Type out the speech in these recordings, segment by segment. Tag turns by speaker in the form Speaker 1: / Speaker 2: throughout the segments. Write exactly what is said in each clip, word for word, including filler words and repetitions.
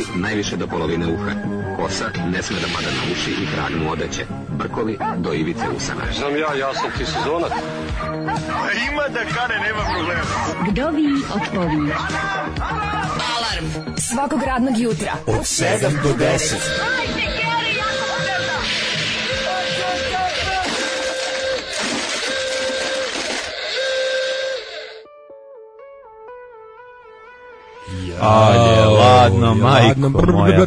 Speaker 1: Uši najviše do polovine uha. Kosa ne sme da pada na uši i trag mu odeće. Brkovi do ivice usana.
Speaker 2: Znam ja, ja sam ti sezonac.
Speaker 3: Ima da kane, nema problema.
Speaker 4: Vdovi otpovi.
Speaker 5: Alarm svakog radnog jutra
Speaker 6: od sedam do deset.
Speaker 7: Ale, ladno, majko moja,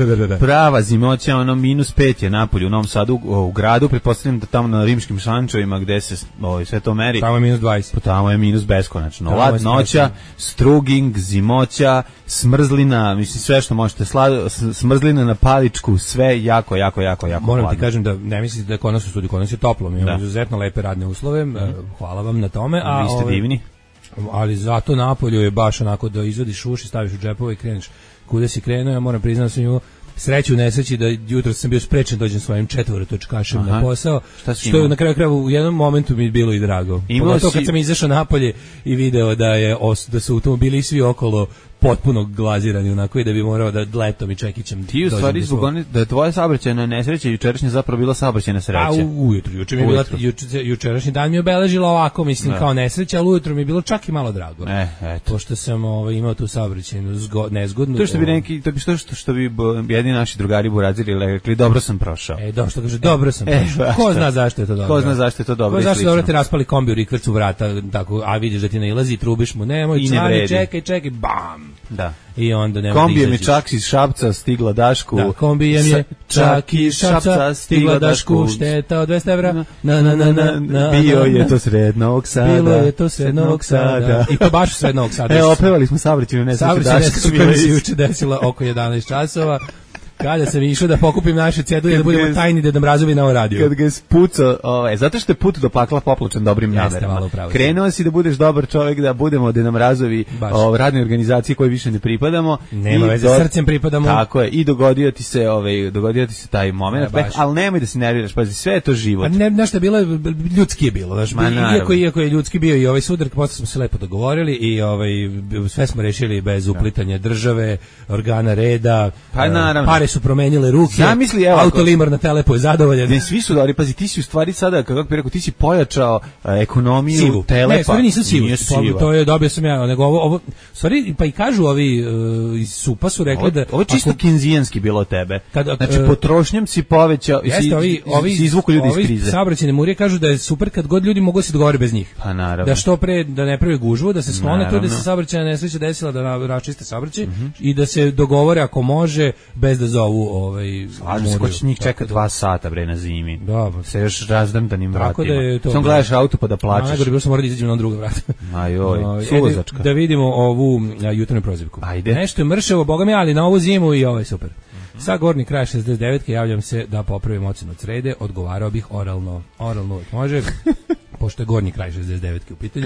Speaker 7: prava zimoća, ono minus pet je napolju u Novom Sadu, u gradu, pretpostavljam da tamo na rimskim šančevima gde se o, sve to meri.
Speaker 8: Tamo je minus dvadeset.
Speaker 7: Pa tamo je minus beskonačno. Ladnoća, struging, zimoća, smrzlina, mislim sve što možete, slado, smrzlina na paličku, sve jako, jako, jako, jako
Speaker 8: Moram
Speaker 7: hladno.
Speaker 8: ti kažem da ne mislite da je kod nas u studiju, kod nas je toplo, mi imamo izuzetno lepe radne uslove, mm-hmm. hvala vam na tome. A
Speaker 7: vi ste
Speaker 8: ove,
Speaker 7: divni.
Speaker 8: Ali zato napolju je baš onako da izvadiš uši, staviš u džepove i kreneš kuda si krenuo. Ja moram priznati da sam imao sreću u nesreći da jutro sam bio sprečen dođem svojim četvorotočkašem na posao, što je na kraju krajeva u jednom momentu mi je bilo i drago. Pogotovo si... kad sam izašao napolje i video da je os, da su automobili svi okolo potpuno glazirani onako i da bi morao da letom i čekićem.
Speaker 7: Ti u stvari zbog one, da je tvoja saobraćajna nesreća jučerašnja zapravo bila saobraćajna sreća.
Speaker 8: A u, ujutru, juče mi je bila, juče, jučerašnji dan mi je obeležila ovako, mislim, ne. kao nesreća, ali ujutru mi je bilo čak i malo drago.
Speaker 7: E, eto.
Speaker 8: Pošto sam ovaj, imao tu saobraćajnu zgo, nezgodnu.
Speaker 7: To što bi neki, to bi što, što, što bi jedni naši drugari buraziri rekli, dobro sam prošao.
Speaker 8: E, do, što kaže, dobro sam e, prošao. E, ko zna zašto je to dobro?
Speaker 7: Ko zna zašto je to dobro?
Speaker 8: Ko zna zašto je dobro te raspali kombi u rikvercu vrata, tako, a vidiš da ti nailazi, trubiš mu, nemoj, cani, čekaj, čekaj, bam!
Speaker 7: Da.
Speaker 8: I onda nema
Speaker 7: kombijem je čak iz Šapca stigla Dašku.
Speaker 8: Da, kombijem je čak iz Šapca stigla Dašku, šteta od dvesta evra. Na, na, na, na, na,
Speaker 7: bio je to sred Novog Sada.
Speaker 8: Bilo je to sred Novog Sada. I to baš sred Novog Sada.
Speaker 7: E, opevali smo saobraćajnu nesreću Daška.
Speaker 8: Saobraćajnu nesreću koja se juče desila oko jedanaest časova. Kada sam išao da pokupim naše cedulje da budemo tajni Deda Mrazovi na radio.
Speaker 7: Kad ga je spucao, ovaj, zato što je put do pakla popločen dobrim namerama. Krenuo si da budeš dobar čovjek, da budemo Deda Mrazovi o, radne organizacije koje više ne pripadamo.
Speaker 8: Nema veze, do... srcem pripadamo.
Speaker 7: Tako je, i dogodio ti se, ovaj, dogodio ti se taj moment, ja, ali nemoj da se nerviraš, pazi, sve je to život.
Speaker 8: A ne, nešto je bilo, ljudski je bilo, znaš, iako, iako je ljudski bio i ovaj sudar, posle smo se lepo dogovorili i ovaj, sve smo rešili bez uplitanja države, organa reda,
Speaker 7: pa naravno.
Speaker 8: Su promenile ruke.
Speaker 7: Zamisli, evo,
Speaker 8: autolimar na telepo je zadovoljan.
Speaker 7: Ne, svi su dobri, pazi, ti si u stvari sada, kako bih rekao, ti si pojačao uh, ekonomiju
Speaker 8: sivu.
Speaker 7: Telepa.
Speaker 8: Ne, stvari nisam sivu. To je, dobio sam ja, nego ovo, ovo, stvari, pa i kažu ovi uh, iz SUP-a su rekli da...
Speaker 7: Ovo je čisto ako, kenzijanski bilo od tebe. Kada, znači, uh, potrošnjom si povećao,
Speaker 8: jeste,
Speaker 7: si,
Speaker 8: ovi, ovi,
Speaker 7: si izvuku ljudi
Speaker 8: ovi
Speaker 7: iz krize.
Speaker 8: Ovi saobraćajne murije kažu da je super kad god ljudi mogu se dogovore bez njih.
Speaker 7: Pa naravno.
Speaker 8: Da što pre, da ne prave gužvu, da se sklone to, da se saobraćajna nesreća desila, da raščiste saobraćaj mm-hmm. i da se dogovore ako može, bez da zovu ovaj
Speaker 7: slažem se, ko će njih čeka dva sata bre na zimi.
Speaker 8: Da,
Speaker 7: se još razdrndanim vratima.
Speaker 8: Da
Speaker 7: samo gledaš auto pa da plačeš.
Speaker 8: Najgore bilo sam mora da izađem na druga vrata.
Speaker 7: Ajoj, suvozačka.
Speaker 8: Da vidimo ovu jutarnju prozivku.
Speaker 7: Ajde.
Speaker 8: Nešto je mršavo, boga mi, ali na ovu zimu i ovo je super. Sa gornji kraj šezdeset devetke javljam se da popravim ocenu od srede, odgovarao bih oralno. Oralno uvijek može, pošto je gornji kraj šezdeset devetke u pitanju.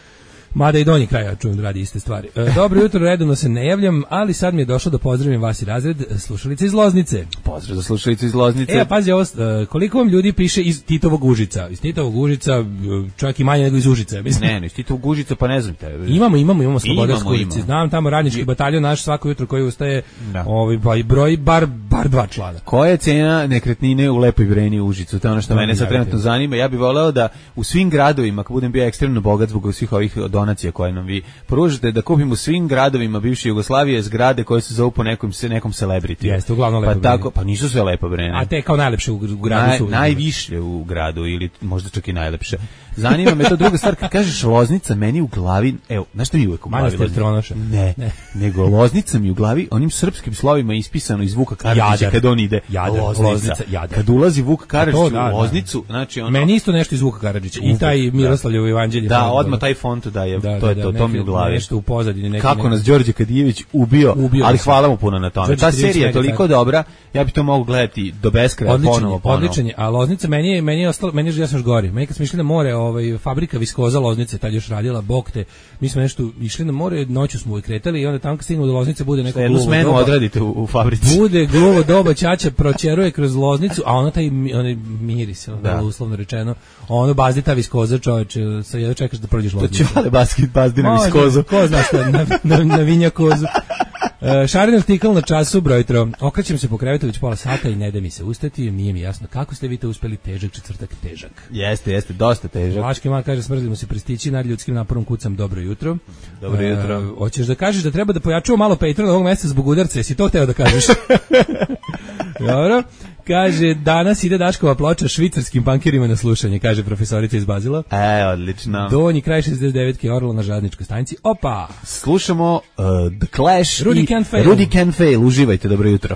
Speaker 8: Mada i donji kraj, ja čujem da radi iste stvari. E, dobro jutro, redovno se ne javljam, ali sad mi je došlo da pozdravim vas i razred slušalice iz Loznice.
Speaker 7: Pozdrav za slušalice iz Loznice.
Speaker 8: E, pazi ovo, koliko vam ljudi piše iz Titovog Užica? Iz Titovog Užica, čak i manje nego iz Užice. Mislim.
Speaker 7: Ne, ne, iz Titovog Užica, pa ne znam te.
Speaker 8: Imamo, imamo, imamo Slobodarsku ulici. Znam tamo radnički bataljon naš svako jutro koji ustaje, ovaj, pa i broj bar, bar dva člana.
Speaker 7: Koja je cena nekretnine u Lepoj Breni u Užicu? To je ono što no, mene sad trenutno zanima. Ja bih voleo da u svim gradovima, kad budem bio ekstremno bogat zbog svih ovih donacija koje nam vi pružite, da kupimo u svim gradovima bivše Jugoslavije zgrade koje se zovu po nekom, nekom celebrity.
Speaker 8: Jeste, uglavnom Lepo
Speaker 7: pa tako, pa nisu sve Lepo Brene.
Speaker 8: A te kao najlepše u gradu
Speaker 7: Naj,
Speaker 8: su.
Speaker 7: Najviše u gradu ili možda čak i najlepše. Zanima me to druga stvar, kad kažeš Loznica, meni u glavi, evo, znaš što mi uvek u glavi? Ne, ne, nego Loznica mi u glavi, onim srpskim slovima ispisano iz Vuka Karadžića kad on ide.
Speaker 8: Jadar,
Speaker 7: Loznica.
Speaker 8: Loznica, Jadar.
Speaker 7: Kad ulazi Vuk Karadžić u
Speaker 8: da,
Speaker 7: Loznicu, znači ono...
Speaker 8: Meni isto nešto iz Vuka Karadžića i taj Miroslavljevo evanđelje.
Speaker 7: Da, odmah taj font da je,
Speaker 8: da,
Speaker 7: to je
Speaker 8: da,
Speaker 7: to,
Speaker 8: da,
Speaker 7: to mi u glavi.
Speaker 8: Nešto u pozadini. Neki,
Speaker 7: kako nas Đorđe Kadijević ubio, ubio ali hvala mu puno na tome. Ta serija je toliko dobra, ja bih to mogao gledati do beskraja ponovo, ponovo.
Speaker 8: Odličan je, a Loznica meni je, meni je ostalo, meni je, ja sam još gori. Meni kad smo išli na more, ovaj, fabrika viskoza Loznice, tad još radila, bok te, mi smo nešto išli na more, noću smo uvijek kretali i onda tamo kad stignemo do Loznice bude neko gluvo doba.
Speaker 7: Jednu odradite u, u fabrici.
Speaker 8: Bude gluvo doba, ćaća pročeruje kroz Loznicu, a ona taj onaj miris, da. uslovno rečeno, ono bazdi ta viskoza, čoveče, sa jedno čekaš da prođeš Loznicu.
Speaker 7: To će vale basket bazdina viskozu.
Speaker 8: Ko zna što, na, na, na vinja kozu. Uh, šareni artikl na času, broj tro. Okrećem se po krevetu već pola sata i ne da mi se ustati, nije mi jasno kako ste vi to uspeli, težak četvrtak, težak.
Speaker 7: Jeste, jeste, dosta težak.
Speaker 8: Vlaški man kaže, smrzimo se prestići, nad ljudskim naporom kucam, dobro jutro.
Speaker 7: Dobro jutro.
Speaker 8: Uh, hoćeš da kažeš da treba da pojačamo malo Patreon ovog mjeseca zbog udarca, jesi to hteo da kažeš? Dobro. Kaže, danas ide Daškova ploča švicarskim pankirima na slušanje, kaže profesorica iz Bazila.
Speaker 7: E, odlično.
Speaker 8: Donji kraj šezdeset devetke Orlo na žadničkoj stanici. Opa!
Speaker 7: Slušamo uh, The Clash
Speaker 8: Rudy
Speaker 7: i
Speaker 8: Can't Fail.
Speaker 7: Rudy Can't Fail. Uživajte, dobro jutro.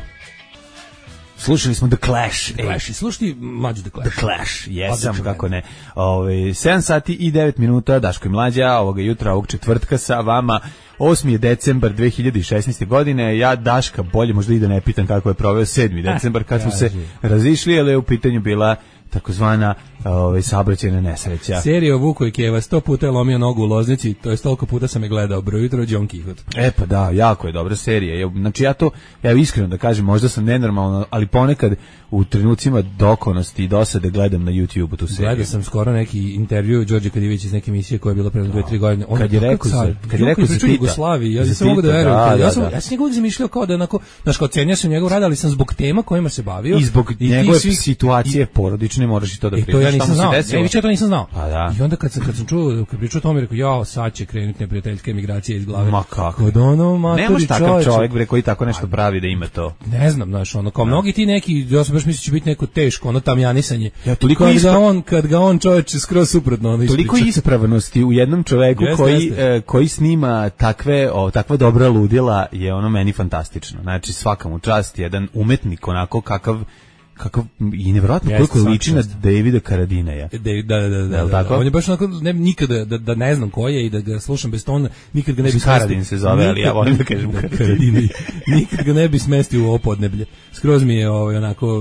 Speaker 7: Slušali smo The Clash.
Speaker 8: The Clash. Slušati mađu The Clash.
Speaker 7: The Clash, jesam, kako ne. Ove, sedam sati i devet minuta, Daško i Mlađa, ovoga jutra, ovog četvrtka sa vama. osmi decembar dve hiljade šesnaeste. godine, ja Daška bolje možda i da ne pitam kako je proveo sedmi decembar kad smo se razišli, ali je u pitanju bila takozvana ovaj saobraćajna nesreća.
Speaker 8: Serija o Vuku i Keva, sto puta je lomio nogu u Loznici, to je toliko puta sam je gledao, bro jutro John Quixote.
Speaker 7: E pa da, jako je dobra serija. Znači ja to, ja iskreno da kažem, možda sam nenormalno, ali ponekad u trenucima dokonosti i dosade gledam na YouTubeu tu seriju.
Speaker 8: Gledao sam skoro neki intervju Đorđe Kadivić iz neke emisije koja je bila pre dve tri godine.
Speaker 7: On kad je rekao za kad je rekao za Tita,
Speaker 8: Jugoslaviji, ja sam mogu da verujem. Da, ja sam da, da. ja sam njegov zamišljao kao da onako, znaš, kao cenio sam njegov rad, ali sam zbog tema kojima se bavio
Speaker 7: i zbog i njegove svih situacije i, porodične moraš i to da
Speaker 8: priznaš. To ja nisam znao. Ne, više to nisam znao.
Speaker 7: Pa da.
Speaker 8: I onda kad sam kad sam čuo, kad pričao o tome, rekao ja, sad će krenuti neprijateljska emigracija iz glave.
Speaker 7: Ma kako?
Speaker 8: Kod ono maturi
Speaker 7: takav čovjek bre koji tako nešto pravi da ima to.
Speaker 8: Ne znam, znaš, ono kao mnogi ti neki, ja sam baš mislio će biti neko teško, ono tamjanisanje.
Speaker 7: Ja toliko
Speaker 8: kad ga on, kad ga on čovječe skroz suprotno ono ispriča.
Speaker 7: Toliko ispravnosti u jednom čoveku jeste, koji jeste. E, koji snima takve, o, takva dobra ludila je ono meni fantastično. Znači svaka mu čast, jedan umetnik onako kakav kakav i nevjerojatno koliko liči na Davida Caradineja.
Speaker 8: Da, da, da, da, da, da. On je baš onako ne, nikada da, da ne znam ko je i da ga slušam bez tona, nikad ga ne bi
Speaker 7: Karadin se zove, ali ja volim da kažem Caradine.
Speaker 8: Nikad ga ne bi smestio u ovo podneblje. Skroz mi je ovaj onako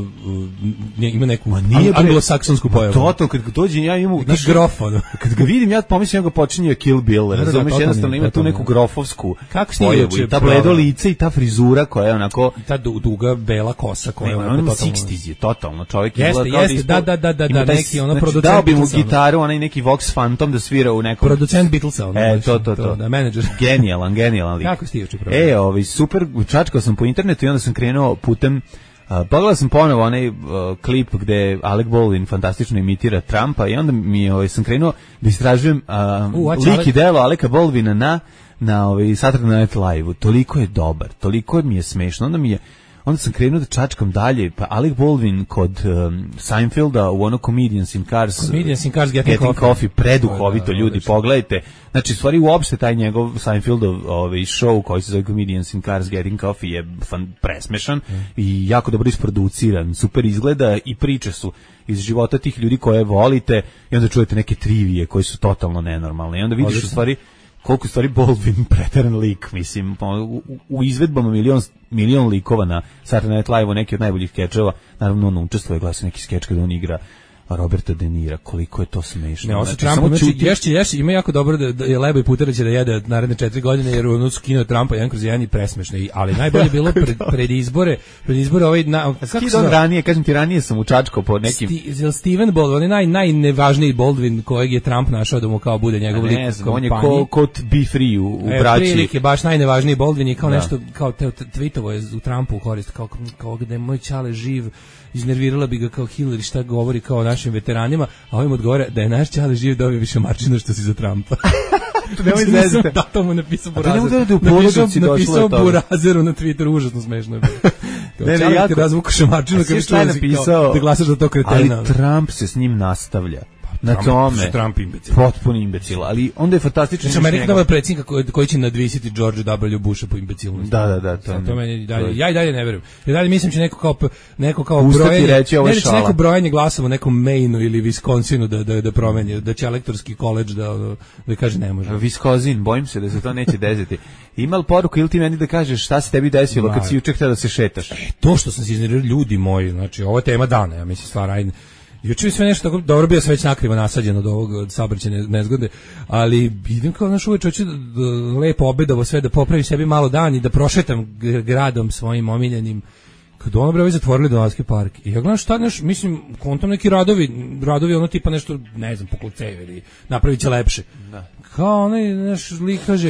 Speaker 8: ima neku anglosaksonsku pojavu.
Speaker 7: To kad dođe ja imam
Speaker 8: naš grofon.
Speaker 7: Kad ga vidim ja pomislim ga počinje Kill Bill, razumeš, jednostavno ima tu neku grofovsku.
Speaker 8: Kako snimio
Speaker 7: ta bledo lice i ta frizura koja je onako
Speaker 8: ta duga bela kosa koja je
Speaker 7: onako šezdesetih je totalno čovjek
Speaker 8: jeste,
Speaker 7: je
Speaker 8: jeste, da, da, da, da, da, neki ono
Speaker 7: znači,
Speaker 8: producent
Speaker 7: dao bi mu gitaru, onaj neki Vox Phantom da svira u nekom
Speaker 8: producent Beatlesa, ono,
Speaker 7: e, to, to, to,
Speaker 8: to da, menadžer.
Speaker 7: Genijalan, genijalan lik.
Speaker 8: Kako ste juče
Speaker 7: proveli? E, ovaj, super, čačkao sam po internetu i onda sam krenuo putem, uh, pogledao sam ponovo onaj uh, klip gde Alec Baldwin fantastično imitira Trumpa i onda mi ovaj, sam krenuo da istražujem uh, uh, lik i delo Aleka Baldwina na, na ovaj, Saturday Night Live-u. Toliko je dobar, toliko mi je smešno, onda mi je onda sam krenuo da čačkam dalje, pa Alec Baldwin kod um, Seinfelda u ono Comedians in Cars,
Speaker 8: Comedians in Cars Getting,
Speaker 7: getting
Speaker 8: Coffee,
Speaker 7: coffee preduhovito, ljudi, odlično. Pogledajte. Znači, stvari uopšte taj njegov Seinfeldov ovaj, show koji se zove Comedians in Cars Getting Coffee je fan, presmešan mm. i jako dobro isproduciran, super izgleda i priče su iz života tih ljudi koje volite i onda čujete neke trivije koje su totalno nenormalne i onda vidiš odlično. U stvari koliko stvari Baldwin preteran lik, mislim, u, u izvedbama milion, milion likova na Saturday Night Live-u, neki od najboljih skečeva, naravno on učestvuje, gleda se neki skeč kada on igra Roberta De Nira, koliko je to smešno.
Speaker 8: Ne, znači, Trump, znači, čuti... ješće, ješće, ima jako dobro da, da je Leba i Putera će da jede naredne četiri godine, jer on skinuo Trumpa jedan kroz jedan i presmešno, ali najbolje bilo pred, pred izbore, pred izbore ovaj, na,
Speaker 7: kako se ranije, kažem ti, ranije sam učačkao po nekim...
Speaker 8: Sti, Steven Baldwin, on je naj, najnevažniji Baldwin kojeg je Trump našao da mu kao bude njegov lik
Speaker 7: ne znam, on je ko, ko Be Free u, u
Speaker 8: e,
Speaker 7: braći.
Speaker 8: Prilike, baš najnevažniji Baldwin je kao da. Nešto, kao te, tweetovo je u Trumpu u korist, kao, kao gde moj čale živ, iznervirala bi ga kao Hillary šta govori kao našim veteranima, a ovim odgovara da je naš čale živ dobio više marčina što si za Trumpa.
Speaker 7: To nemoj zezati.
Speaker 8: Da, to mu napisao
Speaker 7: Burazer.
Speaker 8: Da
Speaker 7: da u porodici
Speaker 8: napisao Burazeru na Twitteru, užasno smešno je bilo. Ne, ne, jako. Ti razvukuš marčinu kad bi čuo napisao da glasaš za to kretena.
Speaker 7: Ali Trump se s njim nastavlja. Na tome,
Speaker 8: Trump imbecil.
Speaker 7: Potpuni imbecil, ali onda je fantastično.
Speaker 8: Znači, Amerika dava predsjednika koji, koji će nadvisiti George W. Busha po imbecilnosti.
Speaker 7: Da, da, da.
Speaker 8: To, to meni dalje, ja i dalje ne verujem. Ja dalje mislim će neko kao, neko kao brojanje, reći, ne će neko brojanje glasova u nekom Maine-u ili Wisconsinu da, da, da promeni, da će elektorski koleđ da, da kaže ne može.
Speaker 7: Wisconsin, bojim se da se to neće desiti. Ima li poruku ili ti meni da kažeš šta se tebi desilo kad si juče htio da se šetaš?
Speaker 8: E, to što sam se iznervirao, ljudi moji, znači ovo je tema dana, ja mislim stvar, ajde. Juče sve nešto tako, dobro bio se već nakrivo nasađeno od ovog od saobraćajne nezgode, ali idem kao naš uveć hoću da, da lepo obedovo sve, da popravim sebi malo dan i da prošetam gradom svojim omiljenim. Kad ono bre zatvorili Donavski park i ja gledam šta neš, mislim, kontam neki radovi, radovi ono tipa nešto, ne znam, pokluceju ili napravit će lepše. Da. Kao onaj naš lik kaže,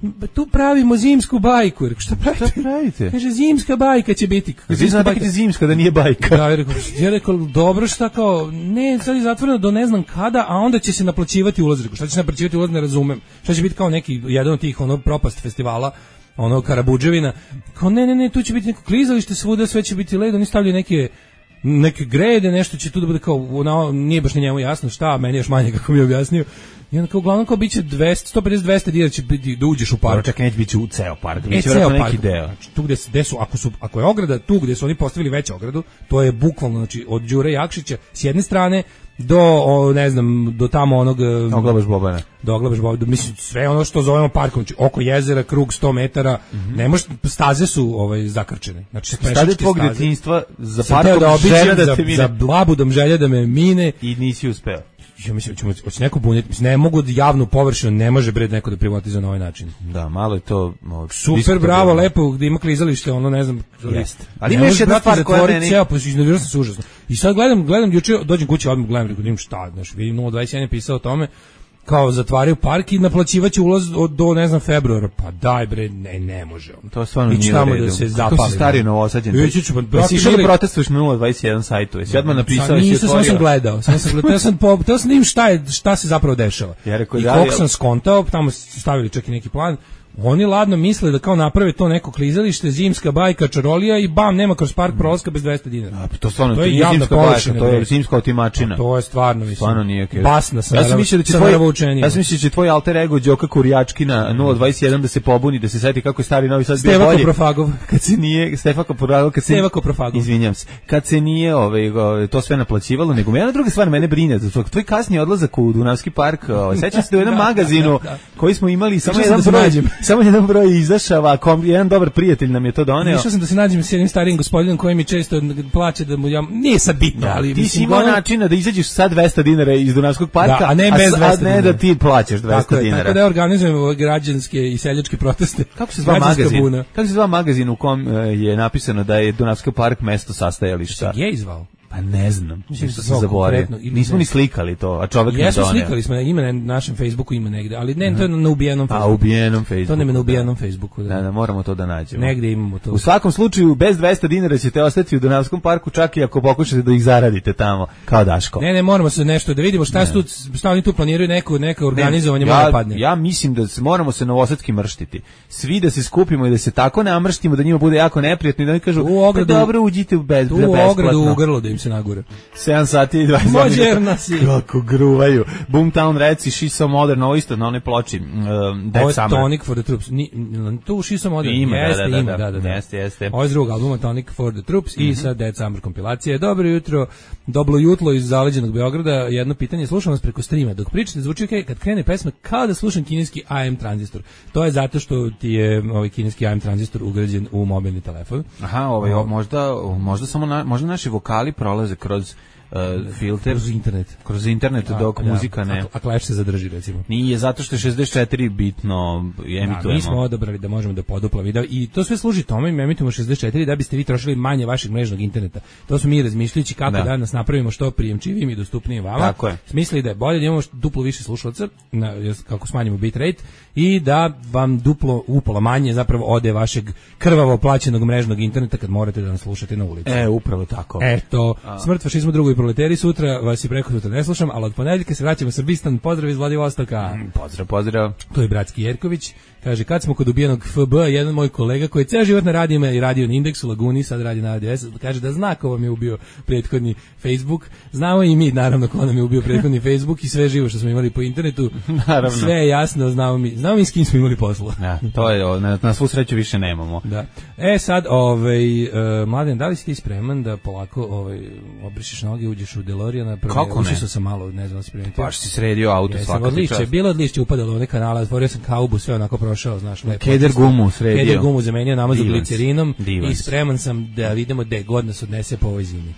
Speaker 8: tu pravimo zimsku bajku. Rekao, šta pravite?
Speaker 7: Šta pravite?
Speaker 8: Kaže, zimska bajka će biti.
Speaker 7: Vi znate da je zimska, da nije bajka.
Speaker 8: Da, rekao, ja rekao, dobro, šta kao, ne, sad je zatvoreno do ne znam kada, a onda će se naplaćivati ulaz. Rekao, šta će se naplaćivati ulaz, ne razumem. Šta će biti kao neki, jedan od tih, ono, propast festivala, ono, Karabuđevina. Kao, ne, ne, ne, tu će biti neko klizalište svuda, sve će biti led, oni stavljaju neke neke grede, nešto će tu da bude kao, ono, nije baš ni njemu jasno šta, meni još manje kako mi je objasnio. I onda kao uglavnom kao biće dvesta, sto pedeset do dvesta dinara će biti da uđeš u park.
Speaker 7: Čak neće biti u ceo park,
Speaker 8: e,
Speaker 7: biće
Speaker 8: ceo
Speaker 7: neki
Speaker 8: park.
Speaker 7: deo.
Speaker 8: Znači, tu gde, gde su, ako su, ako je ograda tu gde su oni postavili veću ogradu, to je bukvalno, znači, od Đure Jakšića s jedne strane do, o, ne znam, do tamo onog...
Speaker 7: Oglabaš Bobana.
Speaker 8: Do Oglabaš Bobana, mislim, sve ono što zovemo parkom, znači, oko jezera, krug sto metara, mm-hmm. ne može, staze su ovaj, zakrčene. Znači,
Speaker 7: staze tvog detinjstva za parkom
Speaker 8: da
Speaker 7: želja da
Speaker 8: za,
Speaker 7: te mine.
Speaker 8: Za labudom želja da me mine.
Speaker 7: I nisi uspeo.
Speaker 8: Ja mislim, ćemo, hoće neko buniti, mislim, ne mogu javnu površinu, ne može bred neko da privatizuje na ovaj način.
Speaker 7: Da, malo je to... Malo,
Speaker 8: super, bravo, lepo, gde ima klizalište, ono, ne znam...
Speaker 7: Jeste. Ali ima još jedna stvar koja meni...
Speaker 8: Ceo, pa iznervirao sam se užasno. I sad gledam, gledam, juče, dođem kući, odmah gledam, rekao, vidim šta, znaš, vidim nula dvadeset jedan je pisao o tome, kao zatvaraju park i naplaćivaće ulaz od, do, ne znam, februara. Pa daj bre, ne, ne može.
Speaker 7: To stvarno nije u redu.
Speaker 8: Da se zapali.
Speaker 7: Kako si stari Novosađen? Jesi išao da protestuješ na nula dvadeset jedan sajtu? Jesi odmah napisao?
Speaker 8: Nisam, samo sam gledao. Samo sam gledao. Ja sam po, teo sam da im šta, je, šta se zapravo dešava.
Speaker 7: Ja rekao,
Speaker 8: I
Speaker 7: da,
Speaker 8: koliko sam skontao, tamo stavili čak i neki plan. Oni ladno misle da kao naprave to neko klizalište, zimska bajka, čarolija i bam, nema kroz park prolaska bez dvesta dinara.
Speaker 7: A, to stvarno
Speaker 8: to je
Speaker 7: nije zimska bajka, to je zimska otimačina.
Speaker 8: A to je stvarno, mislim.
Speaker 7: Stvarno nije okej.
Speaker 8: Basna sam.
Speaker 7: Ja sam mislio da će tvoj, ja sam mislio da će tvoj alter ego Đoka Kurjačkina nula dvadeset jedan da se pobuni, da se seti kako je stari Novi Sad bio bolji.
Speaker 8: Steva Koprofagov.
Speaker 7: Kad se nije Stefan Koprofagov, kad se
Speaker 8: Steva Koprofagov.
Speaker 7: Izvinjavam se. Kad se nije ovaj to sve naplaćivalo, nego jedna druga stvar mene brine, zato tvoj kasni odlazak u Dunavski park, sećam se da u jednom magazinu koji smo imali samo jedan broj, samo jedan broj izašava, kom, jedan dobar prijatelj nam je to doneo.
Speaker 8: Išao sam da se nađem s jednim starim gospodinom koji mi često plaća da mu ja nije sad bitno,
Speaker 7: da,
Speaker 8: ali
Speaker 7: ti si imao gledam... načina da izađeš sa dvesta dinara iz Dunavskog parka,
Speaker 8: da, a ne bez dvesta
Speaker 7: a ne da ti plaćaš dvesta
Speaker 8: tako
Speaker 7: dinara.
Speaker 8: Je, tako da organizujemo građanske i seljačke proteste.
Speaker 7: Kako se zva magazin? Buna. Kako se zva magazin u kom je napisano da je Dunavski park mesto sastajališta?
Speaker 8: Je izvao.
Speaker 7: Pa ne znam, mislim što se zaboravio. Nismo ni slikali to, a čovjek ne
Speaker 8: Jesu
Speaker 7: doneo.
Speaker 8: Slikali smo, ima na našem Facebooku, ima negde, ali ne, to je na ubijenom Facebooku.
Speaker 7: A ubijenom Facebooku.
Speaker 8: To nema na ubijenom Facebooku.
Speaker 7: Da. da, da, moramo to da nađemo.
Speaker 8: Negde imamo to.
Speaker 7: U svakom slučaju, bez dvesta dinara ćete ostati u Dunavskom parku, čak i ako pokušate da ih zaradite tamo, kao Daško.
Speaker 8: Ne, ne, moramo se nešto da vidimo šta se tu, šta oni tu planiraju, neko, neko organizovanje
Speaker 7: ne,
Speaker 8: mora
Speaker 7: ja,
Speaker 8: padne.
Speaker 7: Ja mislim da se, moramo se novosadski mrštiti. Svi da se skupimo i da se tako namrštimo da njima bude jako neprijatno i da oni kažu,
Speaker 8: u ogradu,
Speaker 7: pa dobro, uđite u bez,
Speaker 8: tu
Speaker 7: besplatno.
Speaker 8: U ogradu u grlo da im se nagure.
Speaker 7: sedam sati i dvadeset
Speaker 8: Moderna si.
Speaker 7: Kako gruvaju. Boomtown Reci, She's So Modern, ovo isto na onoj ploči. Um,
Speaker 8: ovo je Tonic for the Troops. Ni, tu She's So Modern.
Speaker 7: Ima,
Speaker 8: jeste,
Speaker 7: da, da,
Speaker 8: ima,
Speaker 7: da,
Speaker 8: da, da, da.
Speaker 7: Jeste, jeste.
Speaker 8: Ovo je iz drugog albuma Tonic for the Troops mm-hmm. i sad Dead Summer kompilacije. Dobro jutro, dobro jutlo iz zaleđenog Beograda. Jedno pitanje, slušam vas preko streama. Dok pričate, zvuči okay, kad krene pesma kao da slušam kineski A M tranzistor. To je zato što ti je ovaj kineski A M tranzistor ugrađen u mobilni telefon.
Speaker 7: Aha, ovaj, o, možda, možda samo na, možda naši vokali prolaze kroz Uh, filter
Speaker 8: kroz internet
Speaker 7: kroz internet
Speaker 8: a,
Speaker 7: dok
Speaker 8: da,
Speaker 7: muzika ne
Speaker 8: a, a kleš se zadrži recimo
Speaker 7: nije zato što je šezdeset četiri bitno emitujemo.
Speaker 8: Da, mi smo odabrali da možemo da podupla video i to sve služi tome, mi emitujemo šezdeset četiri da biste vi trošili manje vašeg mrežnog interneta. To smo mi razmišljajući kako da, da nas napravimo što prijemčivijim i dostupnijim vama.
Speaker 7: Tako je.
Speaker 8: Smislili da je bolje da imamo duplo više slušalaca, na, kako smanjimo bitrate i da vam duplo upola manje zapravo ode vašeg krvavo plaćenog mrežnog interneta kad morate da nas slušate na ulici.
Speaker 7: E, upravo tako.
Speaker 8: Eto, a. Smrt fašizmu drugoj proleteri, sutra vas i preko sutra ne slušam, ali od ponedeljka se vraćamo Srbistan, pozdrav iz Vladivostoka.
Speaker 7: Mm, pozdrav, pozdrav.
Speaker 8: To je Bratski Jerković, kaže, kad smo kod ubijenog F B, jedan moj kolega koji ceo život na radijima i radio na Indeksu, Laguni, sad radi na Radio S, kaže da zna ko vam je ubio prethodni Facebook, znamo i mi naravno ko nam je ubio prethodni Facebook i sve živo što smo imali po internetu,
Speaker 7: naravno.
Speaker 8: Sve je jasno, znamo mi, znamo mi s kim smo imali posla.
Speaker 7: Ja, to je, na, na svu sreću više nemamo.
Speaker 8: Da. E sad, ovaj, uh, Mladen, da li si ti spreman da polako ovaj, obrišiš noge, uđeš u DeLoreana?
Speaker 7: Kako ne?
Speaker 8: Ušao sam malo, ne znam, spremetio.
Speaker 7: Baš si sredio auto svaka ti čast.
Speaker 8: Bilo od lišća upadalo one kanale, otvorio sam kaubu, sve onako prošao, znaš.
Speaker 7: Keder gumu sredio.
Speaker 8: Keder gumu zamenio namazu glicerinom
Speaker 7: Divans.
Speaker 8: I spreman sam da vidimo gde god nas odnese po ovoj zimi.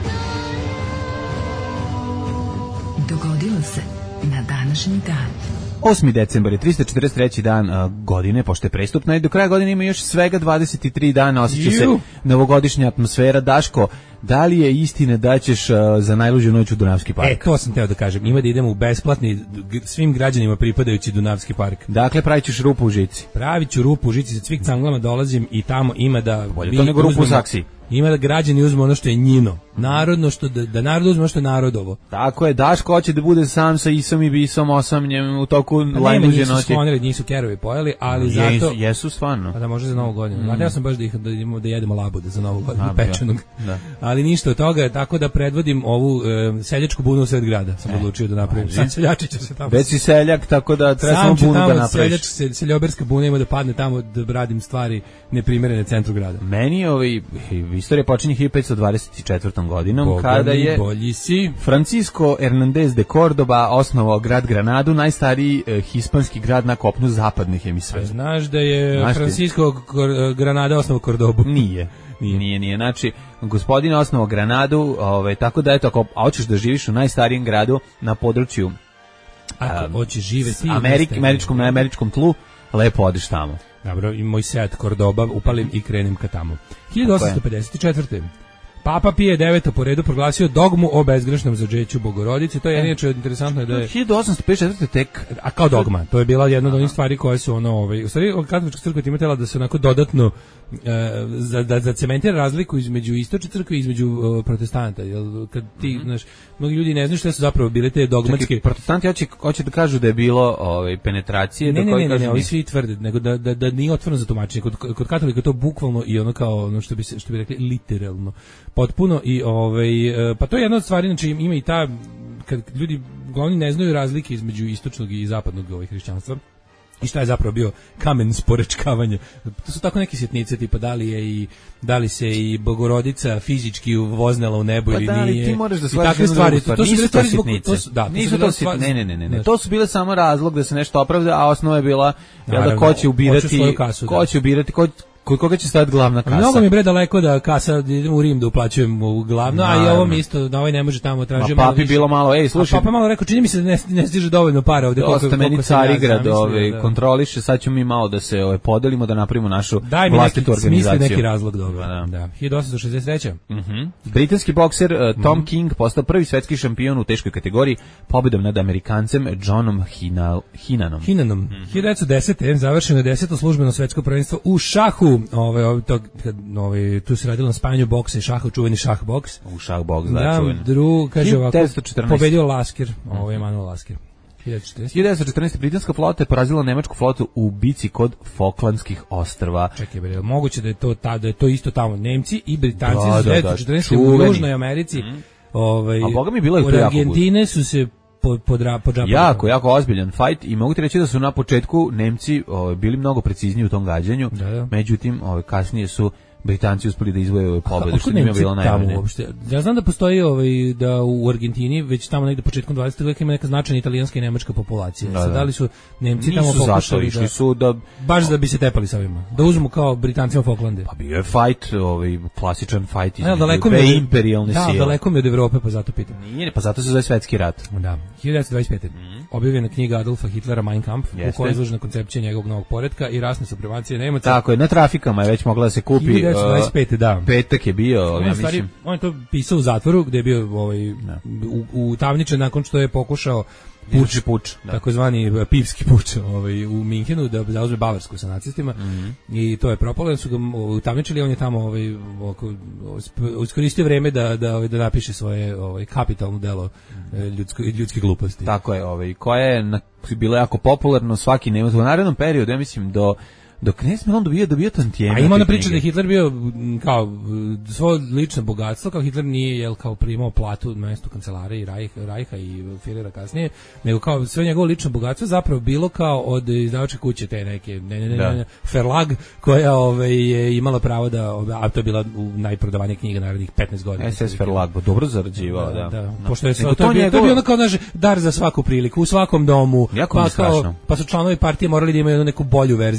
Speaker 4: Dogodilo se na današnji dan.
Speaker 7: osmi decembar je trista četrdeset treći dan uh, godine, pošto je prestupna i do kraja godine ima još svega dvadeset tri dana, osjeća se novogodišnja atmosfera. Daško, da li je istina da ćeš uh, za najluđu noć u Dunavski park?
Speaker 8: E, to sam teo da kažem. Ima da idemo u besplatni, svim građanima pripadajući Dunavski park.
Speaker 7: Dakle, pravit ćeš rupu u žici.
Speaker 8: Pravit ću rupu u žici, sa cvik canglama dolazim i tamo ima da...
Speaker 7: Bolje to nego rupu u saksiji.
Speaker 8: Ima da građani uzmu ono što je njino. Narodno, što da, da narod uzme ono što je narodovo.
Speaker 7: Tako je, Daško hoće da bude sam sa Isom i Bisom osamnjem u toku
Speaker 8: pa
Speaker 7: lajnuđe
Speaker 8: noći.
Speaker 7: Nisu
Speaker 8: sklonili, nisu kerovi pojeli, ali
Speaker 7: Je,
Speaker 8: zato...
Speaker 7: Jesu stvarno.
Speaker 8: Pa da može za novu godinu. Mm. A ja sam baš da, ih, da, idemo, da jedemo labude za novu godinu,
Speaker 7: A,
Speaker 8: pečenog.
Speaker 7: Da.
Speaker 8: Ali ništa od toga, tako da predvodim ovu e, seljačku bunu u sred grada. Sam e, odlučio da napravim. Sad seljači će se tamo...
Speaker 7: Već si seljak, tako da treba samo bunu da napraviš.
Speaker 8: Seljač, sel, seljoberska buna ima da padne tamo da radim stvari neprimerene centru grada.
Speaker 7: Meni ovaj, istorija počinje hiljadu petsto dvadeset četvrtom godinom,
Speaker 8: Boga
Speaker 7: kada
Speaker 8: mi,
Speaker 7: je
Speaker 8: bolji si.
Speaker 7: Francisco Hernández de Córdoba osnovao grad Granadu, najstariji eh, hispanski grad na kopnu zapadne hemisfere.
Speaker 8: Znaš da je
Speaker 7: Znaš
Speaker 8: Francisco Kor, Granada osnovao Kordobu?
Speaker 7: Nije. Nije, nije, nije. Znači, gospodin osnovao Granadu, ovaj, tako da eto, ako hoćeš da živiš u najstarijem gradu na području
Speaker 8: Ako hoćeš živeti
Speaker 7: Amerik, američkom, na američkom tlu, lepo odiš tamo.
Speaker 8: Dobro, i moj set Kordoba upalim i krenem ka tamo. hiljadu osamsto pedeset četvrte Papa Pije deveto po redu proglasio dogmu o bezgrešnom začeću Bogorodice. To je inače interesantno da je
Speaker 7: hiljadu osamsto pedeset četvrte tek
Speaker 8: a kao dogma. To je bila jedna od onih stvari koje su ono, ovaj, u stvari katolička crkva time htjela da se onako dodatno e, za da zacementira razliku između istočne crkve i između uh, protestanta. Jel kad ti, mm-hmm. znaš, mnogi ljudi ne znaju šta su zapravo bile te dogmatske.
Speaker 7: Čekaj, protestanti hoće hoće da kažu da je bilo ovaj penetracije,
Speaker 8: ne,
Speaker 7: da
Speaker 8: koji ne, ne, ne,
Speaker 7: ovi
Speaker 8: svi tvrde, nego da da da nije otvoreno za tumačenje. Kod kod katolika to bukvalno i ono kao ono što bi se što bi rekli literalno. Potpuno i ovaj pa to je jedna od stvari, znači ima i ta kad ljudi uglavnom ne znaju razlike između istočnog i zapadnog ovaj hrišćanstva. I šta je zapravo bio kamen sporečkavanja. To su tako neke sitnice, tipa da li je i da li se i Bogorodica fizički voznela u nebo
Speaker 7: pa
Speaker 8: ili
Speaker 7: da,
Speaker 8: nije.
Speaker 7: Ti moraš da
Speaker 8: I takve stvari, to, to su bile stvari zbog
Speaker 7: to
Speaker 8: su, da,
Speaker 7: nisu to stvari, ne, ne, ne, ne, ne. To su bile samo razlog da se nešto opravda, a osnova je bila jel da ko će ubirati, ko će ubirati, ko kod koga će staviti glavna kasa.
Speaker 8: Mnogo mi bre daleko da kasa idem u Rim da uplaćujem u glavno, a i ovo mi isto na ovaj ne može tamo tražiti
Speaker 7: malo. Papi bilo malo, ej, slušaj.
Speaker 8: A papa malo rekao, čini mi se da ne, ne stiže dovoljno para ovde koliko
Speaker 7: koliko meni Carigrad ovaj da. kontroliše, sad ćemo mi malo da se ovaj podelimo da napravimo našu vlastitu organizaciju.
Speaker 8: Neki razlog dobro.
Speaker 7: Da.
Speaker 8: da. hiljadu osamsto šezdeset treće
Speaker 7: Mhm. Uh-huh. Britanski bokser uh, Tom uh-huh. King postao prvi svetski šampion u teškoj kategoriji pobedom nad Amerikancem Johnom Hina, Hinanom.
Speaker 8: Hinanom. Uh-huh. hiljadu devetsto desete završeno je deseto službeno svetsko prvenstvo u šahu. Ovaj ovaj to kad ovaj tu se radilo na spajanju boksa i šaha, čuveni šah boks.
Speaker 7: U šah boks da čuveni.
Speaker 8: Dru kaže ovako. Pobedio Lasker, ovaj Emanuel Lasker. hiljadu devetsto četrnaeste
Speaker 7: britanska flota je porazila nemačku flotu u bici kod Falklandskih ostrva.
Speaker 8: Čekaj bre, moguće da je to ta, da je to isto tamo. Nemci i Britanci su hiljadu devetsto četrnaeste u Južnoj Americi. Mm. Ovaj,
Speaker 7: a boga mi bilo je
Speaker 8: to jako. Argentine su se pod pod pod
Speaker 7: jako jako ozbiljan fight i mogu ti reći da su na početku Nemci ovaj, bili mnogo precizniji u tom gađanju. Da, da. Međutim, ovaj kasnije su Britanci uspeli da izvoje pobedu, što nije bilo najvažnije.
Speaker 8: Ja znam da postoji ovaj da u Argentini već tamo negde početkom dvadesetog veka ima neka značajna italijanska i nemačka populacija. Da, da. da li su Nemci
Speaker 7: nisu
Speaker 8: tamo pokušali
Speaker 7: da, su da
Speaker 8: baš da bi se tepali sa ovima, da uzmu kao Britancima Falklande.
Speaker 7: Pa bio je fight, ovaj klasičan fight
Speaker 8: između dve
Speaker 7: imperijalne sile.
Speaker 8: Da, daleko mi od Evrope, pa zato pitam.
Speaker 7: Nije, pa zato se zove svetski rat.
Speaker 8: Da. hiljadu devetsto dvadeset pete Mm. Objavljena knjiga Adolfa Hitlera Mein Kampf, u kojoj je izložena koncepcija njegovog novog poretka i rasne supremacije Nemaca.
Speaker 7: Tako je, na trafikama je već mogla da se kupi.
Speaker 8: hiljadu devetsto dvadeset pete Da.
Speaker 7: Petak je bio, ja
Speaker 8: mislim. Stvari, on je to pisao u zatvoru gdje je bio ovaj, u, u tamniče nakon što je pokušao
Speaker 7: puč, puč,
Speaker 8: takozvani pivski puč ovaj, u Minhenu da zauzme Bavarsku sa nacistima mm-hmm. i to je propalo, su ga utamničili, on je tamo ovaj, oko, iskoristio vreme da, da, ovaj, da napiše svoje ovaj, kapitalno delo ljudsko, ljudske gluposti.
Speaker 7: Tako je, ovaj, koje je na, bilo jako popularno svaki Nemac u narednom periodu, ja mislim do dok ne smije on dobio, dobio tantijeme.
Speaker 8: A ima ona priča da je Hitler bio kao svoje lično bogatstvo, kao Hitler nije jel kao primao platu na mjestu kancelare i Reich, Reicha i Führera kasnije, nego kao sve njegovo lično bogatstvo zapravo bilo kao od izdavačke kuće te neke, ne, ne, ne, ne, ne Verlag, koja ove, je imala pravo da, a to je bila najprodavanija knjiga narednih petnaest godina.
Speaker 7: S S Verlag, bo dobro zarađivao, da.
Speaker 8: da. da. No. Pošto je to, to, je bio, to je bio ono kao naš dar za svaku priliku, u svakom domu,
Speaker 7: jako
Speaker 8: pa, kao, pa su članovi partije morali da imaju neku bolju verziju pozla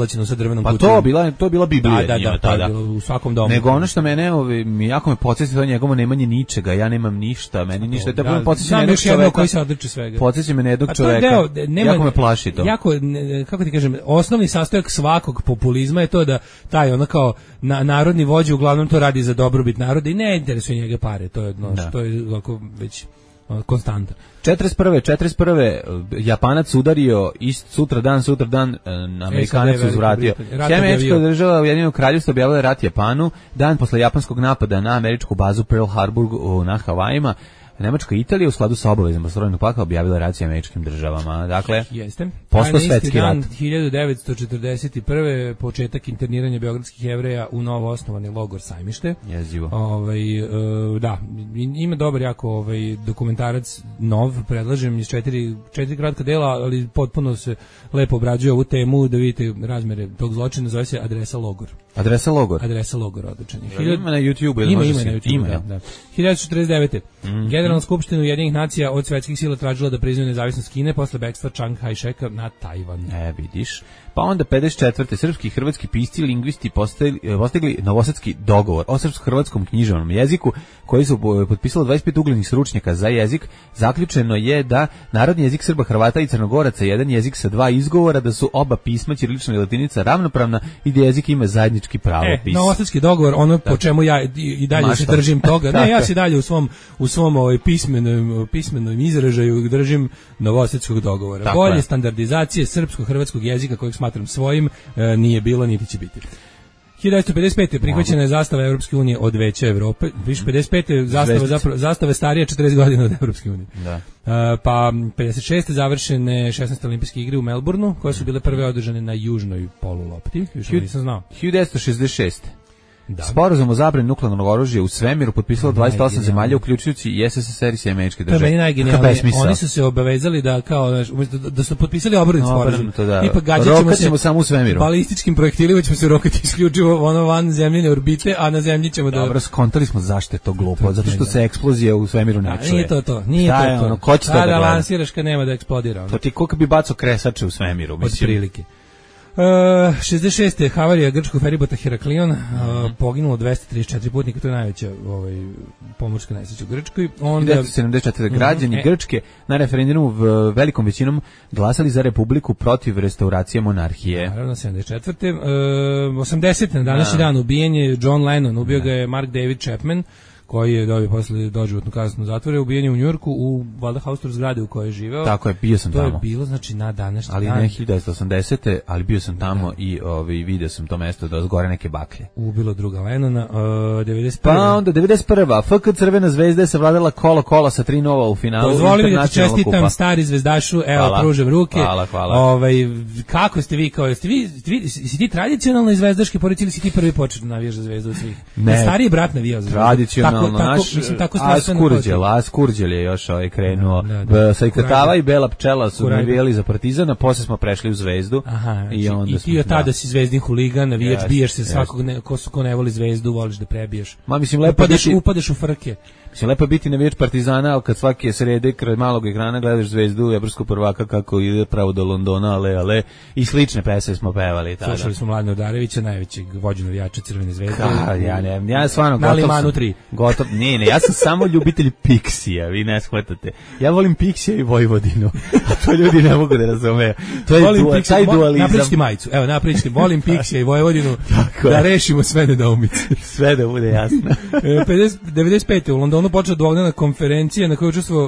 Speaker 8: uzlaćeno sa drvenom
Speaker 7: pa
Speaker 8: kutijom.
Speaker 7: to bila to je bila Biblija.
Speaker 8: Da, da, da, tada. U svakom domu.
Speaker 7: Nego ono što mene, ovi, mi jako me podsjeća to njegovo nemanje ničega, ja nemam ništa, meni ništa. To je podsjeća na jednog čoveka
Speaker 8: koji se odriče svega.
Speaker 7: Podsjeća me na jednog čoveka. Deo, nema, jako me plaši to.
Speaker 8: Jako, kako ti kažem, osnovni sastojak svakog populizma je to da taj ono kao na, narodni vođa uglavnom to radi za dobrobit naroda i ne interesuje njega pare, to je odnos, to je ako već konstanta.
Speaker 7: četrdeset prve četrdeset prve Japanac udario ist sutra dan sutra dan Amerikanac e, uzvratio. Američka država Ujedinjeno kraljevstvo objavila rat Japanu dan posle japanskog napada na američku bazu Pearl Harbor na Havajima. Nemačka i Italija u skladu sa obavezama Solomnog pakta objavila rat američkim državama. Dakle,
Speaker 8: jeste.
Speaker 7: Posto svetski rat.
Speaker 8: hiljadu devetsto četrdeset prve početak interniranja beogradskih Jevreja u novo osnovani logor Sajmište.
Speaker 7: Jezivo.
Speaker 8: Ovaj uh, da, ima dobar jako ovaj dokumentarac nov, predlažem iz četiri četiri kratka dela, ali potpuno se lepo obrađuje ovu temu da vidite razmere tog zločina, zove se Adresa logor.
Speaker 7: Adresa logor.
Speaker 8: Adresa logor odličan.
Speaker 7: Ima na YouTubeu,
Speaker 8: ima,
Speaker 7: može
Speaker 8: ima
Speaker 7: se.
Speaker 8: na YouTubeu,
Speaker 7: Ima,
Speaker 8: da, da. hiljadu četrdeset devete
Speaker 7: Mm-hmm.
Speaker 8: Generalna skupština Ujedinjenih nacija od svetskih sila tražila da priznaju nezavisnost Kine posle bekstva Chiang Kai-sheka na Tajvan.
Speaker 7: E, vidiš. Pa onda pedeset četvrte srpski i hrvatski pisci lingvisti postigli, postigli novosadski dogovor o srpsko-hrvatskom književnom jeziku koji su potpisalo dvadeset pet uglednih stručnjaka za jezik. Zaključeno je da narodni jezik Srba, Hrvata i Crnogoraca je jedan jezik sa dva izgovora, da su oba pisma ćirilična i latinica ravnopravna i da jezik ima zajednički pravopis.
Speaker 8: E, novosadski dogovor, ono po čemu ja i dalje Mašta. se držim toga. Ne, ja se dalje u svom u svom ovaj pismenom pismenom izražaju držim novosadskog dogovora. Tako Bolje je. standardizacije srpsko-hrvatskog jezika kojeg smatram svojim e, nije bilo niti će biti. hiljadu devetsto pedeset pete prihvaćena je zastava Evropske unije od Veća Evrope. Viš pedeset pete zastava zapravo zastava starija četrdeset godina od Evropske unije.
Speaker 7: Da.
Speaker 8: Uh, pa pedeset šeste završene šesnaeste olimpijske igre u Melbourneu, koje su bile prve održane na južnoj polulopti. Još nisam znao.
Speaker 7: hiljadu devetsto šezdeset šeste Da. Sporazum o zabrani nuklearnog oružja u svemiru potpisalo dvadeset osam zemalja, uključujući i S S S R i Američke države.
Speaker 8: To je meni najgenijalnije. Oni su se obavezali da kao da, da su potpisali obrnuti sporazum.
Speaker 7: Da.
Speaker 8: Ipak gađaćemo se
Speaker 7: samo u svemiru.
Speaker 8: Balističkim projektilima ćemo se rokati isključivo ono van zemljine orbite, a na zemlji ćemo da...
Speaker 7: Dobro, skontali smo zašto je to glupo, to zato što se eksplozija u svemiru ne čuje.
Speaker 8: Nije to to, nije da, to to.
Speaker 7: Ono, ko će to da,
Speaker 8: da lansiraš kad nema da eksplodira. Ono.
Speaker 7: To ti koliko bi baco kresače u svemiru, mislim.
Speaker 8: Od prilike. Uh, šezdeset šeste havarija grčkog feribota Heraklion, uh, poginulo dvesta trideset četiri putnika, to je najveća ovaj, pomorska nesreća u Grčkoj. Onda
Speaker 7: dvesta sedamdeset četiri građani uh-huh. Grčke na referendumu v velikom većinom glasali za republiku protiv restauracije monarhije.
Speaker 8: Naravno, sedamdeset četvrte Uh, osamdesete na današnji dan ubijen je John Lennon, ubio ga je Mark David Chapman, koji je dobio posle doživotnu kaznu zatvora, ubijen je u Njujorku u valjda Haustor zgrade u kojoj je živeo.
Speaker 7: Tako je, bio sam
Speaker 8: to
Speaker 7: tamo.
Speaker 8: To je bilo, znači, na današnji
Speaker 7: ali
Speaker 8: dan.
Speaker 7: Ali ne hiljadu devetsto osamdesete ali bio sam tamo da. i ovaj, vidio sam to mesto da zgore neke baklje.
Speaker 8: Ubilo druga Lennona. Uh, devedeset prve
Speaker 7: Pa onda devedeset prve F K Crvena zvezda je savladala kolo kola sa tri nova u finalu.
Speaker 8: Dozvoli mi da ti čestitam kupa. Stari zvezdašu, evo, hvala. Pružam ruke.
Speaker 7: Hvala, hvala.
Speaker 8: Ovaj, kako ste vi, kao, ste vi, vi si ti tradicionalno iz zvezdaške porodice ili si ti prvi počeo navijaš za zvezdu od svih?
Speaker 7: Ne.
Speaker 8: Stariji brat navijao za zvezdu.
Speaker 7: Tradicionalno,
Speaker 8: tako,
Speaker 7: naš...
Speaker 8: Tako, mislim, tako
Speaker 7: Askurđel, Askurđel je još ovaj krenuo. Da, da, da. Sajkatava i Bela pčela su navijali za Partizana, posle smo prešli u Zvezdu.
Speaker 8: Aha,
Speaker 7: i onda
Speaker 8: i ti od tada da. si zvezdin huligan, navijač, yes, biješ se
Speaker 7: yes.
Speaker 8: svakog, ne, ko, ko ne voli Zvezdu, voliš da prebiješ.
Speaker 7: Ma mislim, lepo
Speaker 8: upadaš,
Speaker 7: biti,
Speaker 8: upadaš u frke.
Speaker 7: Mislim, lepo biti navijač Partizana, ali kad svake srede kraj malog ekrana gledaš Zvezdu, evropskog prvaka kako ide pravo do Londona, ale, ale, i slične pesme smo pevali tada.
Speaker 8: Slušali smo Mladena Udarevića, najvećeg vođu navijača Crvene zvezde.
Speaker 7: Ka, ja ne, ja stvarno
Speaker 8: na
Speaker 7: gotov
Speaker 8: Limanu
Speaker 7: sam.
Speaker 8: tri.
Speaker 7: Gotov, ne, ne, ja sam samo ljubitelj Pixija, vi ne shvatate. Ja volim Pixija i Vojvodinu, a to ljudi ne mogu da razumeju. To je
Speaker 8: volim
Speaker 7: du,
Speaker 8: Pixija,
Speaker 7: taj dualizam.
Speaker 8: Napričiti majicu, evo, napričiti, volim Pixija i Vojvodinu, da rešimo sve nedoumice.
Speaker 7: Sve da bude jasno.
Speaker 8: devedeset pete u Londonu počela dvodnevna konferencija na kojoj učestvovao,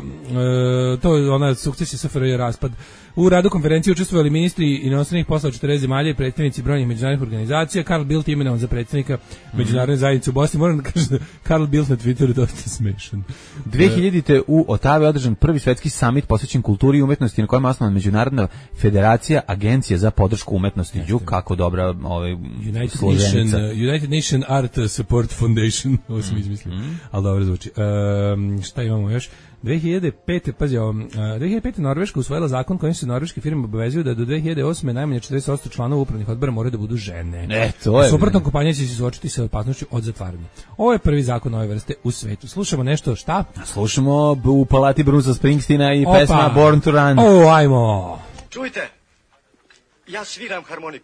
Speaker 8: e, to je ona sukcesija S F R J raspad. U radu konferencije učestvovali ministri inostranih poslova četrdeset zemalja i predstavnici brojnih međunarodnih organizacija. Karl Bildt imenovan za predsjednika mm-hmm. međunarodne zajednice u Bosni. Moram da kažem da Karl Bildt na Twitteru je dosta smešan.
Speaker 7: dve hiljadite u Otavi održan prvi svetski summit posvećen kulturi i umetnosti na kojem je osnovana Međunarodna federacija agencija za podršku umetnosti. Ju, kako dobra ovaj,
Speaker 8: United Nation, United Nation Art Support Foundation. Ovo sam izmislio. Mm-hmm. Ali dobro zvuči. Um, šta imamo još? dve hiljade pete pazi, uh, dve hiljade pete Norveška usvojila zakon kojim se norveške firme obavezuju da do dve hiljade osme najmanje četrdeset posto članova upravnih odbora moraju da budu žene.
Speaker 7: E, to je.
Speaker 8: Suprotno, kompanija će se suočiti sa opasnošću od zatvaranja. Ovo je prvi zakon ove vrste u svetu. Slušamo nešto, šta?
Speaker 7: Slušamo u palati Brusa Springsteena i
Speaker 8: Opa.
Speaker 7: pesma Born to Run.
Speaker 8: O, ajmo.
Speaker 3: Čujte, ja sviram harmoniku.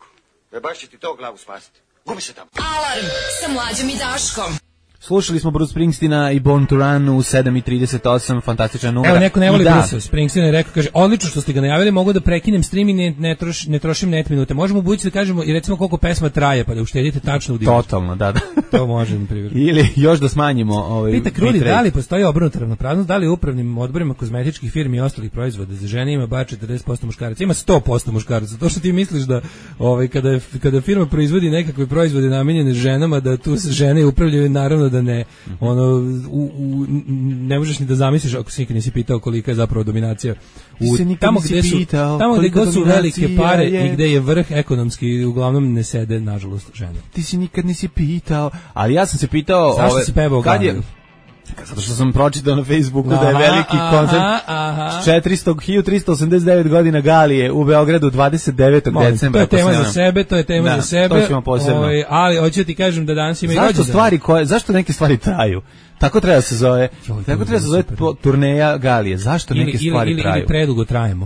Speaker 9: E baš će ti to glavu spasiti. Gubi se tamo.
Speaker 5: Alarm sa Mlađom i Daškom.
Speaker 7: Slušali smo Bruce Springsteena i Born to Run u sedam i trideset osam, fantastičan numera.
Speaker 8: Evo, neko ne voli
Speaker 7: da.
Speaker 8: Bruce Springsteen je rekao, kaže, odlično što ste ga najavili, mogu da prekinem stream i ne, ne, troš, ne trošim net minute. Možemo u budući da kažemo i recimo koliko pesma traje, pa da uštedite tačno u divu.
Speaker 7: Totalno, da, da.
Speaker 8: To možemo privjeriti.
Speaker 7: Ili još da smanjimo ovaj.
Speaker 8: Pita Krudi, da li postoji obrnuta ravnopravnost, da li u upravnim odborima kozmetičkih firmi i ostalih proizvoda za žene ima bar četrdeset posto muškaraca, ima sto posto muškaraca. To što ti misliš da ovaj kada je, kada firma proizvodi nekakve proizvode namijenjene ženama, da tu se žene upravljaju, naravno da ne. Ono, u, u, ne možeš ni da zamisliš ako se nikad nisi pitao kolika je zapravo dominacija u, tamo gde su, pitao, tamo gde god su velike pare je. I gde je vrh ekonomski, uglavnom ne sede nažalost žene.
Speaker 7: Ti si nikad nisi pitao, ali ja sam se pitao
Speaker 8: zašto ove, si pevao kad je
Speaker 7: zato što sam pročitao na Facebooku aha, da je veliki aha, koncert aha. četiristo hiljada tristo osamdeset devet godina Galije u Beogradu dvadeset devetog decembra.
Speaker 8: To je tema za sebe, to je tema
Speaker 7: da,
Speaker 8: za sebe.
Speaker 7: To ćemo posebno.
Speaker 8: Oj, ali hoću ti kažem da danas ima i rođendan.
Speaker 7: Zašto stvari koje, zašto neke stvari traju? Tako treba se zove. Joj, tako treba se zove turneja Galije. Zašto
Speaker 8: ili,
Speaker 7: neke stvari
Speaker 8: ili,
Speaker 7: traju?
Speaker 8: Ili predugo trajemo.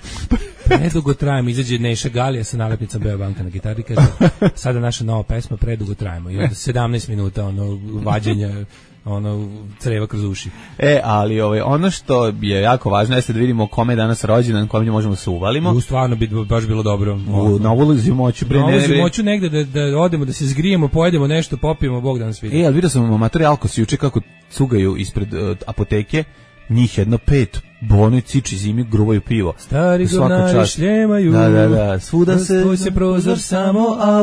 Speaker 8: Predugo trajemo, izađe Neša Galija sa nalepnicom Beobanka na gitari, kaže, sada naša nova pesma, predugo trajemo. I onda sedamnaest minuta ono vađenja ono creva kroz uši.
Speaker 7: E, ali ovaj ono što je jako važno jeste da vidimo kome je danas rođendan, kome možemo se uvalimo.
Speaker 8: U stvarno bi baš bilo dobro.
Speaker 7: U novu zimoću bre,
Speaker 8: ne, ne, moću negde da da odemo da se zgrijemo, pojedemo nešto, popijemo, Bog da nas vidi.
Speaker 7: E, al vidio sam amatori Alkos juče kako cugaju ispred uh, apoteke, njih jedno pet. Bonoj ciči zimi gruvaju pivo.
Speaker 8: Stari govnari šljemaju.
Speaker 7: Da, da, da. Svuda se...
Speaker 8: Tvoj se prozor samo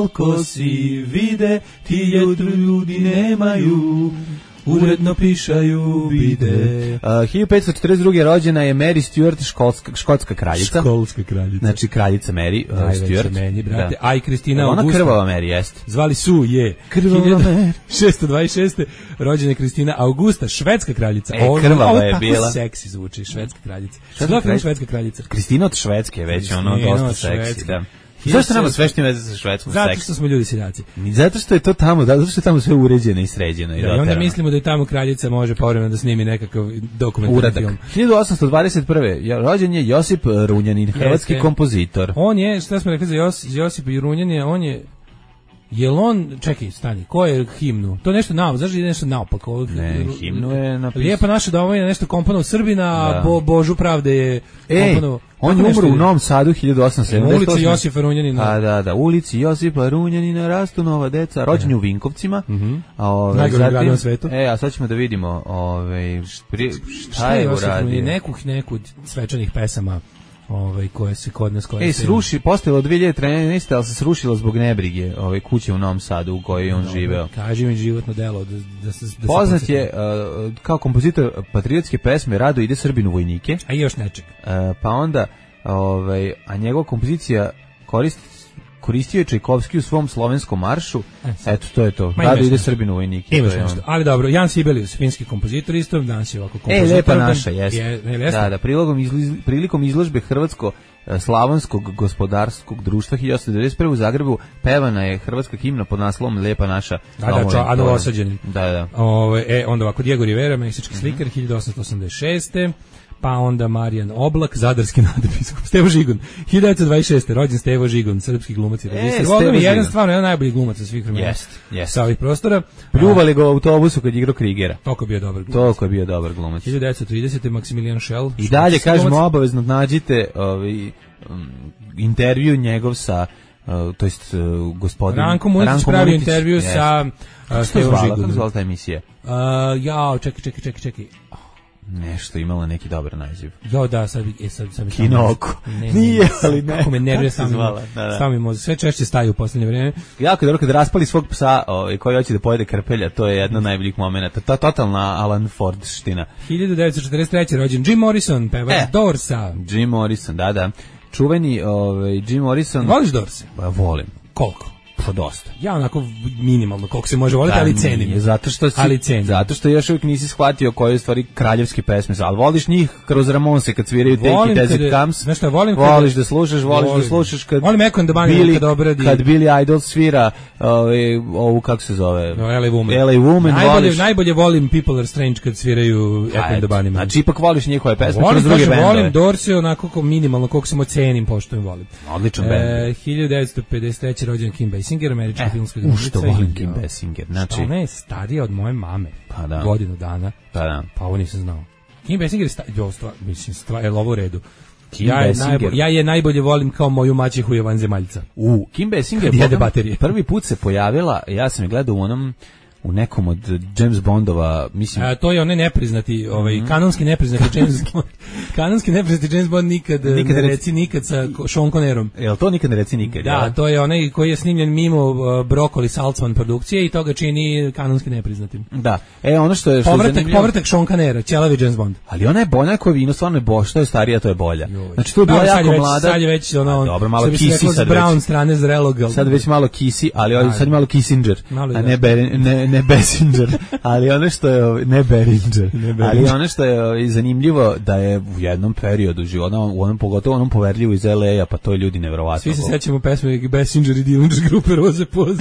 Speaker 8: alkosi vide, ti je ljudi nemaju. Uredno pišaju bide.
Speaker 7: Uh, hiljadu petsto četrdeset druge rođena je Mary Stuart, školska, škotska kraljica.
Speaker 8: Školska kraljica.
Speaker 7: Znači kraljica Mary uh, Stuart.
Speaker 8: Meni, brate. Da. A i Kristina
Speaker 7: Augusta.
Speaker 8: Augusta.
Speaker 7: Ona krvava Mary, jest.
Speaker 8: Zvali su je.
Speaker 7: Krvava Mary.
Speaker 8: šesto dvadeset šeste rođena je Kristina Augusta, švedska kraljica.
Speaker 7: E, krvava ovo, je ovo bila.
Speaker 8: Ovo seksi zvuči, švedska kraljica. Švedska, kraljica? švedska kraljica.
Speaker 7: Kristina od Švedske, već ono dosta seksi, da. Zašto nama sve što ima veze sa Švedskom
Speaker 8: Zato
Speaker 7: seks?
Speaker 8: što smo ljudi seljaci.
Speaker 7: Zato što je to tamo, zato što je tamo sve uređeno i sređeno. I,
Speaker 8: da, i onda mislimo da je tamo kraljica može povremeno da snimi nekakav dokumentarni film.
Speaker 7: hiljadu osamsto dvadeset prve rođen je Josip Runjanin, hrvatski Jeste. kompozitor.
Speaker 8: On je, šta smo rekli za Jos, Josip Runjanin, on je Jel on, čekaj, stani, ko je himnu? To nešto naopako, znaš da je nešto naopako?
Speaker 7: Ne, himnu je napisao.
Speaker 8: Lijepa naša doma je nešto komponovao Srbina, da. Bo, Božu pravde je komponovao.
Speaker 7: On je umro u Novom Sadu hiljadu osamsto sedamdeset osme.
Speaker 8: U ulici Josipa Runjanina.
Speaker 7: A, da, da, ulici Josipa Runjanina rastu nova deca, rođen je u Vinkovcima.
Speaker 8: Mm-hmm. Najgore grad na svetu.
Speaker 7: E, a sad ćemo da vidimo ovaj, pri, šta, šta je uradio.
Speaker 8: Neku, neku svečanih pesama ovaj koje se kod nas koje
Speaker 7: Ej, sruši, postojalo dve hiljade trinaeste, al se srušilo zbog nebrige, ovaj kuće u Novom Sadu u kojoj je on živeo.
Speaker 8: Kaži mi životno delo da da se da
Speaker 7: poznat se je uh, kao kompozitor patriotske pesme Rado ide Srbinu vojnike.
Speaker 8: A još nečeg.
Speaker 7: Uh, pa onda ovaj a njegova kompozicija koristi koristio je Čajkovski u svom slovenskom maršu. E, Eto, to je to. Rado ide Srbinu vojnike.
Speaker 8: Imaš nešto. Ali dobro, Jan Sibelius, finski kompozitor, isto danas je ovako kompozitor.
Speaker 7: E, lepa naša, jeste.
Speaker 8: Je, je,
Speaker 7: da, da, prilogom izliz, prilikom izložbe Hrvatsko slavonskog gospodarskog društva hiljadu osamsto devedeset prve u Zagrebu pevana je hrvatska himna pod naslovom Lepa naša.
Speaker 8: Da, da, čo, a Novosađanin.
Speaker 7: Da, da.
Speaker 8: Ove, e, onda ovako, Diego Rivera, meksički slikar, hiljadu osamsto osamdeset šeste pa onda Marijan Oblak, zadarski nadbiskup, Stevo Žigon, hiljadu devetsto dvadeset šeste rođen Stevo Žigon, srpski glumac i režiser. Ovo je jedan stvarno, jedan najbolji glumac sa svih vremena.
Speaker 7: Jest, jest.
Speaker 8: Sa ovih prostora.
Speaker 7: Pljuvali ga u autobusu kad je igrao Krigera.
Speaker 8: Toliko je bio dobar glumac.
Speaker 7: Toliko je bio dobar glumac.
Speaker 8: hiljadu devetsto tridesete Maksimilijan Šel.
Speaker 7: I dalje, kažemo, obavezno nađite ovaj, um, intervju njegov sa Uh, to jest uh, gospodin
Speaker 8: Ranko Mutić pravi intervju yes. sa uh, Stevom Žigonom.
Speaker 7: Kako zvala ta emisija?
Speaker 8: Uh, ja, čekaj, čekaj, čekaj, čekaj. Oh.
Speaker 7: Nešto imala neki dobar naziv.
Speaker 8: Jo, da, sad bi, sad, sad bi
Speaker 7: Kinoko.
Speaker 8: Ne,
Speaker 7: nije,
Speaker 8: ne,
Speaker 7: ali ne.
Speaker 8: Kako me nervira sam zvala. Stavimo, sve češće staju u posljednje vrijeme.
Speaker 7: Jako je dobro kad raspali svog psa ovaj, koji hoće da pojede krpelja, to je jedna od najboljih momenata. Ta totalna Alan Ford-ština.
Speaker 8: hiljadu devetsto četrdeset treće rođen Jim Morrison, pevač e, Dorsa.
Speaker 7: Jim Morrison, da, da. Čuveni ovaj, Jim Morrison.
Speaker 8: Voliš Dorse?
Speaker 7: Ba, volim.
Speaker 8: Koliko?
Speaker 7: Pa dosta.
Speaker 8: Ja onako minimalno koliko se može voliti, ali cenim.
Speaker 7: Zato što si,
Speaker 8: ali cenim.
Speaker 7: Zato što još uvijek nisi shvatio koje je stvari kraljevske pesme, ali voliš njih kroz Ramonse kad sviraju Take It As It Comes.
Speaker 8: Znaš šta, volim
Speaker 7: voliš da slušaš, voliš volim. da slušaš kad
Speaker 8: volim Ekon da Bani kad obradi.
Speaker 7: Kad Billy Idol svira ovaj ovu kako se zove?
Speaker 8: No, L A Woman.
Speaker 7: L A Woman
Speaker 8: najbolje,
Speaker 7: voliš.
Speaker 8: Najbolje volim People Are Strange kad sviraju Ekon da Bani.
Speaker 7: Znači ipak voliš njihove pesme
Speaker 8: volim,
Speaker 7: kroz druge bendove.
Speaker 8: Volim Dorsey onako ko minimalno koliko se ocenim poštujem volim.
Speaker 7: Odličan bend.
Speaker 8: E, hiljadu devetsto pedeset treće rođen Kim Basinger, američka eh, filmska glumica.
Speaker 7: Što volim Kim Basinger. Znači,
Speaker 8: ona je starija od moje mame.
Speaker 7: Pa da.
Speaker 8: Godinu dana.
Speaker 7: Pa da.
Speaker 8: Pa ovo nisam znao. Kim Basinger je starija, mislim, stvar, je ovo u redu. Ja je, najbolj, ja je najbolje volim kao moju maćehu je vanzemaljca.
Speaker 7: U, Kim Basinger prvi put se pojavila, ja sam je gledao u onom u nekom od James Bondova, mislim...
Speaker 8: A, to je onaj nepriznati, ovaj, mm-hmm. kanonski nepriznati James Bond. Kanonski nepriznati James Bond nikad, nikad ne reci nikad sa Sean Connerom.
Speaker 7: Jel to nikad ne reci nikad?
Speaker 8: Da,
Speaker 7: ja?
Speaker 8: To je onaj koji je snimljen mimo uh, Broccoli Saltzman produkcije i to ga čini kanonski nepriznatim.
Speaker 7: Da, e ono što je... Što
Speaker 8: povratak,
Speaker 7: je zanimljivo...
Speaker 8: povratak Sean Connery, ćelavi James Bond.
Speaker 7: Ali ona je bolja koja vino, stvarno je bolja, što je starija, to je bolja.
Speaker 8: Joj.
Speaker 7: Znači to je bila
Speaker 8: da,
Speaker 7: jako
Speaker 8: već,
Speaker 7: mlada...
Speaker 8: Sad je već ono...
Speaker 7: A, dobro, malo kisi
Speaker 8: rekao,
Speaker 7: sad
Speaker 8: Brown
Speaker 7: već.
Speaker 8: strane zrelog.
Speaker 7: Sad već malo kisi, ali ovdje sad je malo Kissinger,
Speaker 8: malo
Speaker 7: a ne, Ber, ne, ne Basinger. Ali ono što je ne Beringer, ali ono što je zanimljivo da je u jednom periodu života, u onom pogotovo onom poverljivu iz L A, pa to je ljudi neverovatno.
Speaker 8: Svi se sećamo pesme Basinger i Dillinger grupe Roze Poze.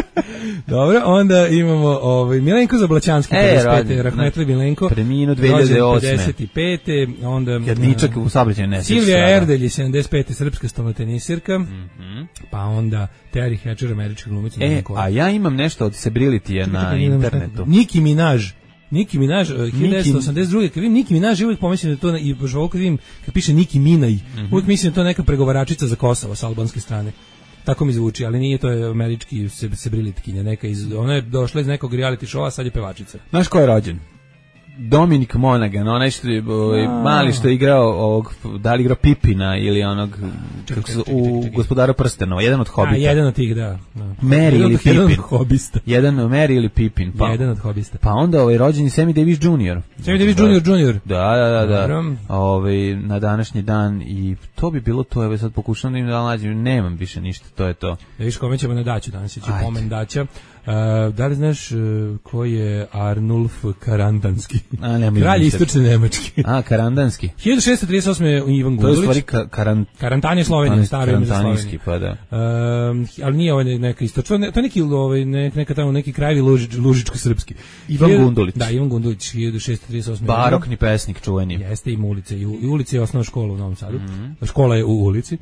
Speaker 8: Dobro, onda imamo ovaj Milenko Zablaćanski
Speaker 7: e,
Speaker 8: pedeset pete Rahmetli Milenko
Speaker 7: preminuo dve hiljade osme
Speaker 8: pedeset pete onda
Speaker 7: Jedničak u saobraćajnoj nesreći.
Speaker 8: Silvija Erdelj sedamdeset pete srpska stolnotenisirka.
Speaker 7: Mm-hmm.
Speaker 8: Pa onda Terry Hatcher američka glumica.
Speaker 7: E, a ja imam nešto od Disability na internetu.
Speaker 8: Nicki Minaj Nicki Minaj, hiljadu devetsto osamdeset druge kad vidim Nicki Minaj, uvijek pomislim da to, i božvo kad vidim, kad piše Nicki Minaj, mm-hmm. uvijek mislim da to neka pregovaračica za Kosovo sa albanske strane. Tako mi zvuči, ali nije, to je američki sebrilitkinja, neka iz, ona je došla iz nekog reality showa, a sad je pevačica.
Speaker 7: Znaš ko je rođen? Dominic Monaghan, onaj što je mali što je igrao ovog, da li igrao Pipina ili onog čekaj, čekaj, čekaj, čekaj, čekaj. u Gospodaru prstenova, jedan od Hobita.
Speaker 8: A, jedan od tih, da. da.
Speaker 7: Mary ili Pipin.
Speaker 8: Jedan od Hobista.
Speaker 7: Jedan Mary ili Pipin. Pa,
Speaker 8: jedan od Hobista.
Speaker 7: Pa onda ovaj rođen je Sammy Davis junior
Speaker 8: Sammy Davis junior junior
Speaker 7: Da, da, da. da. Ovaj, na današnji dan i to bi bilo to, evo sad pokušam da im da nađem, nemam više ništa, to je to.
Speaker 8: Da viš kome ćemo na daću, danas će pomen daća. Uh, da li znaš uh, ko je Arnulf Karandanski?
Speaker 7: A, nema
Speaker 8: kralj istočne Nemačke.
Speaker 7: A, Karandanski.
Speaker 8: hiljadu šessto trideset osme Ivan Gundulić.
Speaker 7: To je stvari ka, karan...
Speaker 8: Karantan je Slovenija, staro ime za Sloveniju.
Speaker 7: Pa da.
Speaker 8: Um, ali nije ovaj neka istočna, to je neki, ovaj, neka tamo neki krajevi lužič, lužičko-srpski.
Speaker 7: Ivan Hiljad, Gundulić.
Speaker 8: Da, Ivan Gundulić, hiljadu šessto trideset osme
Speaker 7: Barokni pesnik, čuveni.
Speaker 8: Jeste, ima ulice. I, i ulici je osnovna škola u Novom Sadu. Mm-hmm. Škola je u ulici.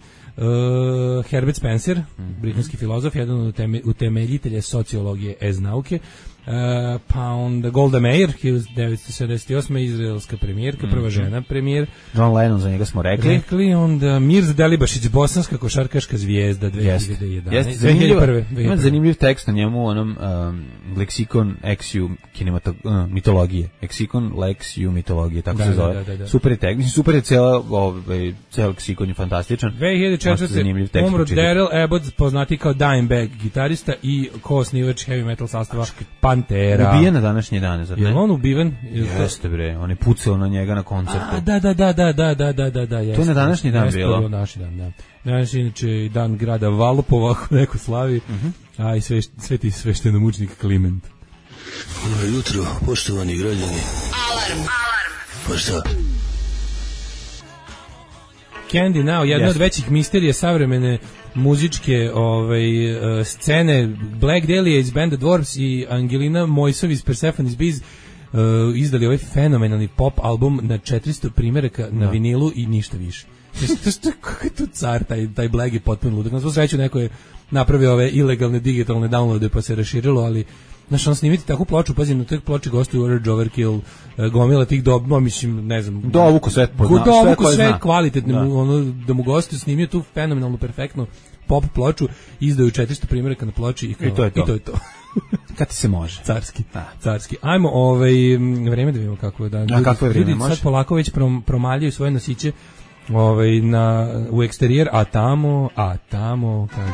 Speaker 8: Uh, Herbert Spencer, mm-hmm. britanski filozof, jedan od utemeljitelja sociologije ez nauke. Uh, pa onda Golda Meir, hiljadu devetsto sedamdeset osme izraelska premijerka, mm-hmm. prva žena premijer.
Speaker 7: John Lennon, za njega smo rekli.
Speaker 8: Rekli, onda Mirza Delibašić, bosanska košarkaška zvijezda dve hiljade jedanaeste.
Speaker 7: Jeste, zanimljiv, ima zanimljiv tekst na njemu, onom um, leksikon ex-ju uh, mitologije. Leksikon lex-ju mitologije, tako da, se zove. Da, da, da. Super je tekst, super je cijela, ovaj, cijel leksikon je fantastičan.
Speaker 8: dve hiljade četvrte umro Daryl Abbott, poznati kao Dimebag gitarista i ko-osnivač heavy metal sastava Pantera.
Speaker 7: Ubijen na današnje dane, zar ne?
Speaker 8: Je on ubiven?
Speaker 7: Jeste bre, on je pucao na njega na koncertu.
Speaker 8: A, da, da, da, da, da, da, da, da, da, jeste.
Speaker 7: To je na današnji dan
Speaker 8: jeste,
Speaker 7: bilo?
Speaker 8: Jeste, današnji dan, da. Danas je inače i dan grada Valpova, ako neko slavi, uh-huh. a i sve, sveti sveštenomučnik Kliment.
Speaker 10: Dobro jutro, poštovani građani.
Speaker 5: Alarm, alarm.
Speaker 10: Pa šta?
Speaker 8: Candy Now, jedna
Speaker 7: yes.
Speaker 8: od većih misterija savremene muzičke ovaj, uh, scene. Black Dahlia iz banda Dwarfs i Angelina Mojsov iz Persephone's Biz uh, izdali ovaj fenomenalni pop album na četiristo primjeraka na no. vinilu i ništa više. Kako je to car, taj, taj Black je potpuno ludak. Na svu sreću neko je napravio ove ilegalne digitalne downloade pa se raširilo, ali znaš, on snimiti takvu ploču, pazi, na toj ploči gostuju Urge Overkill, gomila tih doba, mislim, ne znam.
Speaker 7: Dovuko sve pozna,
Speaker 8: dovuko sve, sve kvalitetno, da. Ono, da mu gostuju, snimio tu fenomenalnu, perfektnu pop ploču, izdaju četiristo primjeraka na ploči i, kao,
Speaker 7: I to je to.
Speaker 8: I to, je to.
Speaker 7: Kad ti se može.
Speaker 8: Carski, A. carski. Ajmo, ovaj, vreme da vidimo kako je. Da,
Speaker 7: ljudi, A kako je vreme, može?
Speaker 8: Sad polako već prom, promaljaju svoje nosiće ovaj, na, u eksterijer, a tamo, a tamo, kako...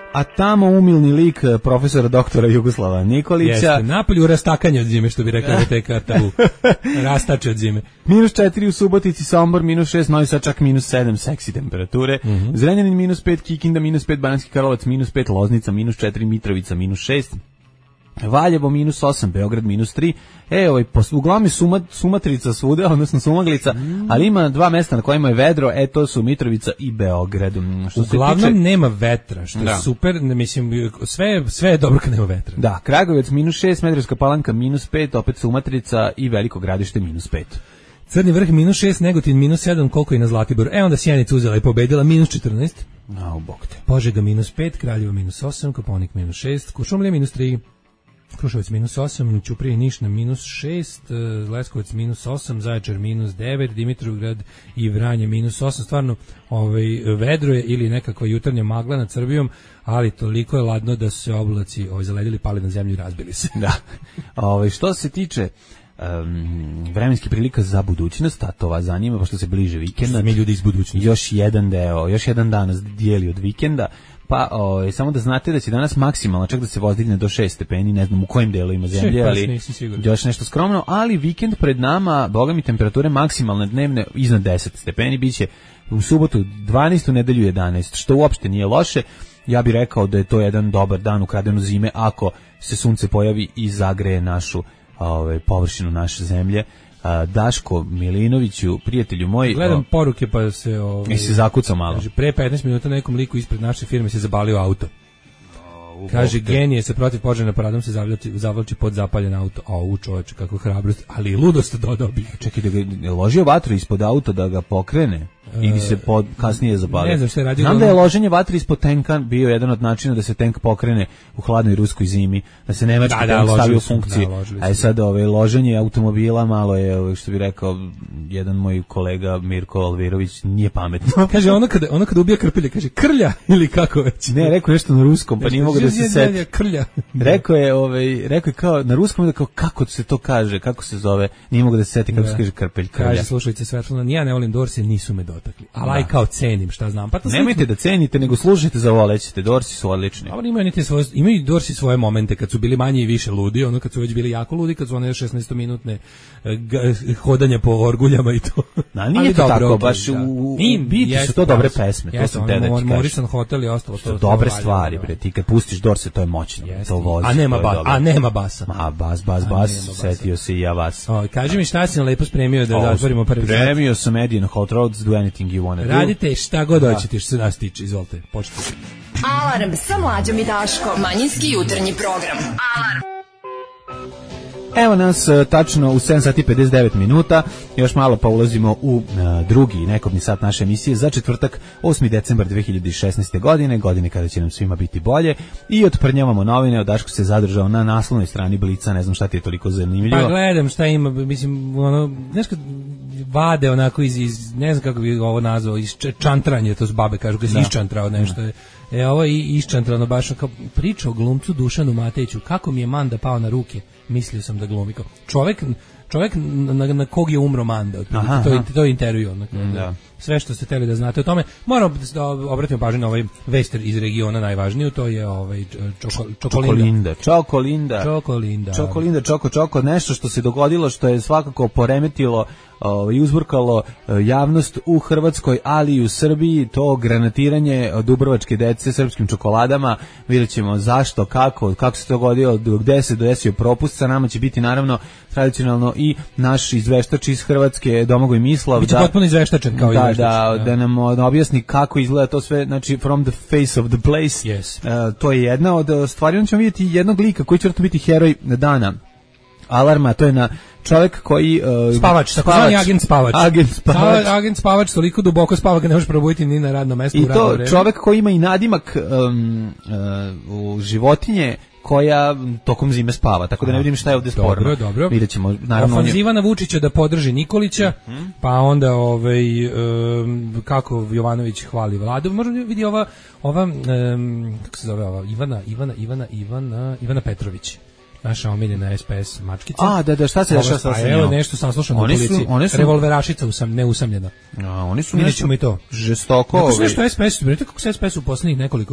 Speaker 7: A tamo umilni lik profesora doktora Jugoslava Nikolića.
Speaker 8: Jeste, napolju rastakanje od zime, što bi rekla V T K tabu. Rastače od zime.
Speaker 7: Minus četiri u Subotici, Sombor, minus šest, Novi Sad čak minus sedam, seksi temperature. Mm -hmm. Zrenjanin minus pet, Kikinda minus pet, Banatski Karlovac minus pet, Loznica minus četiri, Mitrovica minus šest. Valjevo minus osam, Beograd minus tri. E, ovaj, uglavnom je suma, Sumatrica svuda, odnosno Sumaglica, mm. ali ima dva mesta na kojima je vedro, e, to su Mitrovica i Beograd. Što
Speaker 8: uglavnom
Speaker 7: se tiče...
Speaker 8: nema vetra, što da. je super, ne, mislim, sve, sve je dobro kad nema vetra.
Speaker 7: Da, Kragovec minus šest, Smederevska Palanka minus pet, opet Sumatrica i Veliko Gradište minus pet.
Speaker 8: Crni vrh minus šest, Negotin minus sedam, koliko je na Zlatiboru. E, onda Sjenica uzela i pobedila minus četrnaest.
Speaker 7: A, u bok te.
Speaker 8: Požega minus pet, Kraljevo minus osam, Koponik minus šest, Kuršumlija minus tri. Kruševac minus osam, Ćuprija i Niš na minus šest, Leskovac minus osam, Zaječar minus devet, Dimitrovgrad i Vranje minus osam. Stvarno, ovaj, vedro je ili nekakva jutarnja magla nad Srbijom, ali toliko je ladno da su se oblaci ovaj, zaledili, pali na zemlju i razbili se.
Speaker 7: Da. Ovaj, što se tiče um, vremenski prilika za budućnost, a to vas zanima, pošto se bliže vikenda.
Speaker 8: Mi ljudi iz budućnosti.
Speaker 7: Još jedan deo, još jedan dan nas dijeli od vikenda. Pa, o, samo da znate da će danas maksimalno čak da se vozdigne do šest stepeni, ne znam u kojim delovima zemlje, ali još nešto skromno, ali vikend pred nama, boga mi temperature maksimalne dnevne iznad deset stepeni, biće u subotu dvanaest, u nedelju jedanaest, što uopšte nije loše. Ja bih rekao da je to jedan dobar dan ukradenu zime ako se sunce pojavi i zagreje našu ove, površinu naše zemlje. Daško Milinoviću, prijatelju moj,
Speaker 8: gledam poruke pa se ovaj,
Speaker 7: i se zakucao malo.
Speaker 8: Kaže, pre petnaest minuta nekom liku ispred naše firme se zabalio auto. Kaže, genije se protiv požarne paradom se zavlači, zavlači pod zapaljen auto. A u čoveče, kako hrabrost, ali ludost dodao bi.
Speaker 7: Čekaj, da ga ložio vatru ispod auta da ga pokrene ili se pod, kasnije zapalio.
Speaker 8: Ne znam što je radio.
Speaker 7: Znam da je loženje vatre ispod tenka bio jedan od načina da se tenk pokrene u hladnoj ruskoj zimi, da se nemački
Speaker 8: da,
Speaker 7: tenk
Speaker 8: da,
Speaker 7: stavi u
Speaker 8: su,
Speaker 7: funkciju.
Speaker 8: Da,
Speaker 7: a je sad ove, loženje automobila malo je, što bi rekao jedan moj kolega Mirko Alvirović, nije pametno.
Speaker 8: Kaže, ono kada, ono kada ubija krpilje, kaže krlja ili kako već.
Speaker 7: Ne, rekao nešto na ruskom, pa nije mogu da se seti.
Speaker 8: Krlja.
Speaker 7: Rekao je, ovaj, rekao je kao na ruskom da kao kako se to kaže, kako se zove, nije mogu da se seti kako se kaže krpelj, krlja.
Speaker 8: Kaže, slušajte Svetlana, ja ne volim Dorsi, nisu me dotakli. Ali kao cenim, šta znam. Pa to
Speaker 7: nemojte da cenite, nego slušajte za volećete. Dorsi su odlični.
Speaker 8: Ali imaju niti svoje, imaju Dorsi svoje momente kad su bili manje i više ludi, ono kad su već bili jako ludi, kad su one šesnaestominutne hodanja po orguljama i to.
Speaker 7: Na, nije ali to dobro, tako, baš da. U biti su to dobre pesme, to sam te da ti kažem.
Speaker 8: Morrison Hotel i ostalo to.
Speaker 7: Dobre stvari, bre, ti kad pustiš Dorse, to je moćno. To vozi.
Speaker 8: A nema bas, a nema basa.
Speaker 7: Ma bas, bas, bas, setio se i ja vas.
Speaker 8: O, kaži mi šta si nam lepo spremio da otvorimo prvi.
Speaker 7: Spremio sam Eddie and Hot Rods, Do Anything You Wanna Do.
Speaker 8: Radite šta god hoćete što se nas tiče, izvolite, počnite.
Speaker 5: Alarm sa Mlađom i Daškom, manjinski jutarnji program. Alarm.
Speaker 7: Evo nas tačno u sedam sati i pedeset devet minuta, još malo pa ulazimo u uh, drugi nekobni sat naše emisije za četvrtak, osmi decembar dve hiljade šesnaeste. godine, godine kada će nam svima biti bolje i otprnjavamo novine. Daško se zadržao na naslovnoj strani Blica, ne znam šta ti je toliko zanimljivo.
Speaker 8: Pa gledam šta ima, mislim, ono, znaš kad vade onako iz, iz ne znam kako bi ovo nazvao, iz čantranje, to su babe kažu, kad si da. Iščantrao nešto je. E, ovo je iščantrano baš kao priča o glumcu Dušanu Matejiću, kako mi je Manda pao na ruke, mislio sam da glumi kao čovjek, čovjek na, na kog je umro Manda, aha, to, aha. to je intervju, onako, da. Sve što ste hteli da znate o tome. Moramo da obratimo pažnju na ovaj vester iz regiona najvažniju, to je ovaj čoko,
Speaker 7: Čokolinda. Čokolinda.
Speaker 8: Čokolinda.
Speaker 7: Čokolinda, čoko, čoko, nešto što se dogodilo, što je svakako poremetilo i uzburkalo javnost u Hrvatskoj, ali i u Srbiji, to granatiranje dubrovačke dece srpskim čokoladama. Vidjet ćemo zašto, kako, kako se to dogodilo, gde se desio propust. Sa nama će biti naravno tradicionalno i naš izveštač iz Hrvatske, Domagoj Mislav.
Speaker 8: Biće da, potpuno izveštačan kao
Speaker 7: da, da, da, da nam objasni kako izgleda to sve, znači from the face of the place.
Speaker 8: Yes.
Speaker 7: Uh, to je jedna od stvari. On ćemo vidjeti jednog lika koji će vjerojatno biti heroj dana Alarma, to je na čovjek koji uh,
Speaker 8: spavač, takozvani agent spavač.
Speaker 7: Agent spavač.
Speaker 8: Agent spavač toliko duboko spava ga ne možeš probuditi ni na radnom mestu.
Speaker 7: I to čovjek koji ima i nadimak um, uh, u životinje koja tokom zime spava, tako da ne vidim šta je ovdje sporno.
Speaker 8: Dobro, dobro.
Speaker 7: Vidjet ćemo, naravno.
Speaker 8: Ofanziva na Vučića da podrži Nikolića, mm-hmm. pa onda ovaj, um, kako Jovanović hvali Vladu. Možemo vidi ova, ova um, kako se zove ova, Ivana, Ivana, Ivana, Ivana, Ivana Petrović. Naša omiljena S P S mačkica.
Speaker 7: A, da, da, šta se dešava sa njom?
Speaker 8: Evo nešto sam slušao na policiji. Su... Revolverašica usam, neusamljena.
Speaker 7: A, oni su
Speaker 8: vidjet ćemo i to.
Speaker 7: Žestoko.
Speaker 8: Kako su nešto S P S, vidite kako se S P S u poslednjih nekoliko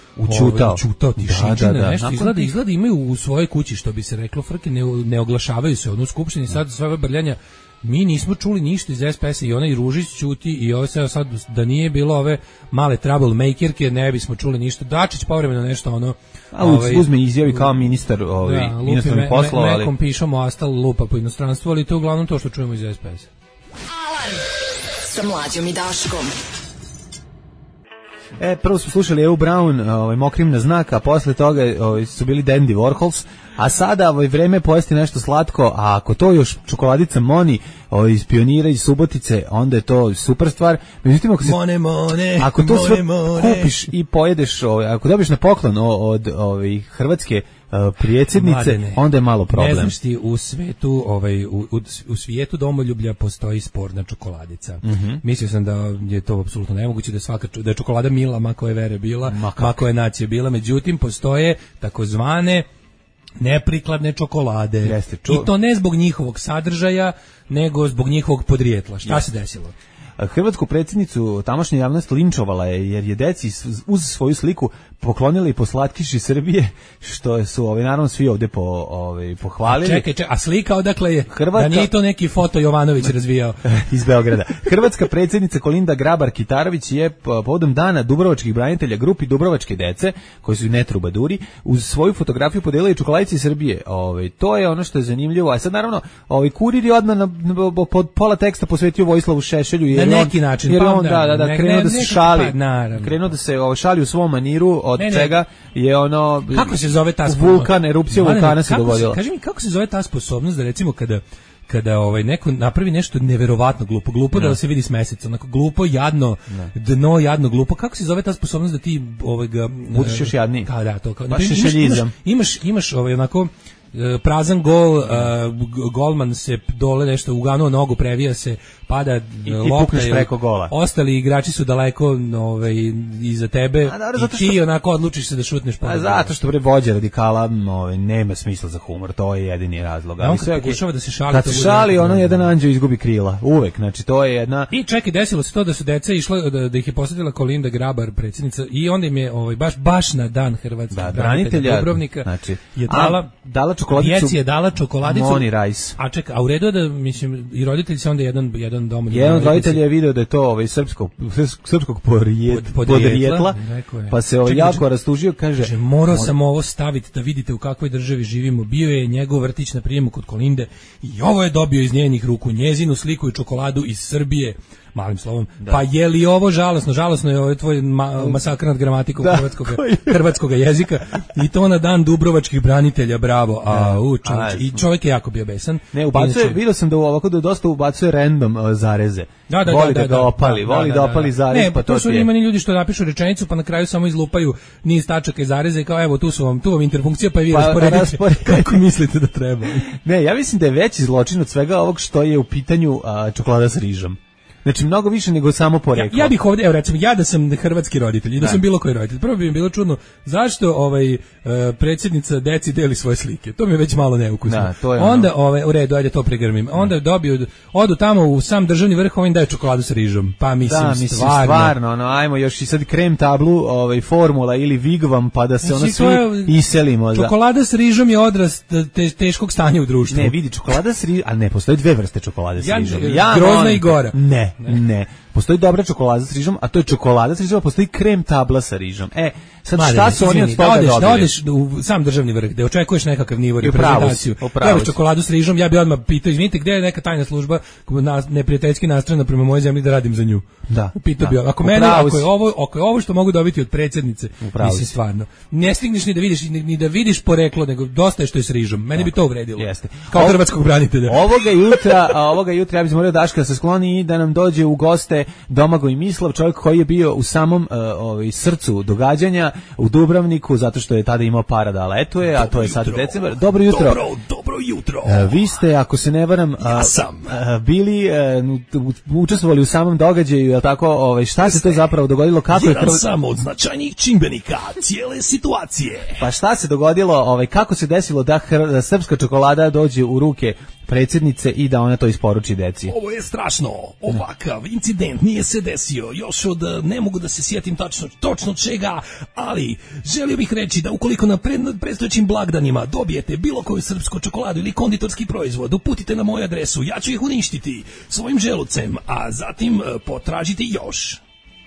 Speaker 7: Učutao.
Speaker 8: Ovaj, učutao tišinčine,
Speaker 7: da, da, da.
Speaker 8: nešto.
Speaker 7: Nakon
Speaker 8: Izgleda,
Speaker 7: tih...
Speaker 8: izgleda imaju u svojoj kući, što bi se reklo, frke, ne, ne oglašavaju se ono u skupštini, sad sve ove brljanja. Mi nismo čuli ništa iz es pe es-a i onaj Ružić ćuti i ovo se sad, da nije bilo ove male troublemakerke, ne bismo čuli ništa. Dačić povremeno nešto ono...
Speaker 7: A ovaj, uzme izjavi kao ministar ovaj,
Speaker 8: da,
Speaker 7: inostranih poslova.
Speaker 8: Me, nekom pišemo Astal lupa po inostranstvu, ali to je uglavnom to što čujemo iz es pe es-a.
Speaker 5: Alarm sa Mlađom i Daškom.
Speaker 7: E, prvo smo slušali Evu Brown, ovaj, Mokrim na znak, a posle toga ovaj, su bili Dandy Warhols, a sada ovaj, vreme je pojesti nešto slatko, a ako to još čokoladica Moni ovaj, iz Pionira iz Subotice, onda je to super stvar. Međutim, ako, se,
Speaker 8: mone, mone,
Speaker 7: ako to
Speaker 8: mone,
Speaker 7: sve
Speaker 8: mone.
Speaker 7: kupiš i pojedeš, ovaj, ako dobiješ na poklon od ovaj, Hrvatske uh, predsjednice, Mladene, onda je malo problem.
Speaker 8: Ne znaš ti, u svetu, ovaj, u, u, u svijetu domoljublja postoji sporna čokoladica. Mm-hmm. Mislio sam da je to apsolutno nemoguće, da je, svaka, da je čokolada mila, mako je vere bila, Ma mako je nacije bila, međutim, postoje takozvane neprikladne čokolade.
Speaker 7: Jeste, ču...
Speaker 8: I to ne zbog njihovog sadržaja, nego zbog njihovog podrijetla. Šta Jeste. se desilo?
Speaker 7: Hrvatsku predsjednicu tamošnja javnost linčovala je jer je deci uz svoju sliku poklonili po slatkiši Srbije, što su ovi naravno svi ovde po ovaj pohvalili.
Speaker 8: Čekaj, čekaj, a slika odakle je?
Speaker 7: Hrvatska...
Speaker 8: Da nije to neki foto Jovanović razvijao
Speaker 7: iz Beograda. Hrvatska predsjednica Kolinda Grabar-Kitarović je povodom dana dubrovačkih branitelja grupi Dubrovačke dece, koji su netrubaduri, uz svoju fotografiju podelili čokoladice iz Srbije. Ovaj to je ono što je zanimljivo. A sad naravno, ovaj Kurir je odmah na, na, pod pola teksta posvetio Vojislavu Šešelju jer
Speaker 8: na neki način,
Speaker 7: jer
Speaker 8: pa
Speaker 7: on da da da
Speaker 8: ne,
Speaker 7: krenuo
Speaker 8: ne,
Speaker 7: da se
Speaker 8: ne,
Speaker 7: šali,
Speaker 8: pa,
Speaker 7: krenuo da se ovaj šali u svom maniru, od
Speaker 8: ne, ne.
Speaker 7: čega je ono
Speaker 8: kako se zove ta
Speaker 7: vulkan, erupcija vulkana se dogodila.
Speaker 8: Kaži mi kako se zove ta sposobnost da recimo kada kada ovaj neko napravi nešto neverovatno glupo, glupo no. da se vidi s meseca, onako glupo, jadno, no. dno jadno, glupo. Kako se zove ta sposobnost da ti ovaj ga
Speaker 7: budeš još jadniji?
Speaker 8: Da, da, to kao.
Speaker 7: Imaš,
Speaker 8: imaš, imaš imaš ovaj onako prazan gol, uh, golman se dole nešto uganuo nogu, previja se, pada
Speaker 7: i, lopta i preko gola.
Speaker 8: Ostali igrači su daleko ovaj, iza tebe a, da, i ti što... onako odlučiš se da šutneš.
Speaker 7: A zato što bre vođa radikala ovaj, nema smisla za humor, to je jedini razlog.
Speaker 8: Ali sve pokušava da se šali.
Speaker 7: Kad se šali, ono jedan anđeo izgubi krila. Uvek, znači to je jedna...
Speaker 8: I čekaj, desilo se to da su deca išla, da, da ih je posjetila Kolinda Grabar, predsjednica, i onda im je ovaj, baš, baš na dan Hrvatskog
Speaker 7: da,
Speaker 8: branitelja Dubrovnika
Speaker 7: znači,
Speaker 8: je dala...
Speaker 7: A, dala čokoladicu.
Speaker 8: Djeci je dala čokoladicu.
Speaker 7: Moni Rice.
Speaker 8: A čekaj, a u redu da, mislim, i roditelji se onda jedan, jedan dom...
Speaker 7: Jedan od roditelja je video da je to ovaj, srpskog, srpskog porijet, Pod, podrijetla, pa se ovaj jako rastužio, kaže...
Speaker 8: kaže morao sam ovo staviti da vidite u kakvoj državi živimo. Bio je njegov vrtić na prijemu kod Kolinde i ovo je dobio iz njenih ruku, njezinu sliku i čokoladu iz Srbije. Malim slovom. Da. Pa je li ovo žalosno? Žalosno je ovo tvoj ma, masakr nad gramatikom da, hrvatskog, hrvatskog jezika i to na dan Dubrovačkih branitelja, bravo. A, u, čovječ, i čovjek je jako bio besan.
Speaker 7: Ne, ubacuje, Inače, vidio sam da ovako da dosta ubacuje random uh, zareze.
Speaker 8: Da, da,
Speaker 7: voli
Speaker 8: da,
Speaker 7: da,
Speaker 8: da,
Speaker 7: da opali,
Speaker 8: da,
Speaker 7: voli
Speaker 8: da,
Speaker 7: da,
Speaker 8: da,
Speaker 7: da opali
Speaker 8: da.
Speaker 7: zarez,
Speaker 8: ne,
Speaker 7: pa to,
Speaker 8: to su
Speaker 7: je.
Speaker 8: imani ljudi što napišu rečenicu pa na kraju samo izlupaju niz tačaka i zareze i kao evo tu su vam, tu vam interfunkcija pa vi pa, rasporedite kako mislite da treba.
Speaker 7: Ne, ja mislim da je veći zločin od svega ovog što je u pitanju uh, čokolada s rižom. Znači mnogo više nego samo poreklo.
Speaker 8: Ja, ja bih ovdje, evo recimo, ja da sam hrvatski roditelj i da, da sam bilo koji roditelj, prvo bi mi bilo čudno zašto ovaj uh, predsjednica deci deli svoje slike. To mi je već malo neukusno.
Speaker 7: Da, to je
Speaker 8: onda
Speaker 7: ono.
Speaker 8: ovaj u redu, ajde to pregrmim. Onda da. dobiju odu tamo u sam državni vrh, ovim daju čokoladu sa rižom. Pa mislim,
Speaker 7: da, mislim
Speaker 8: stvarno,
Speaker 7: stvarno, ono, ajmo još i sad krem tablu, ovaj formula ili vigvam pa da se ono svi je, iselimo.
Speaker 8: Čokolada s rižom je odraz te, teškog stanja u društvu.
Speaker 7: Ne, vidi, čokolada s rižom, a ne, postoje dve vrste čokolade s rižom.
Speaker 8: Ja, grozna i gora.
Speaker 7: Ne, ne. ne. Postoji dobra čokolada sa rižom, a to je čokolada sa rižom, a postoji krem tabla sa rižom. E, sad Mladine, šta su oni od toga
Speaker 8: dobili?
Speaker 7: Da
Speaker 8: odeš u sam državni vrh, gde očekuješ nekakav nivo reprezentaciju. Evo čokoladu s rižom, ja bih odmah pitao, izvinite, gde je neka tajna služba na, neprijateljski nastrojena prema mojoj zemlji da radim za nju? Da. Pitao da. Bi, ako mene, ako je, ovo, ako je ovo što mogu dobiti od predsjednice, mislim stvarno, ne stigneš ni da vidiš, ni, ni da vidiš poreklo, nego dosta je što je s rižom. Mene bi to uvredilo.
Speaker 7: Jeste.
Speaker 8: Kao Ovo, hrvatskog branitelja.
Speaker 7: Ovoga jutra, a ovoga jutra ja bih zamolio Daška da se skloni i da nam dođe u goste Domagoj Mislav, čovjek koji je bio u samom uh, ovaj, srcu događanja u Dubrovniku, zato što je tada imao para da letuje, a to je sad decembar. Dobro jutro.
Speaker 11: Dobro, dobro jutro.
Speaker 7: Uh, vi ste, ako se ne varam, uh,
Speaker 11: ja sam.
Speaker 7: Uh, bili, uh, učestvovali u samom događaju, je tako, ovaj, šta Jeste. se to zapravo dogodilo? Kako
Speaker 11: Jedan
Speaker 7: je Hrv...
Speaker 11: sam od značajnijih čimbenika cijele situacije.
Speaker 7: Pa šta se dogodilo, ovaj, kako se desilo da, hr, da srpska čokolada dođe u ruke predsjednice i da ona to isporuči deci.
Speaker 11: Ovo je strašno. Ovakav incident nije se desio. Još od ne mogu da se sjetim tačno točno čega, ali želio bih reći da ukoliko na pred, predstojećim blagdanima dobijete bilo koju srpsku čokoladu ili konditorski proizvod, uputite na moju adresu, ja ću ih uništiti svojim želucem, a zatim potražite još.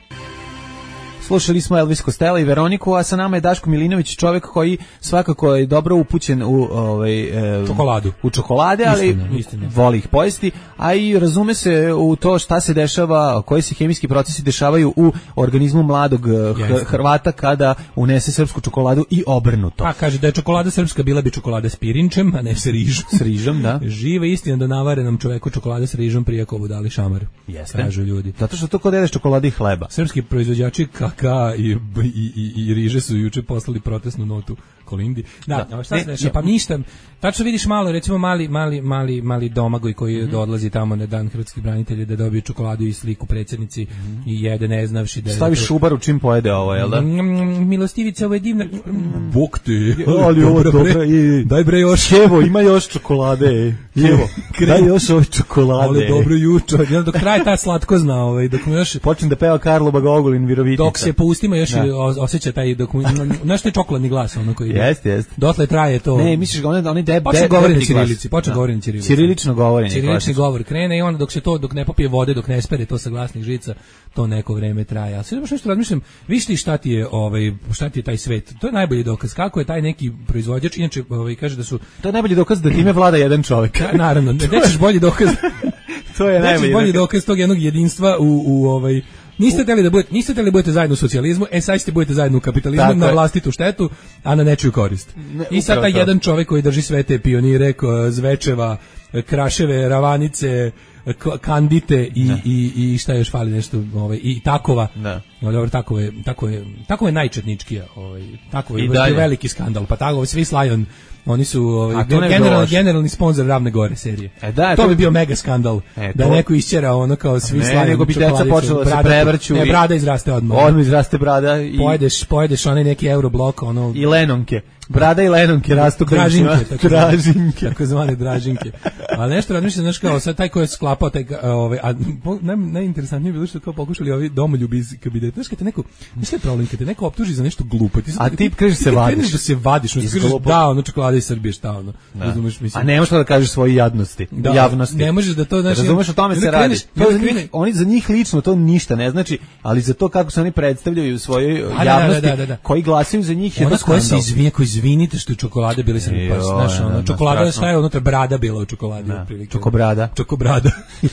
Speaker 7: Slušali smo Elvis Costello i Veroniku, a sa nama je Daško Milinović, čovjek koji svakako je dobro upućen u ovaj e,
Speaker 8: čokoladu,
Speaker 7: u čokolade, ali
Speaker 8: istina, istina.
Speaker 7: voli ih pojesti, a i razume se u to šta se dešava, koji se hemijski procesi dešavaju u organizmu mladog Jeste. Hrvata kada unese srpsku čokoladu i obrnuto.
Speaker 8: Pa kaže da je čokolada srpska bila bi čokolada s pirinčem, a ne s rižom.
Speaker 7: S rižom, da.
Speaker 8: Živa istina da navarenom čoveku čokolada s rižom prije ako mu dali šamar.
Speaker 7: Jeste.
Speaker 8: Kažu ljudi.
Speaker 7: Zato što to kod jedeš čokolade i hleba.
Speaker 8: Srpski proizvođači kaka i, i, i, i riže su juče poslali protestnu notu Kolindi. Da, da. Šta se dešava? Pa ništa. Tačno vidiš malo, recimo mali mali mali mali Domagoj koji mm-hmm. odlazi tamo na dan hrvatskih branitelja da dobije čokoladu i sliku predsjednici mm-hmm. i jede ne znavši da
Speaker 7: stavi to... šubaru čim pojede ovo, jel da?
Speaker 8: Mm, milostivica, ovo je divna.
Speaker 7: Bog ti. Ali ovo dobro. I...
Speaker 8: Daj bre još.
Speaker 7: Evo, ima još čokolade. Evo, daj još ove čokolade.
Speaker 8: Ali dobro jutro. Ja dok traje ta slatkozna, ovaj, dok mu još
Speaker 7: počne da peva Karlo Bagogulin Virovitica.
Speaker 8: Dok se po ustima još da. osjeća taj dok znaš taj čokoladni glas ono koji
Speaker 7: Jeste, jeste.
Speaker 8: Dotle traje to.
Speaker 7: Ne, misliš ga oni oni deb
Speaker 8: počne govori na ćirilici, počne govori na ćirilici.
Speaker 7: Ćirilično govorenje.
Speaker 8: Ćirilični govor krene i onda dok se to dok ne popije vode, dok ne spere to sa glasnih žica, to neko vreme traje. A sve baš nešto razmišljam, viš ti šta ti je ovaj šta ti je taj svet. To je najbolji dokaz kako je taj neki proizvođač, inače ovaj kaže da su
Speaker 7: to je najbolji dokaz da time vlada jedan čovjek.
Speaker 8: Naravno, ne ćeš bolji dokaz.
Speaker 7: To je najbolji
Speaker 8: bolji dokaz tog jednog jedinstva u u ovaj Niste hteli da budete, niste hteli da budete zajedno u socijalizmu, e sad ćete budete zajedno u kapitalizmu tako na vlastitu štetu, a na nečiju korist. Ne, I sad taj to. jedan čovjek koji drži sve te pionire, Zvečeva, Kraševe, Ravanice, Kandite i, i, i šta još fali nešto, ovaj, i Takova. Da. No, dobro, tako je, tako je, tako je najčetničkija, ovaj, tako je, je veliki skandal, pa tako, svi Slajon, oni su ovaj, generalni, generalni sponsor Ravne Gore serije.
Speaker 7: E da,
Speaker 8: to, to bi bio mega skandal. E, da neko isćera ono kao svi
Speaker 7: ne,
Speaker 8: Slajon.
Speaker 7: Nego bi deca počela da se prevrću.
Speaker 8: Ne, brada izraste odmah.
Speaker 7: Odmah izraste brada. I
Speaker 8: pojedeš, pojedeš onaj neki euroblok. Ono,
Speaker 7: i lenonke. Brada i lenonke rastu
Speaker 8: dražinke, tako,
Speaker 7: dražinke.
Speaker 8: tako zvane dražinke. Ali nešto razmišljam, znaš kao, sad taj ko je sklapao taj, ovaj, a naj, najinteresantnije je bilo što kao pokušali ovi domoljubi iz kabineta. Znaš kad te neko, znaš što je problem, kad te neko optuži za nešto glupo. Ti
Speaker 7: a ti kažeš se vadiš.
Speaker 8: da se vadiš, ono, kažeš da, ono čokolada iz Srbije, šta ono.
Speaker 7: Da. Razumeš, mislim. A nemaš što da kažeš svoje jadnosti, da, javnosti.
Speaker 8: Ne možeš da to, znači,
Speaker 7: razumeš, o tome se radi. To za njih, oni za njih lično to ništa ne znači, ali za to kako se oni predstavljaju u svojoj javnosti, koji glasaju za njih je to skandal.
Speaker 8: Ona koja se izvinja, koji izvinite što čokolade bile Srbije, pa znaš, ono, čokolada šta je unutra, brada bila u čokoladi, otprilike.
Speaker 7: Čokobrada.
Speaker 8: Čokobrada.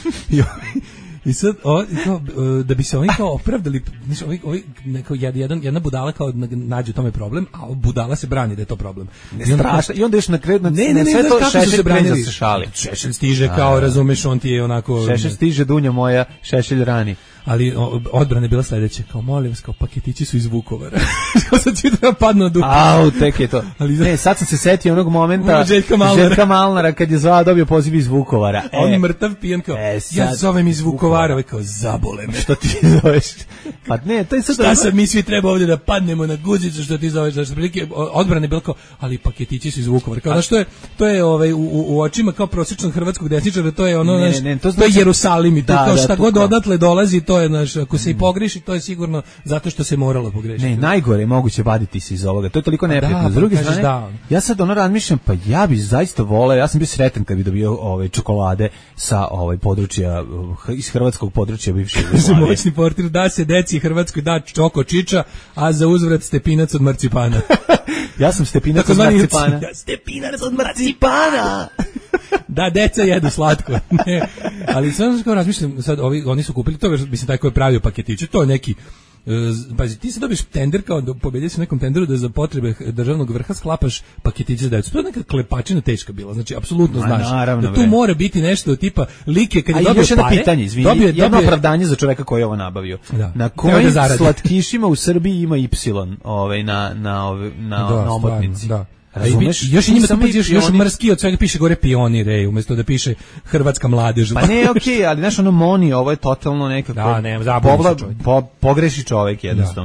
Speaker 8: I sad, o, kao, da bi se oni kao opravdali, znači, ovi, ovi, neko, jedan, jedna budala kao nađe u tome problem, a budala se brani da je to problem.
Speaker 7: Ne, I, onda, strašno, I onda još na kraju, na,
Speaker 8: ne, ne, ne,
Speaker 7: sve
Speaker 8: ne,
Speaker 7: to
Speaker 8: Šešelj se branili.
Speaker 7: Se šali.
Speaker 8: Šešelj stiže kao, a, razumeš, on ti je onako...
Speaker 7: Šešelj stiže, Dunja moja, Šešelj rani.
Speaker 8: Ali o, odbrana je bila sledeća, kao molim vas, kao paketići su iz Vukovara. Sad ću da padnu od dupe.
Speaker 7: Au, tek je to. Ali, ne, sad sam se setio onog momenta
Speaker 8: Željka Malnara.
Speaker 7: Željka Malnara kad je zvao dobio poziv iz Vukovara.
Speaker 8: E, on je mrtav pijan kao, e, sad, ja zovem iz Vukovara, ovaj kao, zabole me.
Speaker 7: Što ti zoveš? Pa ne, to je sad...
Speaker 8: Šta sad mi svi treba ovdje da padnemo na guzicu što ti zoveš? Znači, prilike, odbrana je bila kao, ali paketići su iz Vukovara. Kao, znaš, to je, to je ovaj, u, u očima kao prosječnog hrvatskog desničara, to je ono, ne, ne, ne, to, znači, to je Jerusalim i to da, kao šta da, god kao... odatle dolazi, to je, znaš, ako se i pogreši, to je sigurno zato što se moralo pogrešiti.
Speaker 7: Ne, najgore je moguće vaditi se iz ovoga. To je toliko neprijatno.
Speaker 8: Da,
Speaker 7: s druge
Speaker 8: strane, da.
Speaker 7: Ja sad ono razmišljam, pa ja bih zaista voleo, ja sam bio sretan kad bi dobio ove čokolade sa ovaj područja iz hrvatskog područja bivše Jugoslavije.
Speaker 8: Moćni portir da se deci Hrvatskoj da čoko čiča, a za uzvrat stepinac od marcipana.
Speaker 7: Ja sam stepinac od marcipana.
Speaker 8: Stepinac od marcipana. Da, deca jedu slatko. Ne. Ali sam kao razmišljam, sad ovi, oni su kupili to, mislim, taj ko je pravio paketiće, to je neki, uh, pazi, ti se dobiš tender kao da pobediš u nekom tenderu da za potrebe državnog vrha sklapaš paketiće za decu. To je neka klepačina teška bila, znači, apsolutno znaš.
Speaker 7: Naravno,
Speaker 8: da tu bre. Mora biti nešto tipa like kad je dobio
Speaker 7: pare. A još pitanje, izvini,
Speaker 8: dobio,
Speaker 7: jedno
Speaker 8: dobio,
Speaker 7: opravdanje za čoveka koji je ovo nabavio. Da. Na kojim da slatkišima u Srbiji ima Y ovaj, na, na, na, na,
Speaker 8: da,
Speaker 7: na omotnici?
Speaker 8: Da. Razumeš? Još i njima to još, još mrski od svega piše gore pionir, ej, umjesto da piše hrvatska mladež.
Speaker 7: Pa ne, okej, okay, ali znaš ono moni, ovo je totalno nekako...
Speaker 8: Da, ne, zabavno
Speaker 7: čovjek. Po, pogreši čovjek jednostavno.
Speaker 8: Da.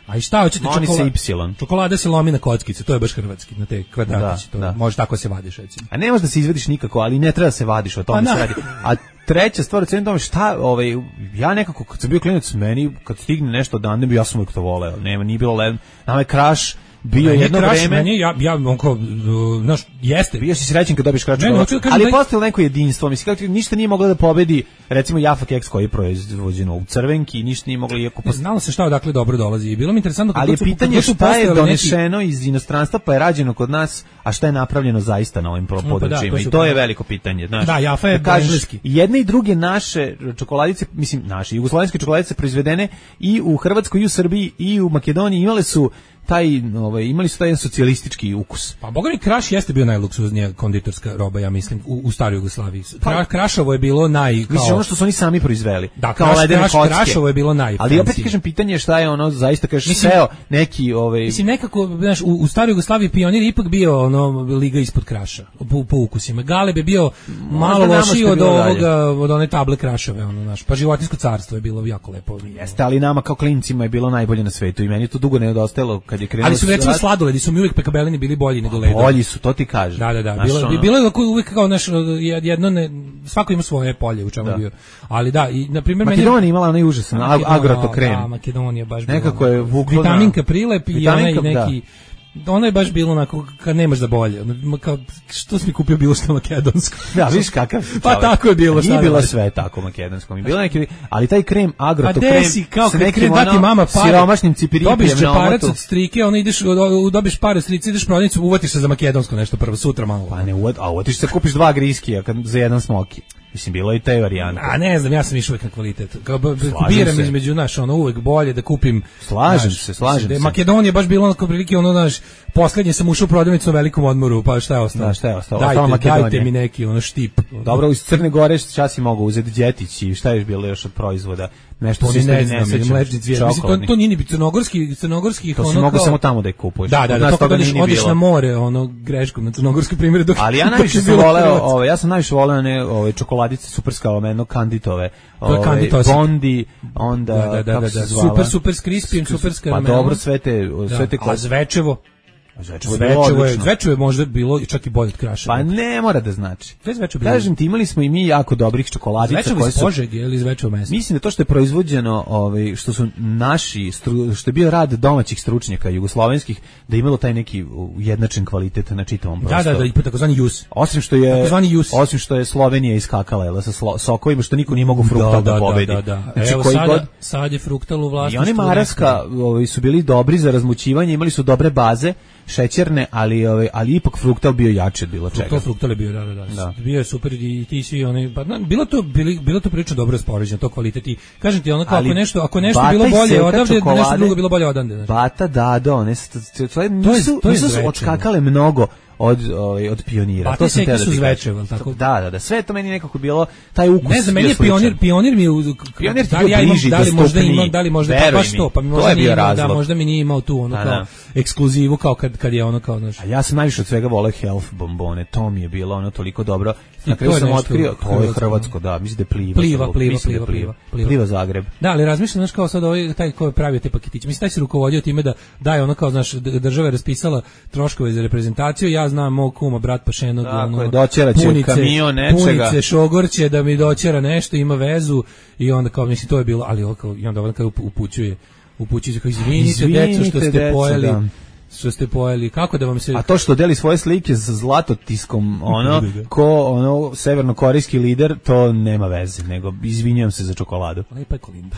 Speaker 8: A i šta hoćete čokolada?
Speaker 7: Y.
Speaker 8: Čokolada se lomi na kockice, to je baš hrvatski, na te kvadratiće, to
Speaker 7: da.
Speaker 8: može tako se vadiš recimo.
Speaker 7: A ne može da se izvadiš nikako, ali ne treba da se vadiš, o tome
Speaker 8: Pa
Speaker 7: se radi. A treća stvar, o tome šta, ovaj, ja nekako kad sam bio klinac, meni kad stigne nešto odande, ja sam uvijek to voleo. Nema, nije bilo lev, nama je Kraš bio
Speaker 8: meni
Speaker 7: jedno
Speaker 8: kraš,
Speaker 7: vreme.
Speaker 8: Meni, ja, ja, onko, znaš, jeste.
Speaker 7: Bio si srećen kad dobiš Kraš
Speaker 8: Ne,
Speaker 7: čokoladu,
Speaker 8: hoću da kažem
Speaker 7: ali
Speaker 8: da-
Speaker 7: je postojalo neko jedinstvo. Mislim, kako ništa nije moglo da pobedi, recimo Jaffa keks koji je proizvođeno u Crvenki, ništa nije moglo, iako
Speaker 8: Ne, znalo se šta odakle dobro dolazi i bilo mi interesantno kako
Speaker 7: ali je
Speaker 8: su-
Speaker 7: pitanje
Speaker 8: kako su
Speaker 7: šta je
Speaker 8: postojali
Speaker 7: donešeno iz inostranstva pa je rađeno kod nas, a šta je napravljeno zaista na ovim
Speaker 8: pa da,
Speaker 7: područjima.
Speaker 8: to
Speaker 7: I
Speaker 8: su-
Speaker 7: to je veliko pitanje. Znaš,
Speaker 8: Da, Jaffa je
Speaker 7: da kažeš,
Speaker 8: engleski.
Speaker 7: jedne i druge naše čokoladice, mislim naše, jugoslovenske čokoladice proizvedene i u Hrvatskoj i u Srbiji i u Makedoniji imale su taj, ovaj, imali su taj jedan socijalistički ukus.
Speaker 8: Pa boga mi Kraš jeste bio najluksuznija konditorska roba, ja mislim, u, u staroj Jugoslaviji. Kra, Krašovo je bilo naj... Kao,
Speaker 7: Misliš ono što su oni sami proizveli?
Speaker 8: Da,
Speaker 7: kao
Speaker 8: Kraš,
Speaker 7: ledene
Speaker 8: Kraš,
Speaker 7: kocke.
Speaker 8: Krašovo je bilo naj.
Speaker 7: Ali opet ti kažem, pitanje je šta je ono, zaista kažeš,
Speaker 8: Mislim-
Speaker 7: seo neki... Ovaj,
Speaker 8: Mislim, nekako, znaš, u, u staroj Jugoslaviji Pionir je ipak bio ono, liga ispod Kraša, po, po ukusima. Galeb je bio malo
Speaker 7: nama
Speaker 8: lošiji
Speaker 7: što je
Speaker 8: od
Speaker 7: bilo dalje.
Speaker 8: ovoga, od one table Krašove, ono, znaš, pa Životinjsko carstvo je bilo jako lepo.
Speaker 7: Jeste, ali nama kao klincima je bilo najbolje na svetu i meni je to dugo ne nedostajalo kad je krenuo...
Speaker 8: Ali su recimo
Speaker 7: slat-
Speaker 8: sladoledi, su mi uvijek pekabelini bili bolji nego ledovi.
Speaker 7: Bolji su, to ti kažem.
Speaker 8: Da, da, da.
Speaker 7: Znaš,
Speaker 8: Bilo,
Speaker 7: ono-
Speaker 8: bilo je uvijek kao naš jedno ne, svako ima svoje polje u čemu je bio. Ali da, i na primjer meni
Speaker 7: Makedonija imala onaj užasan ag- agrotokrem.
Speaker 8: Da, Makedonija baš bila
Speaker 7: Nekako je
Speaker 8: onako.
Speaker 7: vuklo na-
Speaker 8: Vitaminka prilep i onaj
Speaker 7: Vitaminka,
Speaker 8: neki ono je baš bilo onako kad nemaš za bolje. Ono, kao, što si mi kupio bilo što makedonsko?
Speaker 7: Da, vidiš kakav.
Speaker 8: Pa
Speaker 7: čovjek.
Speaker 8: tako je bilo, šta
Speaker 7: Nije
Speaker 8: da
Speaker 7: bilo
Speaker 8: radiš?
Speaker 7: sve tako makedonskom. Bilo neki, ali taj krem
Speaker 8: Pa
Speaker 7: agrotokrem
Speaker 8: desi, kao
Speaker 7: sa
Speaker 8: kad
Speaker 7: nekim
Speaker 8: krem dati
Speaker 7: ono
Speaker 8: mama pare,
Speaker 7: siromašnim cipiripijem
Speaker 8: dobiš
Speaker 7: na
Speaker 8: džeparac
Speaker 7: omotu.
Speaker 8: od strike, ono ideš, o- dobiš pare od strice, ideš u prodavnicu, uvatiš se za makedonsko nešto prvo, sutra malo.
Speaker 7: Pa ne, uvat, a uvatiš se kupiš dva griskija kad, za jedan smoki. Mislim, bilo je i te varijante.
Speaker 8: A ne znam, ja sam išao uvek na kvalitet. Kao b- b-
Speaker 7: Slažem
Speaker 8: biram
Speaker 7: se.
Speaker 8: između naš, ono uvek bolje da kupim.
Speaker 7: Slažem
Speaker 8: znaš,
Speaker 7: se, slažem
Speaker 8: da je
Speaker 7: se.
Speaker 8: Makedonija baš bilo onako prilike ono naš poslednje sam ušao u prodavnicu na velikom odmoru, pa šta je ostalo?
Speaker 7: Da, šta je ostalo?
Speaker 8: Dajte,
Speaker 7: Ostala Makedonija.
Speaker 8: dajte mi neki ono štip.
Speaker 7: Dobro, iz Crne Gore šta si mogao uzeti Đetić i šta je bilo još od proizvoda? Nešto
Speaker 8: To
Speaker 7: se
Speaker 8: ni
Speaker 7: isto
Speaker 8: ne
Speaker 7: ne
Speaker 8: znam, ili
Speaker 7: sećam.
Speaker 8: mlečni cvijet. Mislim, to,
Speaker 7: Čokoladni.
Speaker 8: to nije ni crnogorski, crnogorski
Speaker 7: To si
Speaker 8: ono
Speaker 7: mogao
Speaker 8: kao-
Speaker 7: samo tamo da je kupuješ.
Speaker 8: Da, da,
Speaker 7: Kod
Speaker 8: da,
Speaker 7: nas
Speaker 8: to kad
Speaker 7: toga
Speaker 8: odeš,
Speaker 7: nije ni
Speaker 8: odeš
Speaker 7: bilo.
Speaker 8: na more, ono, greškom, na crnogorski primjer. Dok,
Speaker 7: Ali ja
Speaker 8: dok
Speaker 7: najviše
Speaker 8: je
Speaker 7: sam
Speaker 8: bilo
Speaker 7: voleo,
Speaker 8: Hrvatska.
Speaker 7: ove, ja sam najviše voleo ne, ove čokoladice super skalameno kanditove,
Speaker 8: To je
Speaker 7: ove,
Speaker 8: Candy Toast.
Speaker 7: Bondi, onda
Speaker 8: Da, da, da,
Speaker 7: kako
Speaker 8: da,
Speaker 7: se
Speaker 8: da.
Speaker 7: zvala?
Speaker 8: Super, super s crispy, super s
Speaker 7: Pa
Speaker 8: karamelom.
Speaker 7: dobro, sve te, sve te
Speaker 8: Da, a Zvečevo,
Speaker 7: Zvečevo je bilo
Speaker 8: Zvečevo je,
Speaker 7: odlično.
Speaker 8: Zvečevo je možda bilo i čak i bolje od Kraša.
Speaker 7: Pa ne mora da znači.
Speaker 8: Sve Zvečevo bilo.
Speaker 7: Kažem ti, imali smo i mi jako dobrih čokoladica
Speaker 8: Zvečevo
Speaker 7: koje
Speaker 8: iz
Speaker 7: su...
Speaker 8: Požege ili Zvečevo mesto?
Speaker 7: Mislim da to što je proizvođeno, ovaj, što su naši, stru- što je bio rad domaćih stručnjaka jugoslovenskih, da je imalo taj neki ujednačen kvalitet na čitavom
Speaker 8: Da,
Speaker 7: prostoru.
Speaker 8: da, da, i takozvani jus.
Speaker 7: Osim što je
Speaker 8: Takozvani jus.
Speaker 7: osim što je Slovenija iskakala jel, sa slo, sokovima što niko nije mogao fruktal da, pobedi.
Speaker 8: Da, da, da.
Speaker 7: Znači,
Speaker 8: Evo
Speaker 7: koji
Speaker 8: sada,
Speaker 7: god
Speaker 8: sad je fruktal u
Speaker 7: i
Speaker 8: vlasništvu.
Speaker 7: oni Maraska ovaj, su bili dobri za razmućivanje, imali su dobre baze, šećerne, ali ovaj, ali ipak fruktal bio jači od bilo čega.
Speaker 8: To fruktal je bio, da, da, da.
Speaker 7: Da.
Speaker 8: Bio je super i ti svi oni, pa na, bilo to bili, bilo to prilično dobro raspoređeno, to kvalitet i kažem ti ono kao
Speaker 7: Ali
Speaker 8: ako nešto, ako je nešto
Speaker 7: Bata
Speaker 8: bilo
Speaker 7: i
Speaker 8: bolje
Speaker 7: Seka
Speaker 8: odavde,
Speaker 7: čokolade-
Speaker 8: nešto drugo bilo bolje odande, znači.
Speaker 7: Bata, Dado, one su, to je,
Speaker 8: To je-
Speaker 7: nisu,
Speaker 8: to je
Speaker 7: nisu
Speaker 8: Zvečevo.
Speaker 7: odskakale mnogo od, ovaj, od pionira.
Speaker 8: Bata
Speaker 7: to
Speaker 8: i
Speaker 7: sam
Speaker 8: Seka
Speaker 7: teo da
Speaker 8: su
Speaker 7: ti
Speaker 8: Zvečevo,
Speaker 7: kažem.
Speaker 8: jel tako?
Speaker 7: Da, da, da, sve je to meni nekako bilo, taj ukus
Speaker 8: Ne znam, meni
Speaker 7: bio
Speaker 8: je
Speaker 7: sličan.
Speaker 8: pionir, pionir mi je u-
Speaker 7: Pionir ti
Speaker 8: da
Speaker 7: bio
Speaker 8: li ja imam,
Speaker 7: bliži,
Speaker 8: da li možda
Speaker 7: dostupniji.
Speaker 8: imam, da li možda pa
Speaker 7: Veruj
Speaker 8: baš
Speaker 7: mi,
Speaker 8: to, pa mi
Speaker 7: to
Speaker 8: možda
Speaker 7: je bio
Speaker 8: nije imao, da,
Speaker 7: razlog.
Speaker 8: možda mi nije imao tu ono
Speaker 7: Da,
Speaker 8: kao
Speaker 7: da.
Speaker 8: ekskluzivu kao kad kad je ono kao znaš.
Speaker 7: A ja sam najviše od svega voleo Health bombone, to mi je bilo ono toliko dobro.
Speaker 8: I
Speaker 7: Na kraju
Speaker 8: to je
Speaker 7: sam
Speaker 8: nešto
Speaker 7: otkrio, to je
Speaker 8: hrvatsko,
Speaker 7: hrvatsko, da, mislim da je Pliva.
Speaker 8: Pliva,
Speaker 7: sam-
Speaker 8: Pliva,
Speaker 7: mislim da je
Speaker 8: Pliva,
Speaker 7: Pliva,
Speaker 8: Pliva.
Speaker 7: Pliva Zagreb.
Speaker 8: Da, ali razmišljam, znaš, kao sad ovaj, taj ko je pravio te paketiće. Mislim, taj se rukovodio time da daje ono kao, znaš, d- država je raspisala troškove za reprezentaciju, ja znam mog kuma, brat Pašenog,
Speaker 7: Tako
Speaker 8: ono,
Speaker 7: je, doćeraće kamion nečega.
Speaker 8: Punice, šogorće da mi doćera nešto, ima vezu i onda kao, mislim, to je bilo, ali ovo kao, i onda onda kao up- upućuje, upućuje, kao, izvinite,
Speaker 7: Izvinite,
Speaker 8: deco, što ste
Speaker 7: deco,
Speaker 8: pojeli,
Speaker 7: da.
Speaker 8: što ste pojeli, kako da vam se...
Speaker 7: A to što deli svoje slike sa zlatotiskom, ono, ko ono severnokorejski lider, to nema veze, nego izvinjavam se za čokoladu.
Speaker 8: Lepa je Kolinda.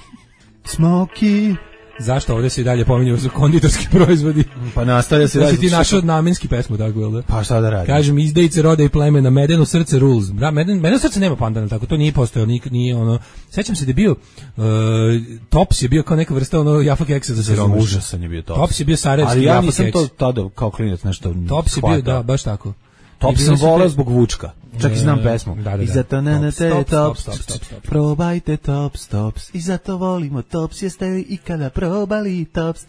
Speaker 7: Smoky.
Speaker 8: Zašto ovdje se i dalje pominju su konditorski proizvodi?
Speaker 7: Pa nastavlja se
Speaker 8: Da si
Speaker 7: dalje.
Speaker 8: ti našao namenski pesmu, tako, jel da?
Speaker 7: Pa šta da radim?
Speaker 8: Kažem, izdejice roda i plemena, medeno srce rules. Da, meden, medeno srce nema pandana, tako, to nije postojao, nik, nije ono... Sećam se da je bio, uh, Tops je bio kao neka vrsta ono Jaffa keksa za siromašne.
Speaker 7: Užasan je bio Tops.
Speaker 8: Tops je bio sarajevski
Speaker 7: Ali ja
Speaker 8: Jaffa
Speaker 7: nisam
Speaker 8: keks.
Speaker 7: to tada kao klinac nešto
Speaker 8: Tops je bio,
Speaker 7: shvatao.
Speaker 8: da, baš tako.
Speaker 7: Top sam voleo zbog Vučka. Čak i znam pesmu.
Speaker 8: Da, da, da.
Speaker 7: I zato na na te
Speaker 8: Top,
Speaker 7: top,
Speaker 8: stop, stop, stop, stop.
Speaker 7: probajte top stops. I zato volimo tops, jeste li i kada probali tops.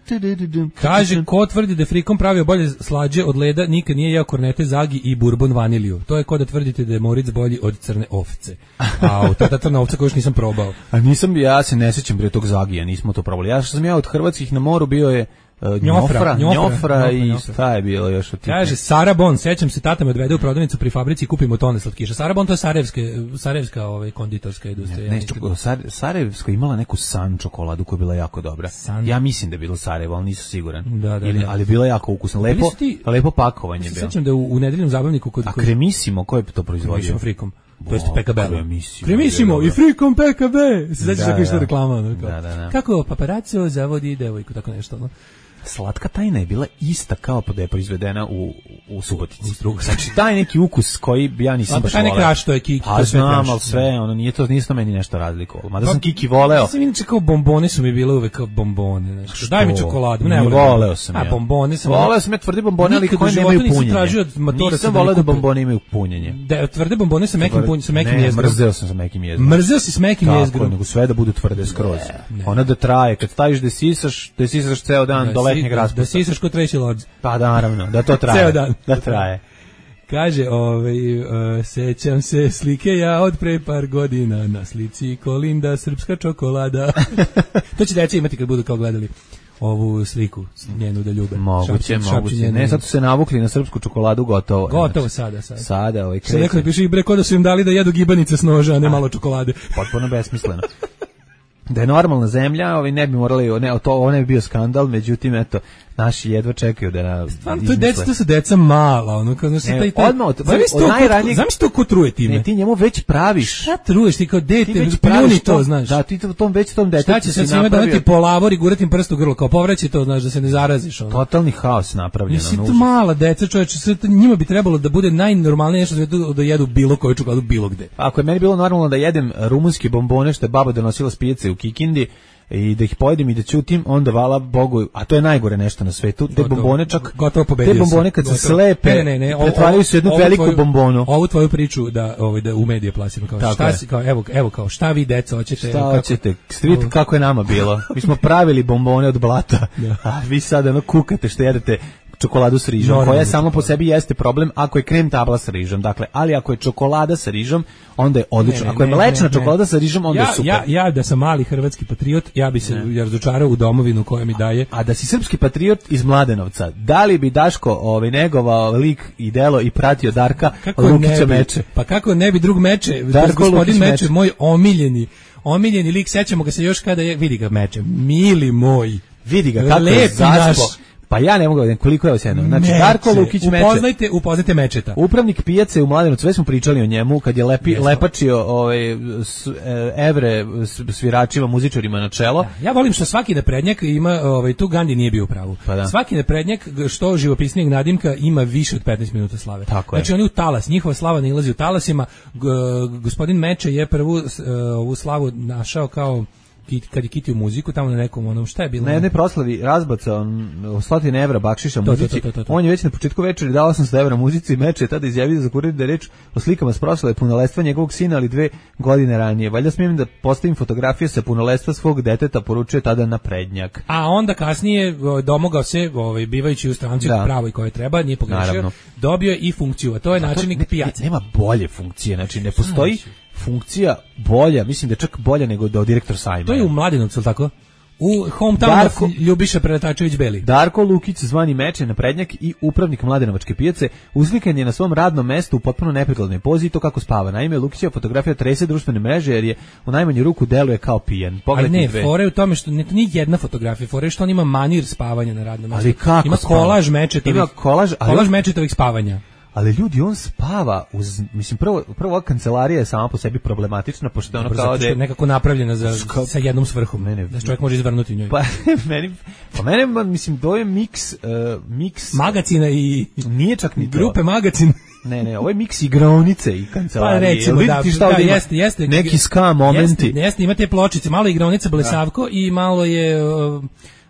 Speaker 8: Kaže, ko tvrdi da je frikom pravio bolje slađe od leda, nikad nije jeo kornete, zagi i bourbon vaniliju. To je ko da tvrdite da je Moritz bolji od crne ovce. A to je ta crna ovca koju još nisam probao.
Speaker 7: A nisam, ja se ne sećam bre tog zagija, nismo to probali. Ja što sam ja od hrvatskih na moru bio je Uh, njofra, njofra, njofra i šta je bilo još od tih?
Speaker 8: Kaže, Sarabon, sećam se, tata me odvede u prodavnicu pri fabrici i kupimo tone slatkiša. Sarabon, to je sarajevska, sarajevska ovaj, konditorska industrija.
Speaker 7: Ne, ne, čoko, Sar, Sarajevska imala neku san čokoladu koja je bila jako dobra. San. Ja mislim da je bilo Sarajevo, ali nisam siguran.
Speaker 8: Da, da,
Speaker 7: Ili,
Speaker 8: da.
Speaker 7: ali bila jako ukusna. Lepo, ti, lepo pakovanje bilo.
Speaker 8: Sećam da u, u nedeljnom zabavniku kod...
Speaker 7: A Cremissimo, ko je to proizvodio?
Speaker 8: Cremissimo Frikom. To jest P K B.
Speaker 7: Cremissimo.
Speaker 8: Cremissimo i Frikom P K B. Se sećaš kako je što reklama?
Speaker 7: Da, da, da.
Speaker 8: Kako paparazzo zavodi devojku, tako nešto, no?
Speaker 7: Slatka tajna je bila ista kao da je proizvedena u, u Subotici. Znači, taj neki ukus koji bi ja nisam baš voleo.
Speaker 8: Taj kraš, to je Kiki.
Speaker 7: A znam, ali sve, ono, nije to, nisam meni nešto razlikovalo. Mada sam Kiki voleo.
Speaker 8: Mislim, inače kao bombone su mi bile uvek kao bombone. Znači, daj mi čokoladu.
Speaker 7: Ne, voleo sam
Speaker 8: ja. A bombone sam...
Speaker 7: Voleo sam ja tvrde bombone, ali koje nemaju punjenje. Nisam voleo da bombone imaju punjenje.
Speaker 8: Da, tvrde bombone sa mekim punjenjem, sa mekim jezgrom.
Speaker 7: Ne, mrzeo sam sa mekim jezgrom.
Speaker 8: Mrzeo si s mekim jezgrom.
Speaker 7: Tako, nego sve da budu tvrde skroz. Ona da traje, kad staviš da sisaš, da sisaš ceo dan do letnjeg raspusta. Ko Tracy Lords.
Speaker 8: Pa
Speaker 7: naravno, da to traje.
Speaker 8: Ceo dan.
Speaker 7: Da traje.
Speaker 8: Kaže, ovaj, uh, sećam se slike ja od pre par godina na slici Kolinda, srpska čokolada. To će deca imati kad budu kao gledali ovu sliku njenu da ljube.
Speaker 7: Moguće, šapci, moguće. Šapci ne, sad su se navukli na srpsku čokoladu, gotovo.
Speaker 8: Gotovo sada, sada.
Speaker 7: Sada, ovaj
Speaker 8: kreće. Se neko piše i bre, ko da su im dali da jedu gibanice s noža, a ne malo čokolade.
Speaker 7: Potpuno besmisleno. Da je normalna zemlja, ovaj ne bi morali, ne, to ovo ne bi bio skandal, međutim eto naši jedva čekaju da na
Speaker 8: stvarno to je deca, to su deca mala, ono kao znači taj taj
Speaker 7: odmah od, od najranijeg
Speaker 8: zamisli to ko truje time.
Speaker 7: Ne, ti njemu već praviš.
Speaker 8: Šta truješ ti kao dete, već praviš to, to, znaš.
Speaker 7: Da, ti to tom već tom detetu.
Speaker 8: Šta će se svima doneti po lavori, gurati im prst u grlo, kao povraći to, znaš, da se ne zaraziš, ono.
Speaker 7: Totalni haos napravljeno.
Speaker 8: Nisi to mala deca, čoveče, sve njima bi trebalo da bude najnormalnije što svetu da jedu bilo koju čokoladu bilo gde.
Speaker 7: Ako je meni bilo normalno da jedem rumunske bombone što je baba donosila s pijace u Kikindi i da ih pojedem i da ćutim, onda vala Bogu, a to je najgore nešto na svetu, te bombone čak,
Speaker 8: gotovo pobedio
Speaker 7: te bombone kad
Speaker 8: gotovo.
Speaker 7: se slepe,
Speaker 8: ne, ne, ne,
Speaker 7: pretvaraju se jednu veliku
Speaker 8: tvoju,
Speaker 7: bombonu.
Speaker 8: Ovu tvoju priču da, ovaj, da u medije plasimo, kao
Speaker 7: tako
Speaker 8: šta si, kao, evo, evo kao, šta vi deco hoćete?
Speaker 7: Šta hoćete? Street kako je nama bilo. Mi smo pravili bombone od blata, a vi sada ono kukate što jedete čokoladu s rižom, no, koja no, samo po sebi jeste problem ako je krem tabla sa rižom. Dakle, ali ako je čokolada sa rižom, onda je odlično. Ako je mlečna čokolada sa rižom, onda
Speaker 8: ja,
Speaker 7: je super.
Speaker 8: Ja, ja da sam mali hrvatski patriot, ja bi se razočarao u domovinu koja mi daje.
Speaker 7: A, a da si srpski patriot iz Mladenovca, da li bi Daško ovaj, negovao lik i delo i pratio Darka Lukića Meče?
Speaker 8: Pa kako ne bi drug Meče, Darko gospodin Meče, Meče, moj omiljeni, omiljeni lik, sećamo ga se još kada je, vidi ga Meče, mili moj.
Speaker 7: Vidi ga kako je zaspo. Pa ja ne mogu da koliko je osjedno. Znači Meče. Darko Lukić Meče.
Speaker 8: Upoznajte, upoznajte Mečeta.
Speaker 7: Upravnik pijace u Mladenovcu, već smo pričali o njemu kad je lepi, lepačio ovaj s, e, evre sviračima, muzičarima na čelo.
Speaker 8: Da, ja volim što svaki naprednjak ima, ovaj tu Gandhi nije bio u pravu.
Speaker 7: Pa da.
Speaker 8: Svaki naprednjak što živopisnijeg nadimka ima više od petnaest minuta slave.
Speaker 7: Tako
Speaker 8: znači
Speaker 7: je.
Speaker 8: oni u talas, njihova slava nailazi u talasima. G, gospodin Meče je prvu ovu slavu našao kao kad je kitio muziku tamo na nekom onom šta je bilo
Speaker 7: na jednoj proslavi razbacao stotine evra bakšiša muzici. To, to, to, to. On je već na početku večeri dao osamsto evra muzici. Meče je tada izjavio za kurir da je reč o slikama s proslave punoletstva njegovog sina, ali dve godine ranije. Valjda smijem da postavim fotografije sa punoletstva svog deteta, poručuje tada naprednjak.
Speaker 8: A onda kasnije domogao se, ovaj, bivajući u stranci da. Pravoj koje treba, nije pogrešio, naravno. Dobio je i funkciju, a to je a načelnik to ne, pijace.
Speaker 7: Nema bolje funkcije, znači ne postoji funkcija bolja, mislim da je čak bolja nego da direktor sajma.
Speaker 8: To je u Mladenovcu, ili tako? U hometown Ljubiša Preletačević Beli.
Speaker 7: Darko Lukić, zvani Meče, naprednjak i upravnik Mladenovačke pijace, uslikan je na svom radnom mestu u potpuno neprikladnoj pozi, to kako spava. Naime, Lukićeva fotografija trese društvene mreže jer je u najmanju ruku deluje kao pijan.
Speaker 8: Pogledajte ne, dve. Fore u tome što ne, nije jedna fotografija, fore što on ima manir spavanja na radnom mestu.
Speaker 7: Ali kako
Speaker 8: ima
Speaker 7: spava?
Speaker 8: Kolaž Mečetovih,
Speaker 7: ima kolaž, ali...
Speaker 8: kolaž Mečetovih spavanja.
Speaker 7: Ali ljudi, on spava uz, mislim, prvo, prvo ova kancelarija je sama po sebi problematična, pošto je ono kao da je
Speaker 8: nekako napravljena za, Ska... sa jednom svrhom,
Speaker 7: ne, ne,
Speaker 8: da čovjek može izvrnuti u njoj.
Speaker 7: Pa meni, pa mene, mislim, to je miks, uh, miks...
Speaker 8: Magacina i...
Speaker 7: Nije čak ni
Speaker 8: grupe
Speaker 7: to.
Speaker 8: Magacin.
Speaker 7: Ne, ne, ovo je miks igraonice i kancelarije.
Speaker 8: Pa recimo, da,
Speaker 7: šta
Speaker 8: da, jeste, jeste.
Speaker 7: Neki ska momenti.
Speaker 8: Jeste, jeste, ima te pločice, malo igraonica Blesavko da. I malo je... Uh,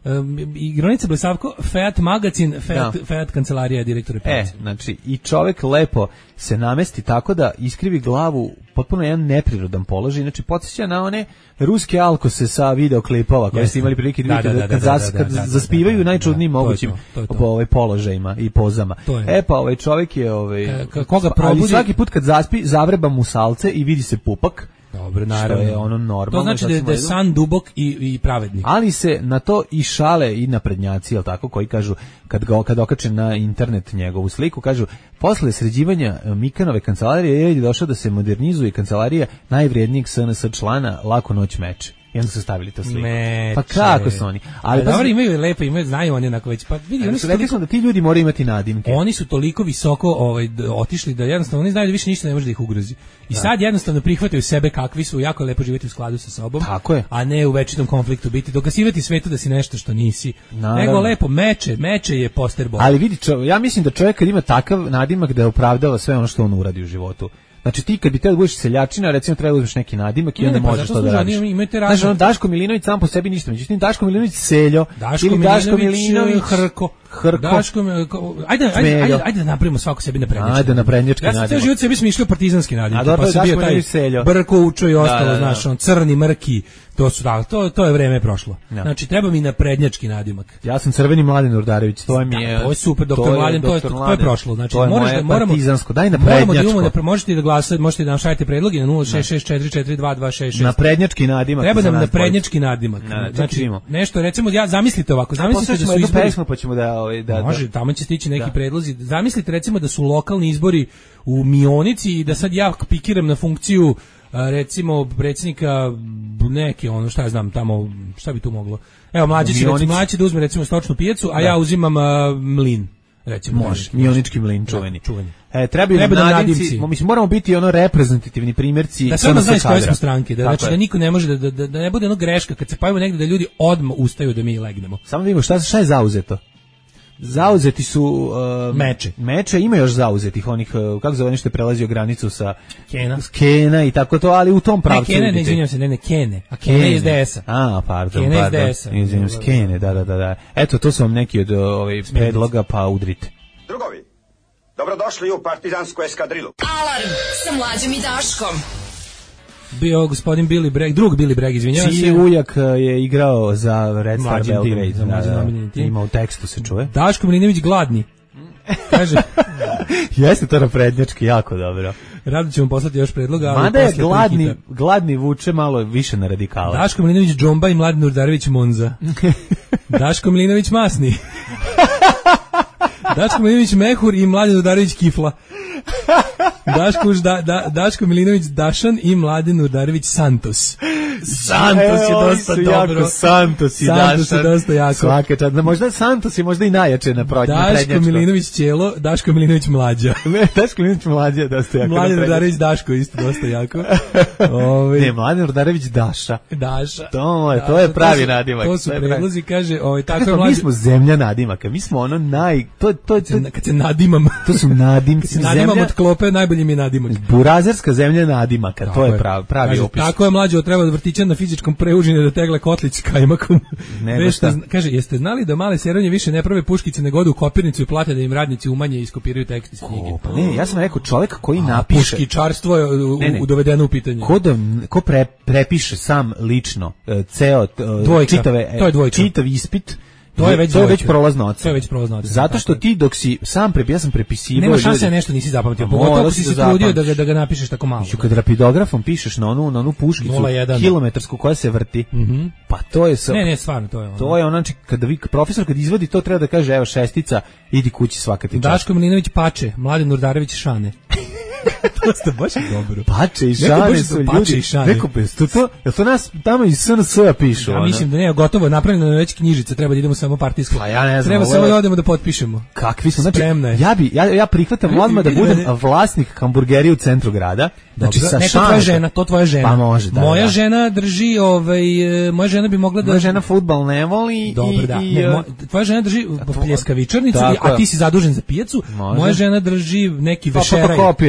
Speaker 8: Um, Igronica Blesavko, Fiat magazin, Fiat,
Speaker 7: da.
Speaker 8: Fiat kancelarija, direktor
Speaker 7: E, znači, i čovek lepo se namesti tako da iskrivi glavu potpuno jedan neprirodan položaj, znači podsjeća na one ruske alkose sa videoklipova koje ste imali prilike da vidite kad zaspivaju najčudnijim mogućim ovaj položajima i pozama. E pa ovaj čovjek je ovaj
Speaker 8: K koga probudi,
Speaker 7: ali svaki put kad zaspi zavreba mu salce i vidi se pupak.
Speaker 8: Dobro, naravno.
Speaker 7: Što je ono normalno.
Speaker 8: To znači da je, da je san dubok i, i pravednik.
Speaker 7: Ali se na to i šale i naprednjaci, jel tako, koji kažu, kad ga kad okače na internet njegovu sliku, kažu, posle sređivanja Mikanove kancelarije je došao da se modernizuje kancelarija najvrijednijeg S N S člana Lako noć meče. I onda su stavili to sliku.
Speaker 8: Meče.
Speaker 7: Pa kako su oni?
Speaker 8: Ali dobro, imaju lepo, imaju, znaju oni onako već. Pa vidi, oni su
Speaker 7: rekli smo da ti ljudi moraju imati nadimke.
Speaker 8: Oni su toliko visoko ovaj, otišli da jednostavno oni znaju da više ništa ne može da ih ugrozi. I da. Sad jednostavno prihvataju sebe kakvi su, jako lepo živjeti u skladu sa sobom.
Speaker 7: Tako je.
Speaker 8: A ne u večitom konfliktu biti, dokazivati svetu da si nešto što nisi. Naravno. Nego lepo meče, meče je poster bola.
Speaker 7: Ali vidi, čo, ja mislim da čovjek kad ima takav nadimak da opravdava sve ono što on uradi u životu. Znači ti kad bi teo da budeš seljačina, recimo treba da uzmeš neki nadimak i onda ne, pa možeš to da radiš. Znači ono Daško Milinović sam po sebi ništa, međutim Daško Milinović seljo,
Speaker 8: Daško
Speaker 7: ili
Speaker 8: Milinović,
Speaker 7: Daško Milinović
Speaker 8: Hrko.
Speaker 7: Hrko.
Speaker 8: Daško, ajde, ajde, ajde, ajde da napravimo svako sebi naprednjački.
Speaker 7: Ajde naprednjački nadimak.
Speaker 8: Ja sam te život sebi smišljao partizanski nadimak,
Speaker 7: pa
Speaker 8: se bio taj Brko Učo i ostalo,
Speaker 7: da, da, da.
Speaker 8: znaš, on crni mrki. To su da, to to je vreme prošlo. Ja. Znači treba mi naprednjački nadimak.
Speaker 7: Ja sam crveni Mladen Urdarević, to mi je.
Speaker 8: Da, to je super, doktor Mladen, to je to je prošlo. Znači
Speaker 7: to je
Speaker 8: moraš da moramo
Speaker 7: partizansko, daj naprednjačko.
Speaker 8: Moramo da možete da glasate, možete da nam šaljete predloge na nula šest šest četiri četiri dva dva šest šest.
Speaker 7: Naprednjački nadimak.
Speaker 8: Treba nam naprednjački nadimak. Znači nešto recimo ja zamislite ovako, zamislite da su izbori,
Speaker 7: pesmu pa ćemo da ovaj da.
Speaker 8: Može, tamo će stići neki predlozi. Zamislite recimo da su lokalni izbori u Mionici i da sad ja pikiram na funkciju recimo predsjednika neke ono šta ja znam tamo šta bi tu moglo. Evo mlađi će recimo mlađi da uzme recimo stočnu pijacu, a da. Ja uzimam uh, mlin. Recimo
Speaker 7: može, mionički mlin čuveni.
Speaker 8: Da, čuveni.
Speaker 7: E, treba, treba da nadimci, mislim moramo biti ono reprezentativni primjerci.
Speaker 8: Da samo znaš koje smo stranke, da znači da niko ne može da, da, da ne bude ono greška kad se pojavimo negde da ljudi odmah ustaju da mi legnemo.
Speaker 7: Samo vidimo šta šta je zauzeto. Zauzeti su uh,
Speaker 8: meče.
Speaker 7: Meče, ima još zauzetih onih, uh, kako zove nešto je prelazio granicu sa
Speaker 8: Kena.
Speaker 7: Kena i tako to, ali u tom pravcu.
Speaker 8: Ne, Kene, ne, izvinjam se, ne, ne, Kene. A Kene je iz D S-a.
Speaker 7: A, pardon,
Speaker 8: Kene
Speaker 7: pardon.
Speaker 8: iz D S-a.
Speaker 7: Izvinjam se, Kene, da, da, da, da. Eto, to su vam neki od ovaj predloga, pa udrite.
Speaker 9: Drugovi, dobrodošli u partizansku eskadrilu.
Speaker 5: Alarm sa Mlađom i Daškom.
Speaker 8: Bio gospodin Billy Bragg, drug Billy Bragg, izvinjavam se.
Speaker 7: Čiji ujak je igrao za Red Star Belgrade, za mlađi nominalni tim. Ima u tekstu se čuje.
Speaker 8: Daško Milinović gladni. Kaže.
Speaker 7: Jeste to naprednjački, jako dobro.
Speaker 8: Rado ćemo poslati još predloga, ali
Speaker 7: mada je gladni, gladni vuče malo više na radikala.
Speaker 8: Daško Milinović Džomba i Mladen Urdarević Monza. Daško Milinović Masni. Daško Milinović Mehur i Mladen Urdarević Kifla. Daško, da, da, Daško Milinović Dašan i Mladen Urdarević Santos. Santos je dosta dobro.
Speaker 7: Jako, Santos i
Speaker 8: Santos
Speaker 7: Dašan.
Speaker 8: je dosta jako.
Speaker 7: Svaka čast. Možda Santos je možda i najjače na prođu.
Speaker 8: Daško Milinović Ćelo, Daško Milinović Mlađa.
Speaker 7: Ne, Daško Milinović Mlađa je dosta jako.
Speaker 8: Mladen Urdarević Daško isto dosta jako.
Speaker 7: Ove... Ne, Mladen Urdarević Daša.
Speaker 8: Daša.
Speaker 7: To je, to je pravi nadimak.
Speaker 8: To su predlozi, kaže, ovaj tako
Speaker 7: je mlađe. Mi smo zemlja nadimaka, mi smo ono naj... To, to, to,
Speaker 8: kad se nadimam.
Speaker 7: To su nadimci.
Speaker 8: Kad se nadimam od klope, najbolji mi je nadimak.
Speaker 7: Burazerska zemlja nadimaka, tako to je pravi, pravi
Speaker 8: kaže,
Speaker 7: opis.
Speaker 8: Tako je mlađe od treba od vrtića na fizičkom preužine da tegle kotlić s kajmakom.
Speaker 7: Nego šta?
Speaker 8: Kaže, jeste znali da male seronje više ne prave puškice nego odu u kopirnicu i plate da im radnici umanje i iskopiraju tekst iz knjige?
Speaker 7: Pa ne, ja sam rekao čovjek koji napiše...
Speaker 8: Puškičarstvo je u, ne, ne. dovedeno u pitanje.
Speaker 7: Ko, da, ko pre, prepiše sam lično ceo
Speaker 8: dvojka.
Speaker 7: čitave,
Speaker 8: to je dvojka.
Speaker 7: čitav ispit...
Speaker 8: To je već,
Speaker 7: to je već prolazna ocena.
Speaker 8: To je već prolazna ocena.
Speaker 7: Zato što ti dok si sam prepisao, ja sam prepisivao...
Speaker 8: Nema šanse da nešto nisi zapamtio. Pogotovo ako si se trudio da ga, da ga napišeš tako malo.
Speaker 7: Znači, kad rapidografom pišeš na onu, na onu puškicu kilometarsku koja se vrti,
Speaker 8: mm -hmm.
Speaker 7: pa to je... Sa,
Speaker 8: ne, ne, stvarno, to je ono.
Speaker 7: To je ono, znači, kada vi, profesor kad izvodi to treba da kaže, evo šestica, idi kući svaka ti čast.
Speaker 8: Daško Milinović Pače, Mladen Urdarević Šane. To ste baš dobro.
Speaker 7: Pače i Šane su ljudi. Neko bez to, to, jel to nas tamo iz S N S-a pišu?
Speaker 8: Ja ono? Mislim da ne, gotovo, napravljeno je već knjižica, treba da idemo samo partijsko.
Speaker 7: Pa ja ne znam.
Speaker 8: Treba samo da odemo da potpišemo.
Speaker 7: Kakvi su, znači, ja, bi, ja, ja prihvatam odmah da budem vlasnik hamburgerije u centru grada. Znači, sa
Speaker 8: ne, to tvoja žena, to tvoja žena.
Speaker 7: Pa može, da.
Speaker 8: Moja
Speaker 7: da.
Speaker 8: žena drži, ovaj, moja žena bi mogla da...
Speaker 7: Moja žena fudbal ne voli.
Speaker 8: Dobro,
Speaker 7: i,
Speaker 8: da.
Speaker 7: I,
Speaker 8: ne, moj, tvoja žena drži pljeskavičarnicu, a ti si zadužen za pijacu. Može. Moja žena drži neki vešeraj ili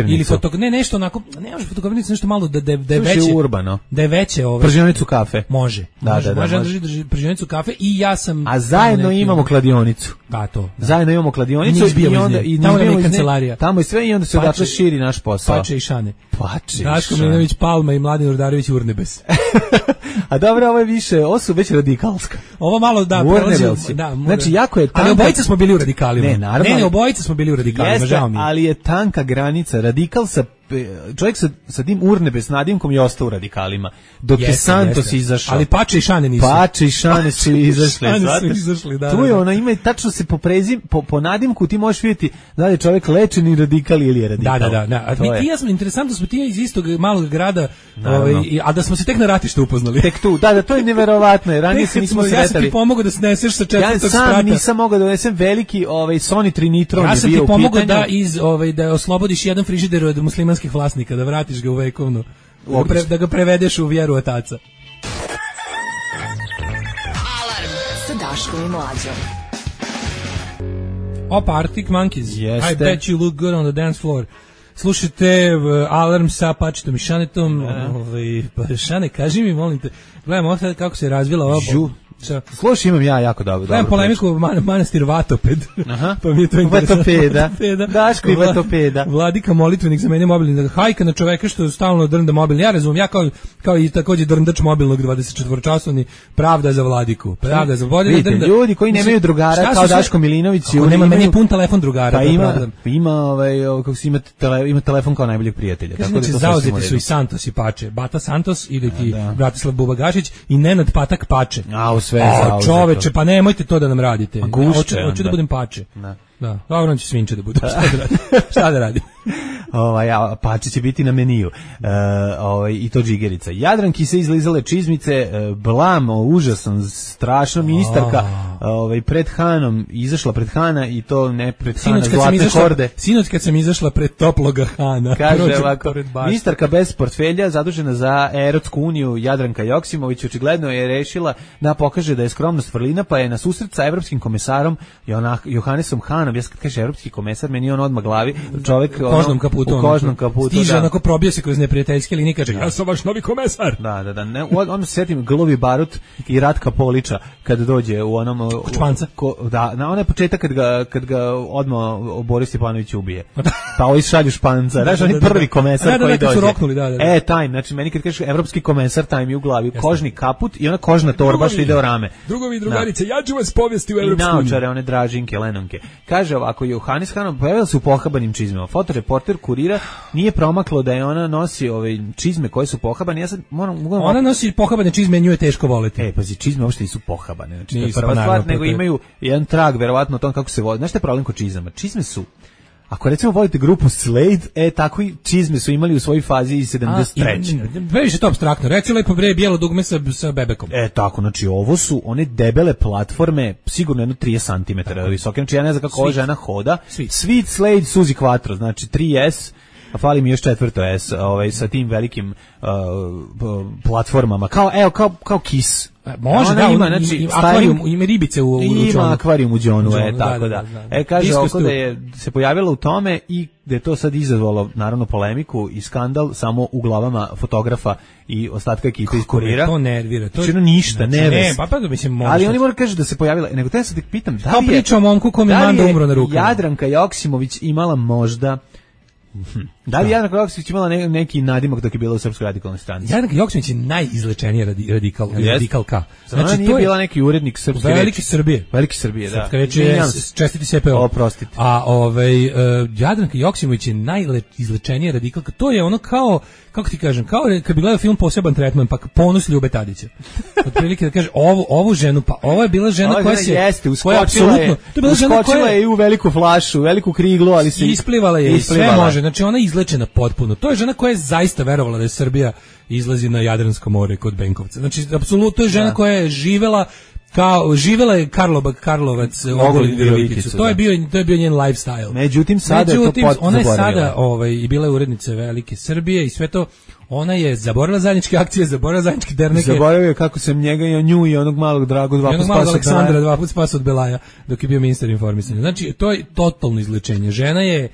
Speaker 8: fotok, ne nešto onako, ne može fotografirati nešto malo da da da je veće
Speaker 7: urbano.
Speaker 8: Da je veće ovaj.
Speaker 7: Pržionicu kafe.
Speaker 8: Može.
Speaker 7: Da,
Speaker 8: može,
Speaker 7: da, da,
Speaker 8: može,
Speaker 7: može.
Speaker 8: drži pržionicu kafe i ja sam.
Speaker 7: A zajedno neki, imamo kladionicu.
Speaker 8: Da, to. Da.
Speaker 7: Zajedno imamo kladionicu i, i onda i
Speaker 8: tamo je kancelarija.
Speaker 7: Tamo je sve i onda se odatle širi naš posao.
Speaker 8: Pače i Šane.
Speaker 7: Pače.
Speaker 8: Daško Milinović Palma i Mladen Urdarević Urnebes.
Speaker 7: A dobro, ovo je više, ovo su već radikalska.
Speaker 8: Ovo malo da prelazimo. Da,
Speaker 7: znači jako je tanka.
Speaker 8: Ali obojica smo bili u radikalima.
Speaker 7: Ne, naravno.
Speaker 8: Ne, ne, obojica smo bili u radikalima,
Speaker 7: jeste,
Speaker 8: žao mi.
Speaker 7: Ali je tanka granica. Radikal sa čovjek sa, sa tim Urnebes nadimkom je ostao u radikalima. Dok jeste, je Santos jeste. izašao.
Speaker 8: Ali Pače i Šane nisu.
Speaker 7: Pače i Šane su izašli.
Speaker 8: Šane su izašli, da.
Speaker 7: Tu je ona, ima i tačno se po prezim, po, po nadimku ti možeš vidjeti da li je čovjek lečeni radikal ili je radikal.
Speaker 8: Da, da, da. da. A mi ti ja smo, interesantno smo ti iz istog malog grada, ovaj, a da smo se tek na ratište upoznali.
Speaker 7: Tek tu, da, da, to je neverovatno. Ranije se nismo sretali.
Speaker 8: Ja sam ti pomogao da sneseš sa četvrtog sprata.
Speaker 7: Ja sam nisam mogao da donesem veliki ovaj, Sony Trinitron.
Speaker 8: Ja sam ti pomogao da, iz, ovaj, da oslobodiš jedan frižider od muslimanskih vlasnika, da vratiš ga u vekovnu, da, pre, da ga prevedeš u vjeru otaca.
Speaker 5: Alarm sa Daškom i Mlađom.
Speaker 8: Opa, Arctic Monkeys.
Speaker 7: Jeste.
Speaker 8: I bet you look good on the dance floor. Slušajte uh, Alarm sa Pačitom i Šanetom. Ovaj, pa Šane, kaži mi, molim te, gledamo sad kako se razvila ova...
Speaker 7: Žu. Slušaj, imam ja jako dobro.
Speaker 8: Gledam polemiku man, manastir Vatoped.
Speaker 7: Aha.
Speaker 8: Pa mi je to interesantno.
Speaker 7: Vatopeda. Daško i Vatopeda.
Speaker 8: Vladika molitvenik za mene mobilni. Hajka na čoveka što stalno drnda mobilni. Ja razumem, ja kao, kao i također drndač mobilnog dvadeset četiri časovni, pravda za Vladiku. Pravda za Vladiku.
Speaker 7: Vidite, ljudi koji nemaju drugara kao Daško Milinović.
Speaker 8: Ako nema, meni je pun telefon drugara.
Speaker 7: Pa ima, ima, ovaj, kako si ima, tele, ima telefon kao najboljeg prijatelja.
Speaker 8: Tako da zauzeti su i Santos i Pače. Bata Santos ili ti Bratislav Bubagašić i Nenad Patak Pače.
Speaker 7: A, sve
Speaker 8: a, čoveče, pa nemojte to da nam radite.
Speaker 7: A gušće,
Speaker 8: hoću, hoću da budem Pače.
Speaker 7: Da.
Speaker 8: Da, dobro će svinče da bude. Šta da radi? Šta da radi?
Speaker 7: Ovaj, a Pače će biti na meniju. E, ovaj, i to džigerica. Jadranki se izlizale čizmice, e, blam, užasan, strašno ministarka, ovaj, pred Hanom, izašla pred Hana i to ne pred Hana zlatne izašla, horde.
Speaker 8: Sinoć kad sam izašla pred toploga Hana.
Speaker 7: Kaže ovako, ministarka bez portfelja, zadužena za Erotsku uniju, Jadranka Joksimović, očigledno je rešila da pokaže da je skromnost vrlina, pa je na susret sa evropskim komesarom Johannesom Hanom, ja kad kaže evropski komesar, meni on odmah glavi, čovjek
Speaker 8: kožnom kaputu,
Speaker 7: u kožnom kaputu,
Speaker 8: stiže,
Speaker 7: da.
Speaker 8: Onako probio se kroz neprijateljske linije, kaže, ja sam vaš novi komesar.
Speaker 7: Da, da, da, ne, on se sjetim Glovi Barut i Ratka Polića kad dođe u onom...
Speaker 8: Kočmanca.
Speaker 7: Ko, da, na onaj početak kad ga, kad ga odmah Boris Stjepanović ubije. Pa ovi šalju Španca, znaš, on je prvi komesar
Speaker 8: da, da,
Speaker 7: koji
Speaker 8: da,
Speaker 7: dođe.
Speaker 8: Roknuli, da, da, da.
Speaker 7: E, taj, znači, meni kad kažeš evropski komesar, taj mi u glavi, Jasne. Kožni kaput i ona kožna torba što ide u rame.
Speaker 8: Drugovi i drugarice, ja ću vas povesti u Evropsku
Speaker 7: uniju. I naočare, one dražinke, lenonke. Kaže ovako, Johannes Hanom pojavila se u pohabanim čizmama. Fotoreporter Kurira nije promaklo da je ona nosi ove čizme koje su pohabane. Ja sad moram, moram
Speaker 8: ona nosi pohabane čizme, nju je teško voleti.
Speaker 7: E, pazi, čizme uopšte nisu pohabane. Znači, nisu, prva pa stvar, nego imaju jedan trag, verovatno o tom kako se vodi. Znaš šta je problem kod čizama? Čizme su, ako recimo volite grupu Slade, e, tako i čizme su imali u svojoj fazi i sedamdeset treće.
Speaker 8: Veće to apstraktno. Reci lepo bre, bijelo dugme sa, sa bebekom.
Speaker 7: E, tako, znači ovo su one debele platforme, sigurno jedno trideset centimetara visoke. Znači ja ne znam kako ova žena hoda. Sweet, Sweet Slade Suzy Quattro, znači tri S, a fali mi još četvrto S, ovaj, sa tim velikim uh, platformama. Kao, evo, kao, kao Kiss.
Speaker 8: Može, da, ima, znači, ima akvarijum, ima ribice u, u
Speaker 7: Ima
Speaker 8: džonu.
Speaker 7: akvarijum u džonu,
Speaker 8: u džonu
Speaker 7: e, tako da. da, da, da. E, kaže oko da je se pojavila u tome i da je to sad izazvalo, naravno, polemiku i skandal samo u glavama fotografa i ostatka ekipe iz Kurira.
Speaker 8: To nervira. To
Speaker 7: je ništa, ne
Speaker 8: Ne, pa pa da mislim, može.
Speaker 7: Ali oni moraju kaže da se pojavila, nego te sad pitam, da li je...
Speaker 8: priča o momku kome Manda umro na rukama.
Speaker 7: Jadranka Joksimović imala možda... Da li Jadranka Joksimović imala ne, neki nadimak dok je bila u Srpskoj radikalnoj stranci?
Speaker 8: Jadranka Joksimović je najizlečenija radi, radikal, yes. radikalka.
Speaker 7: Znači, ona nije to je bila neki urednik Srpske reči.
Speaker 8: Veliki Srbije.
Speaker 7: Veliki Srbije, da.
Speaker 8: Srpska reč je čestiti S P O.
Speaker 7: Oprostite.
Speaker 8: A ovaj, uh, Jadranka Joksimović je najizlečenija radikalka. To je ono kao, kako ti kažem, kao kad bi gledao film Poseban tretman, pa ponos Ljube Tadića. Otprilike da kaže, ovu, ovu ženu, pa ovo je bila žena
Speaker 7: koja
Speaker 8: se...
Speaker 7: Jeste, uskočila je, uskočila je i u veliku flašu, u veliku kriglu, ali se...
Speaker 8: Isplivala je, sve može. Znači, ona je izlečena potpuno. To je žena koja je zaista verovala da je Srbija izlazi na Jadransko more kod Benkovca. Znači, apsolutno, to je žena da. koja je živela kao živela je Karlovac Karlovac Ogulin Virovitica. To je bio to je bio njen lifestyle.
Speaker 7: Međutim sada Međutim, je to
Speaker 8: ona je sada ovaj i bila je urednica Velike Srbije i sve to. Ona je zaboravila zajedničke akcije, zaboravila zajedničke derneke.
Speaker 7: Zaboravio kako se njega i nju i onog malog Dragu dva puta spasao
Speaker 8: Aleksandra dva puta spasao od Belaja dok je bio ministar informisanja. Znači to je totalno izlečenje. Žena je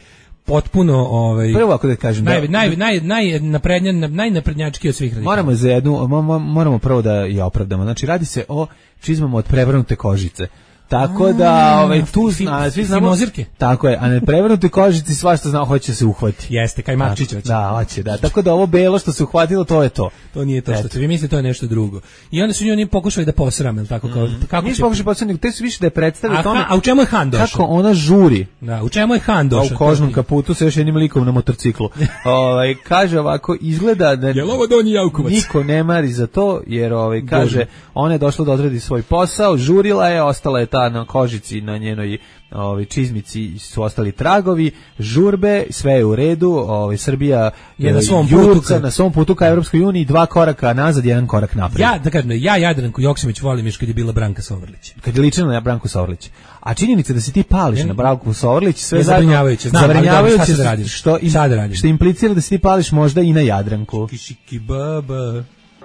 Speaker 8: potpuno ovaj
Speaker 7: prvo ako da kažem
Speaker 8: naj
Speaker 7: da,
Speaker 8: naj naj najnaprednjački najnaprednjački od svih radikala.
Speaker 7: Moramo za jednu moramo prvo da je opravdamo. Znači radi se o čizmama od prevrnute kožice. Tako da, ovaj tu zna, svi znamo
Speaker 8: mozirke.
Speaker 7: Tako je, a ne prevrnuti kožici svašta znao hoće se uhvati.
Speaker 8: Jeste, kaj Marčić hoće.
Speaker 7: Da, hoće, da. Tako da ovo belo što se uhvatilo, to je to.
Speaker 8: To nije to što vi mislite, to je nešto drugo. I onda su oni pokušali da posrame, tako kao
Speaker 7: mm.
Speaker 8: kako
Speaker 7: nisu pokušali posrame, te su više da je predstave tome.
Speaker 8: A u čemu je Han došao?
Speaker 7: Kako ona žuri.
Speaker 8: Da, u čemu je Han došao?
Speaker 7: U kožnom kaputu sa još jednim likom na motorciklu. Ovaj kaže ovako, izgleda da
Speaker 8: je ovo Donji Jaukovac.
Speaker 7: Niko ne mari za to, jer ovaj kaže, ona je došla da odradi svoj posao, žurila je, ostala je ta na kožici na njenoj ovaj čizmici su ostali tragovi žurbe, sve je u redu, ovaj Srbija
Speaker 8: je na svom
Speaker 7: jurca,
Speaker 8: putu ka,
Speaker 7: na svom putu ka Evropskoj uniji, dva koraka nazad, jedan korak napred.
Speaker 8: Ja da kažem, ja Jadranku Joksimović volim još kad je bila Branka Sovrlić.
Speaker 7: Kad je ličila na Branku Sovrlić. A činjenica da se ti pališ na Branku Sovrlić, sve
Speaker 8: zabrinjavajuće, znam,
Speaker 7: zabrinjavajuće
Speaker 8: šta radiš?
Speaker 7: Što im,
Speaker 8: sad radiš?
Speaker 7: Što implicira da se ti pališ možda i na Jadranku.
Speaker 8: Kišiki baba.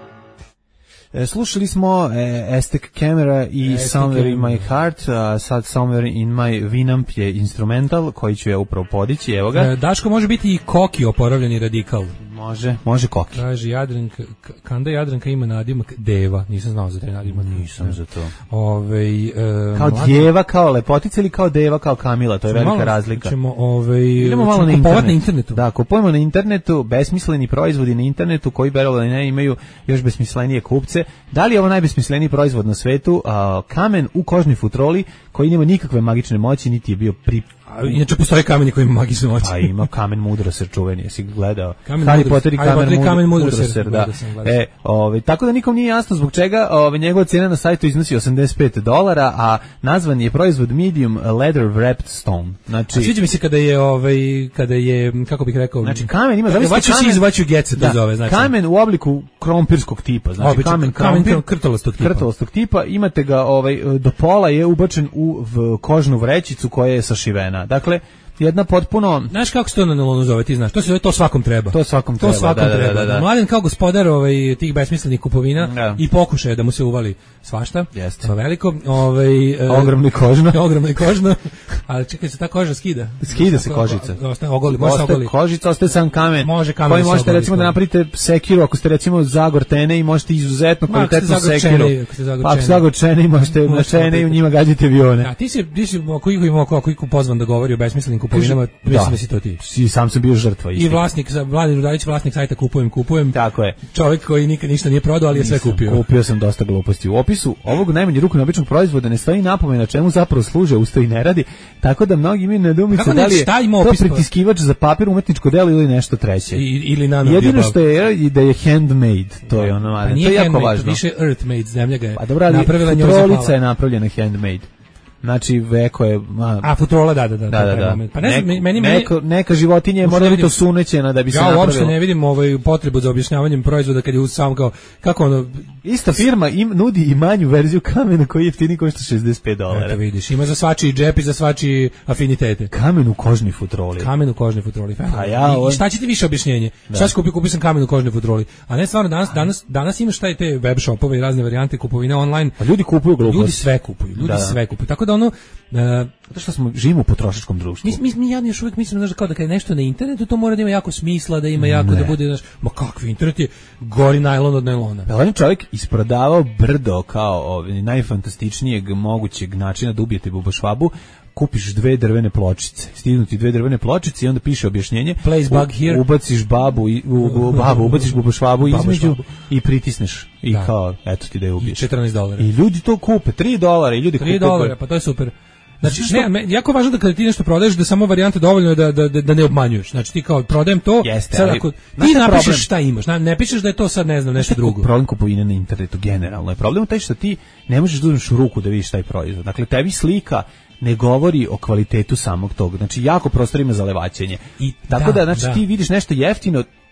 Speaker 7: Slušali smo e, Aztec Camera i Aztec Somewhere in My Heart, a sad Somewhere in My Winamp je instrumental koji ću ja upravo podići, evo ga.
Speaker 8: E, Daško može biti i Koki, oporavljeni radikal.
Speaker 7: Može, može Koki.
Speaker 8: Kaže Jadranka, Kanda Jadranka ima nadimak Deva, nisam znao za taj nadimak.
Speaker 7: Nisam ne. za to.
Speaker 8: Ove, e,
Speaker 7: kao mlada... Djeva, kao Lepotica ili kao Deva, kao Kamila, to je velika
Speaker 8: malo,
Speaker 7: razlika.
Speaker 8: Ćemo, ove,
Speaker 7: Idemo malo
Speaker 8: ćemo
Speaker 7: na, internet.
Speaker 8: na internetu.
Speaker 7: Da, kupujemo na internetu, besmisleni proizvodi na internetu koji verovali ne imaju još besmislenije kupce. Da li je ovo najbesmisleniji proizvod na svetu? A, kamen u kožnoj futroli koji nema nikakve magične moći, niti je bio pri...
Speaker 8: A, inače postoje kameni koji ima magične moći.
Speaker 7: Pa ima kamen mudroser čuveni, jesi gledao?
Speaker 8: Kamen
Speaker 7: Harry Potter i kamen,
Speaker 8: mud, kamen
Speaker 7: mudroser, da. E, ovaj, tako da nikom nije jasno zbog čega ovaj, njegova cijena na sajtu iznosi osamdeset pet dolara, a nazvan je proizvod medium leather wrapped stone. Znači,
Speaker 8: a sviđa mi se kada je, ovaj, kada je, kako bih rekao...
Speaker 7: Znači kamen ima...
Speaker 8: What you see is what you get se to zove. Znači.
Speaker 7: Kamen u obliku krompirskog tipa. Znači
Speaker 8: Obično,
Speaker 7: kamen,
Speaker 8: kamen
Speaker 7: krompir,
Speaker 8: krtolastog tipa.
Speaker 7: Krtolastog tipa. Imate ga, ovaj, do pola je ubačen u v, kožnu vrećicu koja je sašivena. Dakle, jedna potpuno...
Speaker 8: Znaš kako se to na nalonu zove, ti znaš, to se zove to svakom treba.
Speaker 7: To svakom treba,
Speaker 8: to svakom
Speaker 7: da,
Speaker 8: treba.
Speaker 7: Da, da, da.
Speaker 8: Mladen kao gospodar ovaj, tih besmislenih kupovina da. I pokušaje da mu se uvali svašta.
Speaker 7: Jeste.
Speaker 8: Sva veliko. Ovaj,
Speaker 7: ogromno i kožno.
Speaker 8: Ogromno i kožno. Ali čekaj, se ta koža skida.
Speaker 7: Skida se kožica.
Speaker 8: Ostaje ogoli, može se ogoli.
Speaker 7: Kožica, ostaje sam kamen.
Speaker 8: Može kamen.
Speaker 7: Koji možete recimo da napravite sekiru, ako ste recimo zagortene i možete izuzetno kvalitetnu sekiru. Pa ako ste zagorčene i možete načene i u njima gađate avione.
Speaker 8: A ti si, ti si ako iko pozvan da govori o besmislenim kupovinama, mislim da si to ti.
Speaker 7: I sam sam bio žrtva.
Speaker 8: I vlasnik, Vladimir Rudarić, vlasnik sajta Kupujem, Kupujem.
Speaker 7: Tako je.
Speaker 8: Čovjek koji nikad ništa nije prodao, ali je sve kupio.
Speaker 7: Kupio sam dosta gluposti. U opisu ovog najmanje ruku neobičnog proizvoda ne stoji napomena čemu zapravo služe, ustoji ne radi, tako da mnogi imaju nedoumice da li je to pritiskivač za papir, umetničko delo ili nešto treće.
Speaker 8: I, ili nano.
Speaker 7: Jedino što je da je handmade, to je ono,
Speaker 8: pa
Speaker 7: to je jako važno.
Speaker 8: Više earthmade, zemlja ga je
Speaker 7: pa dobra,
Speaker 8: napravila
Speaker 7: njoj za hvala. Je napravljena handmade. Znači veko je a,
Speaker 8: a futrola da da da.
Speaker 7: da, da, da.
Speaker 8: Pa ne znam,
Speaker 7: Nek,
Speaker 8: meni
Speaker 7: neko, neka životinja je mora biti osunećena da bi se
Speaker 8: ja
Speaker 7: napravila.
Speaker 8: Ja uopšte ne vidim ovaj potrebu za objašnjavanjem proizvoda kad je u sam kao kako ono
Speaker 7: ista firma im nudi i manju verziju kamena koji je jeftiniji košta šezdeset pet dolara.
Speaker 8: Eto vidiš, ima za svačiji džep i za svačiji afinitete.
Speaker 7: Kamen u kožnoj futroli.
Speaker 8: Kamen u kožnoj futroli.
Speaker 7: Pa ja, on...
Speaker 8: I šta će ti više objašnjenje? Da. Šta si kupio? Kupio sam kamen u kožnoj futroli. A ne stvarno danas danas danas imaš taj te web shopove i razne varijante kupovine online.
Speaker 7: Pa ljudi kupuju gluposti.
Speaker 8: Ljudi sve kupuju. Ljudi da. sve kupuju. Tako da ono
Speaker 7: zato što smo živimo u potrošačkom društvu.
Speaker 8: Mi mi mi ja još uvijek mislim da kao da kad je nešto na internetu to mora da ima jako smisla, da ima jako ne. da bude, znaš, ma kakvi internet je gori najlon od najlona.
Speaker 7: Pa on čovjek isprodavao brdo kao ovaj najfantastičnijeg mogućeg načina da ubijete bubašvabu. Kupiš dve drvene pločice, stignuti dve drvene pločice i onda piše objašnjenje.
Speaker 8: Place bug here.
Speaker 7: Ubaciš babu i u, u babu, ubaciš bubašvabu između i pritisneš i da. kao eto ti da je ubiješ.
Speaker 8: četrnaest dolara.
Speaker 7: I ljudi to kupe, tri dolara i ljudi kupe.
Speaker 8: tri dolara, pa to je super. Znači, ne, me, jako važno da kada ti nešto prodaješ da samo varijante dovoljno je da, da, da ne obmanjuješ. Znači ti kao prodajem to,
Speaker 7: jeste,
Speaker 8: sad
Speaker 7: ali,
Speaker 8: ako ti napišeš problem? Šta imaš, ne pišeš da je to sad ne znam nešto drugo.
Speaker 7: Problem kupovine na internetu generalno je problem taj što ti ne možeš da uzmeš u ruku da vidiš taj proizvod. Dakle, tebi slika ne govori o kvalitetu samog tog. Znači jako prostor ima za levaćenje. I tako da, da znači da. ti vidiš nešto jeftino,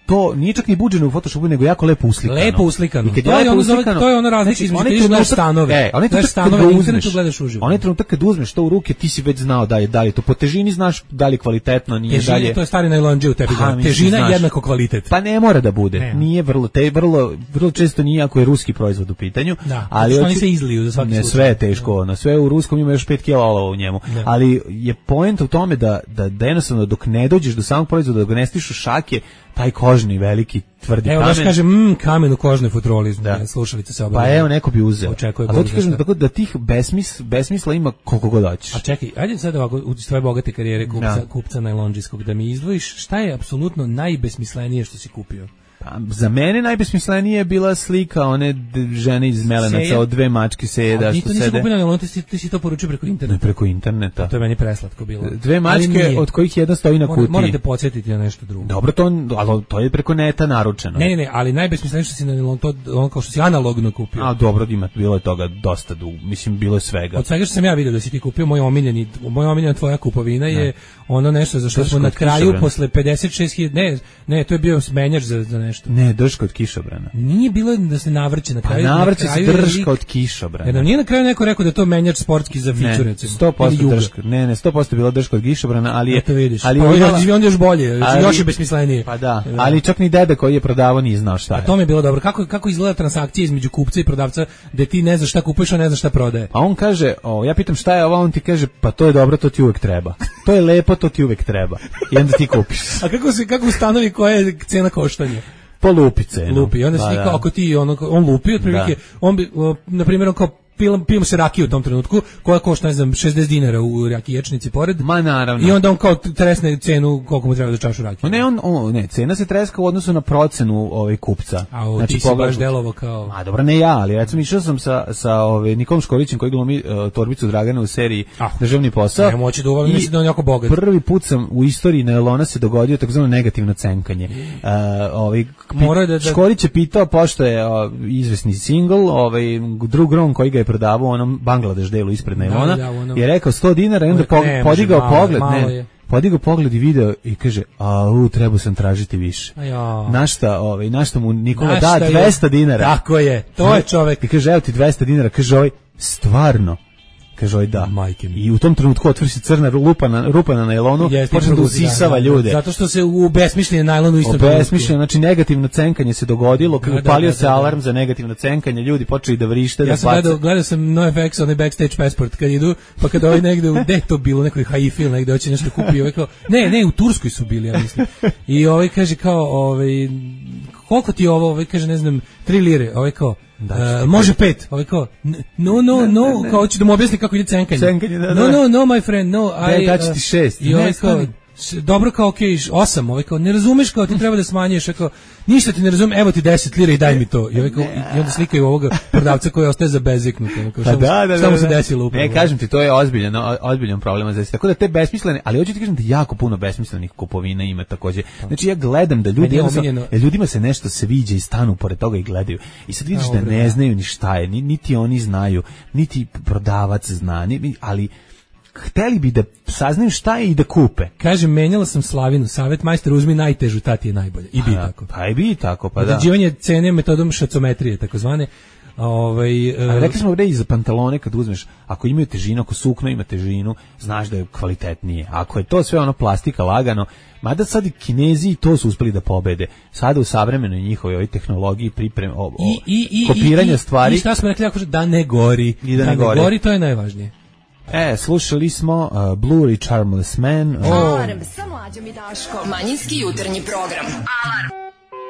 Speaker 7: to nije čak ni buđeno u Photoshopu, nego jako lepo uslikano.
Speaker 8: Lepo uslikano.
Speaker 7: I
Speaker 8: to, je ono zove, to je ono razlika između kad gledaš stanove.
Speaker 7: E, onaj
Speaker 8: trenutak stanove na internetu gledaš uživo.
Speaker 7: Onaj trenutak kad uzmeš to u ruke, ti si već znao da je, da li je to po težini, znaš da li je kvalitetno, nije
Speaker 8: Težina,
Speaker 7: dalje.
Speaker 8: To je stari najlonđe u tebi.
Speaker 7: Ha,
Speaker 8: težina
Speaker 7: znaš,
Speaker 8: jednako kvalitet.
Speaker 7: Pa ne mora da bude. Ne. Nije vrlo, te vrlo, vrlo često nije ako je ruski proizvod u pitanju.
Speaker 8: Da,
Speaker 7: ali
Speaker 8: što oni se izliju za svaki
Speaker 7: ne,
Speaker 8: slučaj.
Speaker 7: sve je teško, na sve u ruskom ima još pet kila olova u njemu. Ne. Ali je poenta u tome da, da, da jednostavno dok ne dođeš do samog proizvoda, dok ne stiš u šake, taj kožni veliki tvrdi
Speaker 8: evo,
Speaker 7: kamen.
Speaker 8: Evo, kaže, mm, kamen u kožnoj futroli, da. Slušalice se obavljaju.
Speaker 7: Pa evo, neko bi uzeo.
Speaker 8: Očekuje
Speaker 7: a to ti kažem, tako da tih besmis, besmisla ima koliko god hoćeš.
Speaker 8: A čekaj, ajde sad ovako, u tvoje bogate karijere kupca, da. kupca najlondžijskog, da mi izdvojiš šta je apsolutno najbesmislenije što si kupio?
Speaker 7: Pa, za mene najbesmislenije je bila slika one žene iz Melenaca od dve mačke sede da što sede.
Speaker 8: Nisi kupio na Nelonu, ti, ti si to poručio preko interneta.
Speaker 7: Ne, preko interneta.
Speaker 8: A to je meni preslatko bilo.
Speaker 7: Dve mačke od kojih jedna stoji na kutiji.
Speaker 8: Morate podsjetiti na nešto drugo.
Speaker 7: Dobro, to, ali to je preko neta naručeno.
Speaker 8: Ne, ne, ne, ali najbesmislenije što si na Nelonu, to ono kao što si analogno kupio.
Speaker 7: A dobro, ima, bilo je toga dosta dugo, mislim, bilo je svega.
Speaker 8: Od svega što sam ja vidio da si ti kupio, moj omiljeni, moj omiljena tvoja kupovina je ne. ono nešto za što smo na kraju posle pedeset šest hiljada, ne, ne, to je bio menjač za, za nešto.
Speaker 7: Ne, drška od kišobrana.
Speaker 8: Nije bilo da se navrće na kraju.
Speaker 7: Pa navrće
Speaker 8: na
Speaker 7: se drška od kišobrana.
Speaker 8: Jer nam nije na kraju neko rekao da je to menjač sportski za fiću, recimo.
Speaker 7: sto posto drška. Ne, ne, sto posto bila drška od kišobrana, ali je...
Speaker 8: Eto vidiš,
Speaker 7: ali
Speaker 8: pa
Speaker 7: je
Speaker 8: onda još bolje, ali, još je besmislenije.
Speaker 7: Pa da, da, ali čak ni deda koji je prodavao nije znao šta je.
Speaker 8: A to mi je bilo dobro. Kako, kako izgleda transakcija između kupca i prodavca, da ti ne znaš šta kupuješ, a ne znaš šta prodaje?
Speaker 7: A on kaže, o, ja pitam šta je ovo, on ti kaže, pa to je dobro, to ti uvek treba. To je lepo, to ti uvek treba. I onda ti kupiš.
Speaker 8: A kako se kako ustanovi koja je cena koštanja?
Speaker 7: Po lupi cenu.
Speaker 8: Lupi. I onda
Speaker 7: pa,
Speaker 8: si kao, ako ti ono, on lupi, otprilike, on bi, na primjer, on kao pijemo se rakiju u tom trenutku, koja košta, ne znam, šezdeset dinara u rakiječnici pored.
Speaker 7: Ma naravno.
Speaker 8: I onda on kao tresne cenu koliko mu treba za čašu rakije.
Speaker 7: Ne, on, on, ne, cena se treska u odnosu na procenu ovaj kupca.
Speaker 8: A o, znači, ti si baš delovo kao...
Speaker 7: A dobro, ne ja, ali recimo išao sam sa, sa ovaj, Nikom Škorićem koji glumi uh, Torbicu Dragana u seriji ah, Državni posao.
Speaker 8: Ne moći da uvavim, mislim da on jako bogat.
Speaker 7: Prvi put sam u istoriji Nelona se dogodio takozvano negativno cenkanje. Uh, ovaj,
Speaker 8: Mora da, da...
Speaker 7: Škorić je pitao, pošto je uh, izvesni singl, ovaj, drug Ron koji ga je prodavao u onom Bangladeš delu ispred Nelona, da, da, ono... je rekao sto dinara i onda po, ne, podigao malo, pogled, malo ne, podigao pogled i video i kaže, a u, treba sam tražiti više. Našta, ovaj, našta mu Nikola da dvesta dinara.
Speaker 8: Tako je, to je čovek.
Speaker 7: I kaže, evo ti dvesta dinara, kaže ovaj, stvarno. Kaže ovaj da. I u tom trenutku otvori se crna rupa na, rupa na najlonu, počne da usisava ljude.
Speaker 8: Zato što se u besmišljenje najlonu isto dogodilo.
Speaker 7: Besmišljeno, znači negativno cenkanje se dogodilo, kad upalio da, da, se alarm da. za negativno cenkanje, ljudi počeli da vrište,
Speaker 8: ja
Speaker 7: da
Speaker 8: sam
Speaker 7: baca.
Speaker 8: Gledao, gledao sam NoFX, onaj backstage passport, kad idu, pa kad ovaj negde, gde to bilo, nekoj Haifi ili negde hoće nešto kupio, ovaj kao, ne, ne, u Turskoj su bili, ja mislim. I ovaj kaže kao, ovaj, koliko ti ovo, ovaj kaže, ne znam, tri lire, ovaj kao, Da, uh, može pet, ovaj kao, no, no, no, kao hoće da mu objasni kako ide cenkanje.
Speaker 7: Cenkanje, da, da.
Speaker 8: No, no, no, my friend, no,
Speaker 7: I... Da, daći ti šest.
Speaker 8: I ovaj kao, dobro kao, okej, okay, osam, ovaj kao, ne razumeš kao, ti treba da smanješ, kao, ništa ti ne razumem, evo ti deset lira i daj mi to. I, ovaj kao, i onda slikaju ovoga prodavca koji ostaje zabeziknut. Kao, šta, da, da, šta mu se desilo upravo?
Speaker 7: Ne, kažem ti, to je ozbiljan, ozbiljan problem. Znači, tako da te besmislene, ali hoću ti kažem da jako puno besmislenih kupovina ima takođe. Znači, ja gledam da ljudi, jednostavno, ljudima se nešto sviđa i stanu pored toga i gledaju. I sad vidiš da ne znaju ni šta je, niti oni znaju, niti prodavac zna, ali hteli bi da saznaju šta je i da kupe.
Speaker 8: Kažem, menjala sam slavinu, savjet majster, uzmi najtežu, ta ti je najbolje. I bi tako.
Speaker 7: Pa i bi tako, pa da.
Speaker 8: Određivanje cene metodom šacometrije, takozvane. Ovaj,
Speaker 7: uh, rekli smo ovdje i za pantalone kad uzmeš, ako imaju težinu, ako sukno ima težinu, znaš da je kvalitetnije. Ako je to sve ono plastika lagano, mada sad i Kinezi to su uspeli da pobede. Sada u savremenoj njihovoj ovoj tehnologiji pripreme, o, o,
Speaker 8: I, i, i,
Speaker 7: kopiranja
Speaker 8: i,
Speaker 7: stvari.
Speaker 8: I šta smo rekli, ako da ne gori.
Speaker 7: I da,
Speaker 8: da
Speaker 7: ne, gori.
Speaker 8: ne gori, to je najvažnije.
Speaker 7: E, slušali smo uh, Blue i Charmless Man.
Speaker 5: Oh. Alarm sa Mlađom i Daškom. Manjinski jutarnji program. Alarm.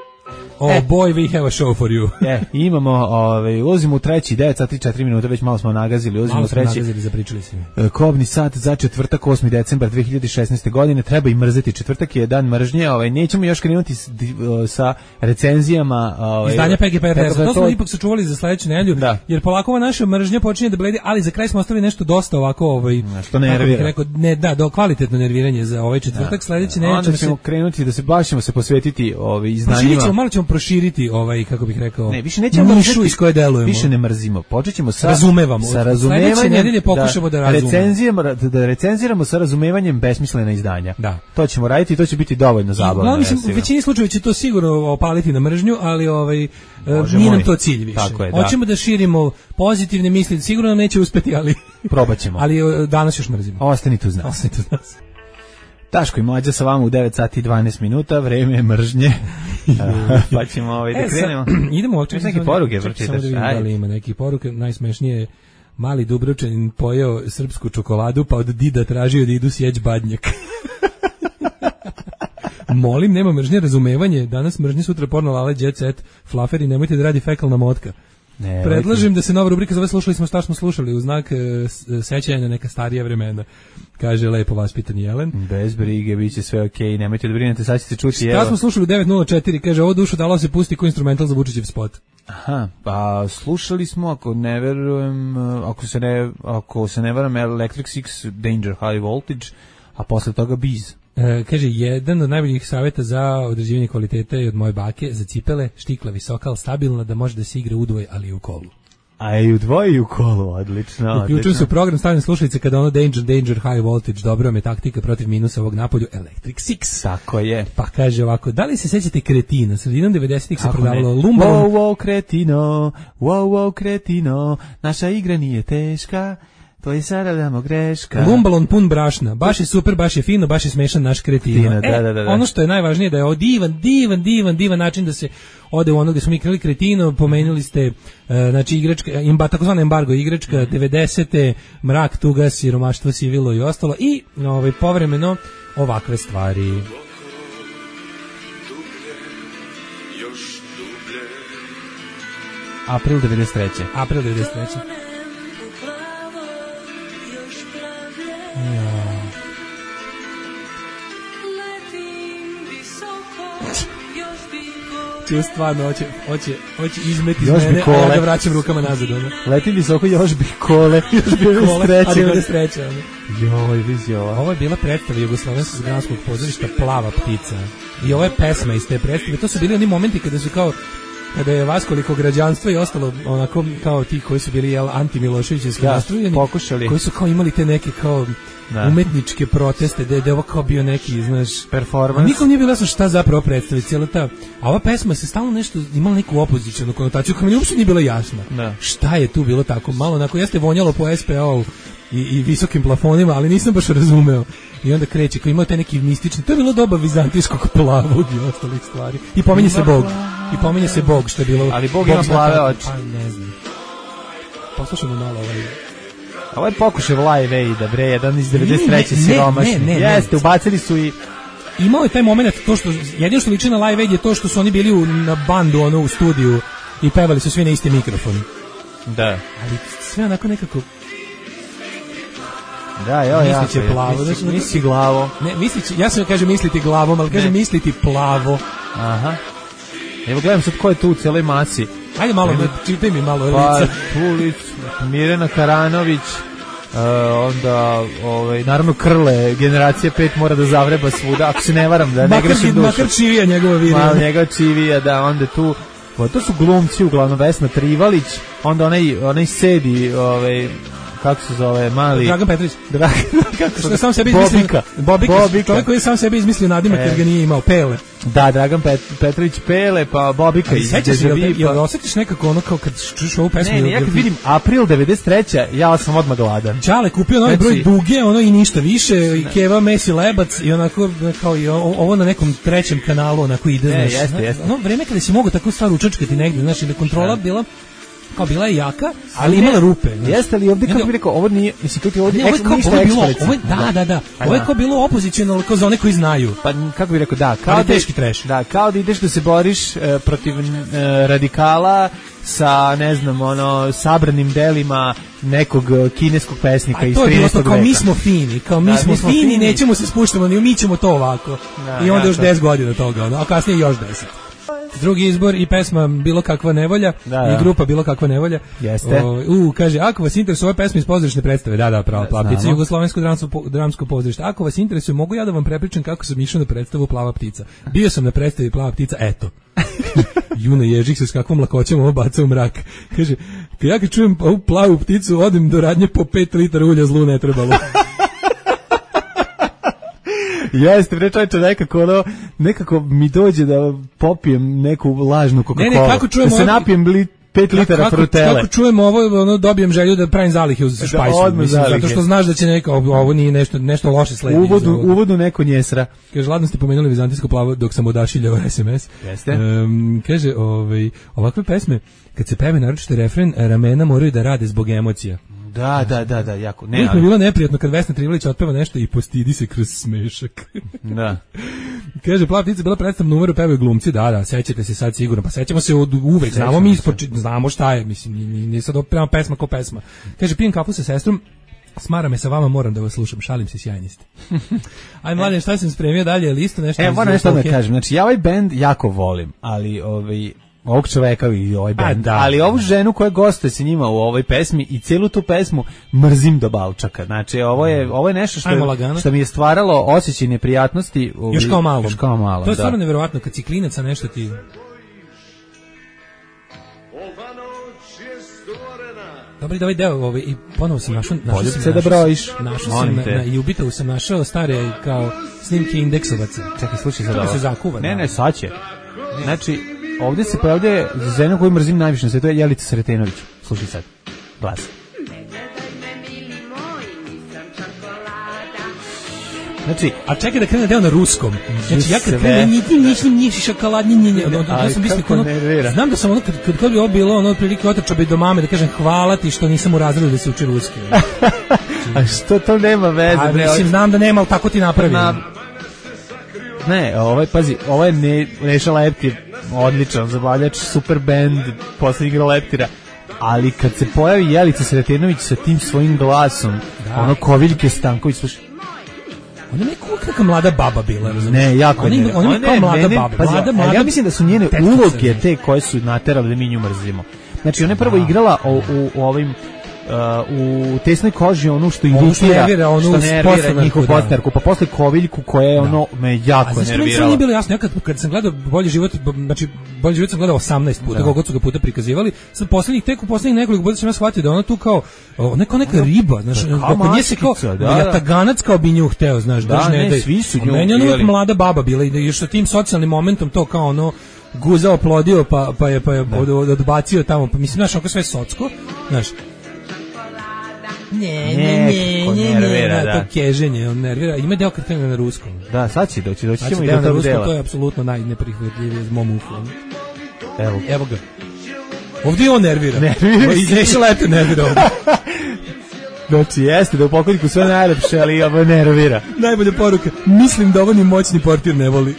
Speaker 8: Oh e. boy, we have a show for you.
Speaker 7: E, imamo, ovaj, ulazimo u treći, devet sati četiri minuta, već malo smo nagazili, ulazimo
Speaker 8: malo
Speaker 7: u treći.
Speaker 8: Malo smo nagazili, zapričali se.
Speaker 7: Kobni sat za četvrtak, osmi decembar dve hiljade šesnaeste. godine, treba i mrzeti, četvrtak je dan mržnje, ovaj, nećemo još krenuti s, sa recenzijama. Ovaj,
Speaker 8: izdanja P G P R S, to, to smo ipak sačuvali za sledeću nedelju, da. Jer polako ova naša mržnja počinje da bledi, ali za kraj smo ostavili nešto dosta ovako, ovaj,
Speaker 7: što nervira.
Speaker 8: Rekao, ne, da, do kvalitetno nerviranje za ovaj četvrtak, sledeće nedelje.
Speaker 7: Onda ćemo se krenuti da se baš ćemo se posvetiti ovaj izdanjima.
Speaker 8: Malo ćemo proširiti ovaj, kako bih rekao,
Speaker 7: ne, više nećemo
Speaker 8: nišu iz koje delujemo.
Speaker 7: Više ne mrzimo. Počećemo sa
Speaker 8: razumevamo.
Speaker 7: Sa razumevanjem
Speaker 8: nedelje pokušamo da, da
Speaker 7: recenziramo da, da recenziramo sa razumevanjem besmislena izdanja.
Speaker 8: Da.
Speaker 7: To ćemo raditi i to će biti dovoljno zabavno.
Speaker 8: No, mislim, u većini slučajeva će to sigurno opaliti na mržnju, ali ovaj Bože nije moj. Nam to cilj više.
Speaker 7: Tako je, da.
Speaker 8: Hoćemo da širimo pozitivne misli, sigurno nam neće uspeti, ali
Speaker 7: probaćemo.
Speaker 8: Ali danas još mrzimo.
Speaker 7: Ostanite uz nas.
Speaker 8: Ostanite uz nas.
Speaker 7: Daško i Mlađa sa vama u devet sati i dvanaest minuta, vreme je mržnje. Pa ćemo ovaj da
Speaker 8: e,
Speaker 7: krenemo.
Speaker 8: Sa, idemo ovdje.
Speaker 7: Neke poruke vrčitaš.
Speaker 8: Samo da vidim da li ima neki poruke. Najsmešnije je mali Dubrovčanin pojeo srpsku čokoladu, pa od dida tražio da idu sjeć badnjak. Molim, nema mržnje, razumevanje. Danas mržnje, sutra porno, lale, jet set, flaferi, nemojte da radi fekalna motka. Ne, predlažem da se nova rubrika zove Slušali smo šta smo slušali u znak e, sećanja na neka starija vremena. Kaže lepo vaspitan Jelen.
Speaker 7: Bez brige, bit će sve okej, okay. Nemojte da brinete, sad ćete čuti.
Speaker 8: Šta smo slušali u devet nula četiri, kaže ovo dušu dalo se pusti ko instrumental za Vučićev spot.
Speaker 7: Aha, pa slušali smo, ako ne verujem, ako se ne, ako se ne varam, Electric Six, Danger High Voltage, a posle toga Biz.
Speaker 8: E, kaže, jedan od najboljih savjeta za određivanje kvalitete je od moje bake za cipele, štikla visoka, ali stabilna, da može da se igra udvoj, ali i u kolu.
Speaker 7: A i u dvoje i u kolu, odlično.
Speaker 8: Uključujem se u program, stavljam slušalice kada ono Danger, Danger, High Voltage, dobro me taktika protiv minusa ovog napolju, Electric Six.
Speaker 7: Tako je.
Speaker 8: Pa kaže ovako, da li se sećate Kretina? Sredinom devedesetih se prodavalo Lumba.
Speaker 7: Wow, wow, Kretino, wow, wow, Kretino, naša igra nije teška. To je sada damo greška.
Speaker 8: Lumbalon pun brašna. Baš je super, baš je fino, baš je smešan naš Kretino.
Speaker 7: Dina,
Speaker 8: e,
Speaker 7: da, da, da.
Speaker 8: Ono što je najvažnije da je ovo divan, divan, divan, divan način da se ode u ono gde smo mi krili Kretino, pomenuli ste uh, znači igračka, imba, takozvana embargo igračka, devedesete, mrak, tuga, siromaštvo, sivilo i ostalo i ovaj, povremeno ovakve stvari.
Speaker 7: April devedeset treće.
Speaker 8: April devedeset treće. Ču stvarno hoće, hoće, hoće izmeti iz mene, a ja ga vraćam rukama nazad. Ono.
Speaker 7: Leti visoko, još bi kole, još bi
Speaker 8: devedeset treće. treće ono.
Speaker 7: Joj, vidi ovo.
Speaker 8: Ovo je bila predstava Jugoslovenskog granskog pozorišta Plava ptica. I ovo je pesma iz te predstave. To su bili oni momenti kada su kao kada je vaskoliko građanstva i ostalo onako kao ti koji su bili jel, anti-Miloševićevski
Speaker 7: ja,
Speaker 8: nastrojeni,
Speaker 7: pokušali.
Speaker 8: Koji su kao imali te neke kao da. umetničke proteste, da je, da je ovo kao bio neki, znaš,
Speaker 7: performans.
Speaker 8: Nikom nije bilo jasno šta zapravo predstavi cijela ta. A ova pesma se stalno nešto imala neku opozicionu konotaciju koja mi uopšte nije bilo jasno.
Speaker 7: Da.
Speaker 8: Šta je tu bilo tako? Malo onako jeste vonjalo po S P O i, i visokim plafonima, ali nisam baš razumeo. I onda kreće, kao imao te neki mistični, to je bilo doba vizantijskog plavog i ostalih stvari. I pominje se Bog. I pominje se Bog, što je bilo...
Speaker 7: Ali Bog, Bog ima plave oči.
Speaker 8: Pa ne znam. Poslušamo malo ovaj...
Speaker 7: Ovo je pokušaj Live Aida, bre, jedan iz devedeset treće siromašni.
Speaker 8: Ne, ne, ne.
Speaker 7: Jeste, ubacili su i...
Speaker 8: Imao je taj moment, to što, jedino što liči na Live Aid je to što su oni bili u, na bandu, ono, u studiju i pevali su svi na isti mikrofon.
Speaker 7: Da.
Speaker 8: Ali sve onako nekako...
Speaker 7: Da, jo, ja.
Speaker 8: Misliće plavo.
Speaker 7: Misli, misli, misli glavo.
Speaker 8: Ne, misliće, ja sam kažem misliti glavom, ali kažem misliti plavo.
Speaker 7: Aha. Evo gledam sad ko je tu u cijeloj masi.
Speaker 8: Ajde malo, Ajde. čitaj mi malo
Speaker 7: pa,
Speaker 8: lica.
Speaker 7: Tulić, Mirjana Karanović, uh, onda, ovaj, naravno Krle, generacija pet mora da zavreba svuda, ako se ne varam, da ne
Speaker 8: makar,
Speaker 7: grešim dušu.
Speaker 8: Makar Čivija njegova videa.
Speaker 7: Ma, njegova Čivija, da, onda tu, o, to su glumci, uglavnom Vesna Trivalić, onda onaj, onaj sedi, ovaj, kako se zove, mali...
Speaker 8: Dragan Petrović.
Speaker 7: Dragan, kako
Speaker 8: se sam sebi
Speaker 7: izmislio...
Speaker 8: Bobika. Bobika. Bobika. Čovjek koji je sam sebi izmislio nadimak e. jer ga nije imao, Pele.
Speaker 7: Da, Dragan Pet, Petrović Pele, pa Bobika iz
Speaker 8: Sećaš se, jel osjetiš nekako ono kao kad čuš ovu pesmu?
Speaker 7: Ne, ne, ja kad vidim April devedeset treće, ja sam odmah gladan.
Speaker 8: Čale kupio novi broj duge, ono i ništa više, i Keva Mesi Lebac i onako kao i ovo na nekom trećem kanalu onako ide,
Speaker 7: e,
Speaker 8: znaš.
Speaker 7: Jeste, jeste.
Speaker 8: Ono vreme kada si mogo tako stvar učačkati negdje, znaš, da kontrola bila kao bila je jaka, ali imala rupe.
Speaker 7: Jeste li ovdje, kako bi rekao, ovo nije, mislim, kako je ovdje
Speaker 8: ne, ovo ništa eksplicitno. Da, da, da. Ovo je kao bilo opozicionalno, kao za one koji znaju.
Speaker 7: Pa, kako bi rekao, da. Kao
Speaker 8: ali teški treš.
Speaker 7: Da, kao da ideš da se boriš uh, protiv uh, radikala sa, ne znam, ono, sabranim delima nekog uh, kineskog pesnika iz trinaestog veka. A to je bilo to, kao mi smo fini, kao mi, da, smo, mi smo fini, fini, nećemo se spuštamo, ni mi ćemo to ovako. Da, I onda ja, još deset godina toga, ono, a kasnije još deset.
Speaker 8: Drugi izbor i pesma Bilo kakva nevolja
Speaker 7: da, da.
Speaker 8: i grupa Bilo kakva nevolja.
Speaker 7: Jeste.
Speaker 8: O, u, kaže, ako vas interesuje ove pesme iz pozorišne predstave, da, da, pravo, Plava ptica, Jugoslovensko dramsko, dramsko pozorište. Ako vas interesuje, mogu ja da vam prepričam kako sam išao na predstavu Plava ptica. Bio sam na predstavi Plava ptica, eto. Juna Ježih se s kakvom lakoćom ovo baca u mrak. Kaže, ja kad čujem ovu plavu pticu, odim do radnje po pet litara ulja, zlu ne trebalo.
Speaker 7: Jeste, bre čovječe, nekako, ono, nekako mi dođe da popijem neku lažnu Coca-Cola.
Speaker 8: Ne, ne, kako čujem
Speaker 7: da se
Speaker 8: ovo...
Speaker 7: napijem li pet litara
Speaker 8: kako,
Speaker 7: frutele.
Speaker 8: Kako čujem ovo, ono, dobijem želju da pravim zalihe uz špajsu. Mislim, zato što znaš da će neko, ovo nije nešto, nešto loše sledi.
Speaker 7: Uvodu, uvodu neko njesra.
Speaker 8: Kaže, ladno ste pomenuli vizantijsko plavo dok sam odašiljao es em es.
Speaker 7: Jeste.
Speaker 8: Um, kaže, ovaj, ovakve pesme, kad se peve naročito refren, ramena moraju da rade zbog emocija.
Speaker 7: Da, da, da, da, jako. Ne,
Speaker 8: Uvijek mi je bilo neprijatno kad Vesna Trivalić otpeva nešto i postidi se kroz smešak.
Speaker 7: Da.
Speaker 8: Kaže, Plava ptica bila predstavna numeru, pevaju glumci, da, da, sećate se sad sigurno, pa sećamo se od uvek, znamo mi ispoči, znamo šta je, mislim, nije sad prema pesma ko pesma. Kaže, pijem kafu sa sestrom, smara me sa vama, moram da vas slušam, šalim se, sjajni ste. Aj, mladen, šta sam spremio dalje, je li isto nešto?
Speaker 7: E, moram nešto da kažem, znači, ja ovaj bend jako volim, ali, ovaj, ovog čoveka i ovaj band, da, ali ovu ženu koja gostuje se njima u ovoj pesmi i celu tu pesmu mrzim do balčaka. Znači ovo je ovo je nešto što, je, što mi je stvaralo osjećaj neprijatnosti u,
Speaker 8: još kao malo.
Speaker 7: Još kao malo.
Speaker 8: To je
Speaker 7: da.
Speaker 8: stvarno neverovatno kad si klinac a nešto ti. Dobro, da ovaj deo, ovaj, i ponovo sam našao, našao sam,
Speaker 7: se da brojiš.
Speaker 8: Našao sam na, na, i u Bitavu sam našao stare kao snimke indeksovaca.
Speaker 7: Čekaj, slušaj sad
Speaker 8: ovo.
Speaker 7: To
Speaker 8: se zakuva.
Speaker 7: Ne, ne, sad će. Znači, ovdje se pojavlja žena koju mrzim najviše na svetu, je Jelica Sretenović. Slušaj sad, glas. Znači,
Speaker 8: a čekaj da krene deo na ruskom. Znači, ja kad krene, niti nišlim niši šokoladni, njenje, ja sam mislio, ono, znam da sam ono, kad, kad, kad bi ovo bilo, ono, otprilike otrčao bi do mame da kažem hvala ti što nisam u razredu da se uči ruski.
Speaker 7: A što to nema veze?
Speaker 8: A, mislim, znam da nema, ali tako ti napravim. Na...
Speaker 7: Ne, ovaj, pazi, ovo je ne, Neša Leptir, odličan zabavljač, super band, posle igra Leptira, ali kad se pojavi Jelica Sretenović sa tim svojim glasom, da. Ono Koviljke Stanković, slušaj,
Speaker 8: ona je neka mlada baba bila, razumiješ?
Speaker 7: Ne, jako
Speaker 8: ona,
Speaker 7: ne.
Speaker 8: Ona je kao mlada mene, baba.
Speaker 7: Pazi,
Speaker 8: mlada, mlada,
Speaker 7: ja mislim da su njene uloge te koje su naterali da mi nju mrzimo. Znači, ona je prvo igrala u, u, u ovim Uh, u tesnoj koži onu što iritira, što nervira, onu što nervira njihovu posterku, pa posle Koviljku koja je ono me jako nervirala. A zašto mi sad nije bilo jasno, ja kad, kad sam gledao Bolji život, znači Bolji život sam gledao osamnaest puta, koliko su ga puta prikazivali, sam poslednjih, tek u poslednjih nekoliko puta sam ja shvatio da ona tu kao, ona kao neka riba, znaš, oko nje se kao, da, jataganac kao bi nju hteo, znaš, da, ne, ne, svi su nju.
Speaker 8: Meni je mlada baba bila i još sa tim socijalnim momentom to kao ono, guza oplodio, pa, pa je, pa je odbacio tamo, pa mislim, znaš, oko sve socko, znaš, Ne, ne, ne, ne, ne, to keženje, on nervira. Ima deo kad krene na ruskom.
Speaker 7: Da, sad će doći, doći ćemo i
Speaker 8: do
Speaker 7: tog dela.
Speaker 8: To je apsolutno najneprihvatljivije z mom uhu.
Speaker 7: Evo.
Speaker 8: Evo ga. Ovdje on nervira.
Speaker 7: Nervira.
Speaker 8: I Neša Leptir nervira ovdje.
Speaker 7: Znači, jeste da u pokojniku sve najlepše, ali ovo nervira.
Speaker 8: Najbolja poruka. Mislim da ovo ni moćni portir ne voli.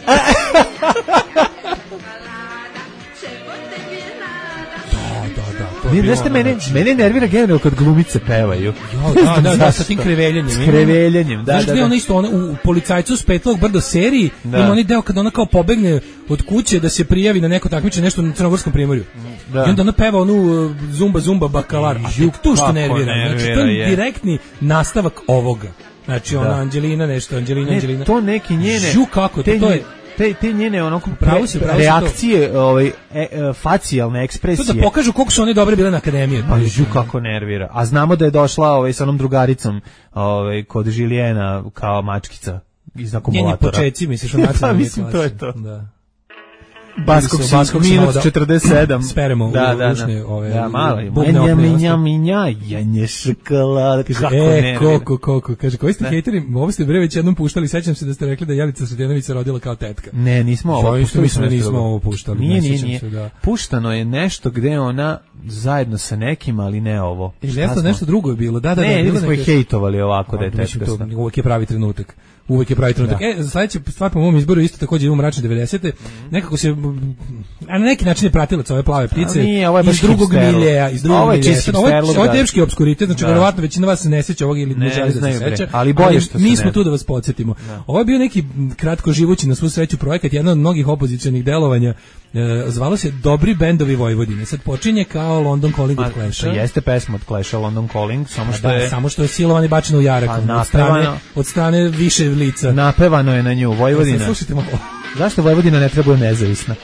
Speaker 7: Ne, znaš mene, mene nervira generalno kad glumice pevaju.
Speaker 8: Jo, da, da, da, sa tim kreveljenjem.
Speaker 7: S kreveljenjem, da,
Speaker 8: znaš
Speaker 7: da,
Speaker 8: gde
Speaker 7: da.
Speaker 8: Ono isto, ona, u Policajcu s Petlog brdo seriji, da. Ima onaj deo kada ona kao pobegne od kuće da se prijavi na neko takmičenje, nešto na Crnogorskom primorju. Da. I onda ona peva onu Zumba Zumba Bakalar, a tek tu što nervira. nervira. Znači, to je, je direktni nastavak ovoga. Znači, ona da. Anđelina nešto, Anđelina,
Speaker 7: ne,
Speaker 8: Anđelina.
Speaker 7: To neki njene...
Speaker 8: Žu kako,
Speaker 7: te,
Speaker 8: to je...
Speaker 7: Te, te njene onako
Speaker 8: pravo si, pravo
Speaker 7: reakcije, ovaj, e, e, facijalne ekspresije.
Speaker 8: To da pokažu koliko su one dobre bile na akademiji.
Speaker 7: Pa žu kako nervira. A znamo da je došla ovaj, sa onom drugaricom ovaj, kod Žilijena kao mačkica iz akumulatora.
Speaker 8: Njeni počeci, misliš o nacionalnoj
Speaker 7: mislim, to je to.
Speaker 8: Da.
Speaker 7: Baskog minus četrdeset sedam.
Speaker 8: Speremo
Speaker 7: da, da,
Speaker 8: ušne
Speaker 7: da.
Speaker 8: ove...
Speaker 7: Da, malo. Minja, minja, minja, janje šokolada. Kako
Speaker 8: e,
Speaker 7: nervira.
Speaker 8: Koko, koko. Kaže, koji ste hejteri, ovo ste bre već jednom puštali, sećam se da ste rekli da Jelica Sretenović se rodila kao tetka.
Speaker 7: Ne, nismo ovo puštali.
Speaker 8: Mislim da nismo ovo puštali.
Speaker 7: Nije, nije, nije. Se, da. Puštano je nešto gde ona zajedno sa nekim, ali ne ovo.
Speaker 8: Ili nešto, nešto drugo je bilo. Da, da,
Speaker 7: ne,
Speaker 8: da,
Speaker 7: nismo ih hejtovali ovako da je tetka.
Speaker 8: Uvijek je pravi trenutak. Uvijek je pravi trenutak. Da. E, sledeća stvar po mom izboru isto takođe imamo mračne devedesete. Mm-hmm. Nekako se a na neki način je pratilac ove plave ptice
Speaker 7: nije, ovo je
Speaker 8: iz drugog miljeja, iz drugog
Speaker 7: ovo je
Speaker 8: miljeja.
Speaker 7: čisti
Speaker 8: Ovo je,
Speaker 7: hipsterluk,
Speaker 8: ovo je
Speaker 7: da.
Speaker 8: teški obskuritet, znači verovatno većina vas se ne seća ovog ili ne, ne želi da se seća,
Speaker 7: ali bolje što se
Speaker 8: mi smo
Speaker 7: ne
Speaker 8: tu da vas podsjetimo. Da. Ovo je bio neki kratko živući na svu sreću projekat, jedan od mnogih opozicionih delovanja. E, zvalo se Dobri bendovi Vojvodine. Sad počinje kao London Calling od Clash-a.
Speaker 7: Jeste pesma od Clash-a London Calling, samo što
Speaker 8: da,
Speaker 7: je
Speaker 8: samo što je silovan i bačen u jarak od strane, od strane više lica.
Speaker 7: Napevano je na nju Vojvodina.
Speaker 8: Ja, slušajte malo.
Speaker 7: Zašto Vojvodina ne treba nezavisna?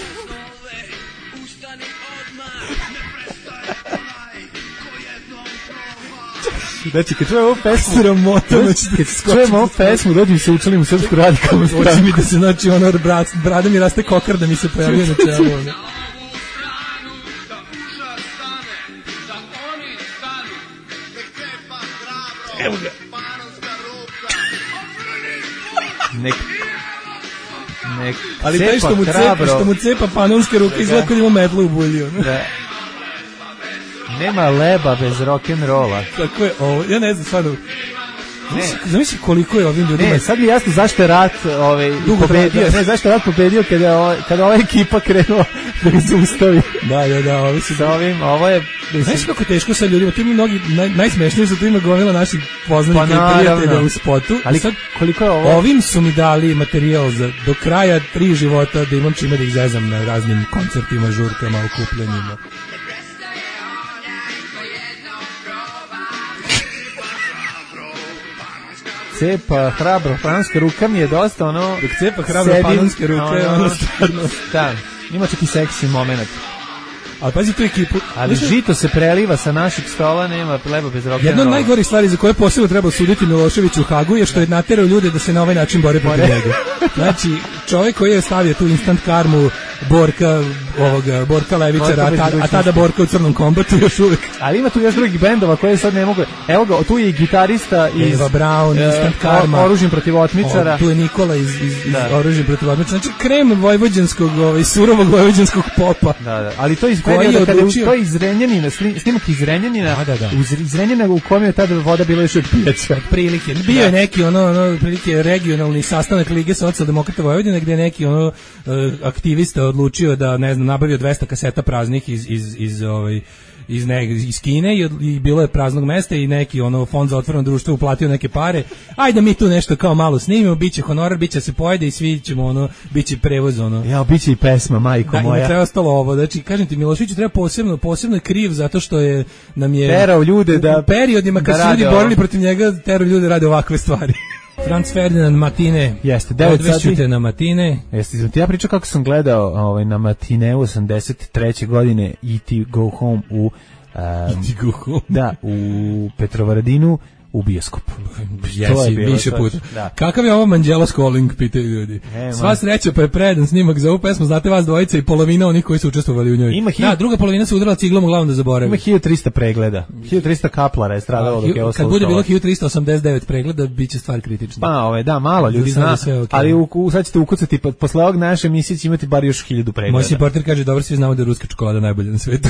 Speaker 7: Znači, kad čujem ovu pesmu,
Speaker 8: sramota,
Speaker 7: kad čujem ovu pesmu, dođem se učelim u Srpsku radikalnu stranu.
Speaker 8: Hoće mi da se, znači, ono, brada mi raste kokar da mi se pojavio na čelu. Evo ga.
Speaker 7: Nek... Nek...
Speaker 8: Ali taj što mu cepa, što mu cepa panonska ruka, izgleda kod ima metlu u bulju.
Speaker 7: Da. Nema leba bez rock'n'rolla.
Speaker 8: Tako je, ovo, ja ne znam, stvarno, zamisli koliko je ovim ljudima.
Speaker 7: Ne, sad mi je jasno zašto je rat ovaj, pobedio, ne, zašto je rat pobedio kada, ovaj, kada ova ekipa krenula da ga zaustavi.
Speaker 8: Da, da, da, ovi su...
Speaker 7: Sa ovim, ovo je...
Speaker 8: Znaš kako teško sa ljudima, tu ima mnogi, naj, najsmešnije su tu ima gomila naših poznanika pa, i prijatelja u spotu.
Speaker 7: Ali sad, koliko je ovo?
Speaker 8: Ovim su mi dali materijal za do kraja tri života da imam čime da ih zezam na raznim koncertima, žurkama, okupljanjima.
Speaker 7: Cepa hrabro panonska ruka mi je dosta ono...
Speaker 8: Dok cepa hrabro panonska ruka je ono stvarno...
Speaker 7: Da, ima čak i seksi moment.
Speaker 8: Ali pazi tu ekipu.
Speaker 7: Ali Lično... žito se preliva sa naših stola, nema leba bez rock'n'rolla.
Speaker 8: Jedna od najgorih stvari za koje posebno treba osuditi Milošević u Hagu je što je naterao ljude da se na ovaj način bore protiv njega. Znači, čovjek koji je stavio tu instant karmu Borka, ovoga, Borka Levičara, a, tada, a tada Borka u crnom kombatu još uvijek.
Speaker 7: Ali ima tu još drugih bendova koje sad ne mogu... Evo ga, tu je i gitarista iz...
Speaker 8: Eva Brown, uh, instant karma.
Speaker 7: Oružjem protiv otmičara.
Speaker 8: O, tu je Nikola iz, iz, iz Oružjem protiv otmičara. Znači, krem vojvođanskog, ovaj, surovog vojvođanskog popa.
Speaker 7: Da, da. Ali to iz perioda kada je to iz Renjanina, snimak iz Renjanina,
Speaker 8: da, da, da.
Speaker 7: iz Renjanina u kojem je tada voda bila još uvijek pijaća.
Speaker 8: Prilike. Bio je neki ono, ono prilike regionalni sastanak Lige socijaldemokrata Vojvodine gdje neki ono uh, aktivista odlučio da ne znam nabavio dvesta kaseta praznih iz iz iz ovaj iz ne, iz Kine i, i bilo je praznog mesta i neki ono fond za otvoreno društvo uplatio neke pare. Ajde mi tu nešto kao malo snimimo, biće honorar, biće se pojede i svi ćemo ono biće prevoz ono.
Speaker 7: Ja, biće i pesma, majko
Speaker 8: da,
Speaker 7: moja.
Speaker 8: Da, treba ostalo ovo. Znači kažem ti Miloševiću treba posebno posebno je kriv zato što je nam je
Speaker 7: terao ljude da
Speaker 8: u periodima kad su ljudi borili protiv njega, terao ljude rade ovakve stvari. Franz Ferdinand Matine.
Speaker 7: Jeste, devet sati
Speaker 8: na Matine.
Speaker 7: Jeste, ti ja pričao kako sam gledao ovaj, na Matineu osamdeset treće godine E T Go Home u um,
Speaker 8: E T Go Home.
Speaker 7: Da, u Petrovaradinu u bioskopu.
Speaker 8: Jesi, više puta. Da. Kakav je ovo Manđelos Calling, pitaju ljudi. E, Sva sreća pa je predan snimak za ovu pesmu, znate vas dvojica i polovina onih koji su učestvovali u njoj. Ima hilj... Da, druga polovina se udarala ciglom u glavom da zaboravi.
Speaker 7: Ima hiljadu trista pregleda. hiljadu trista kaplara je stradalo dok je ovo
Speaker 8: Kad bude bilo hiljadu trista osamdeset devet pregleda, bit će stvar kritična.
Speaker 7: Pa, ove, da, malo ljudi zna, okay. Ali u, u, sad ćete ukucati, posle ovog naše emisije će imati bar još hiljadu pregleda.
Speaker 8: Moj supporter kaže, dobro, svi znamo da je ruska čokolada najbolja na svetu.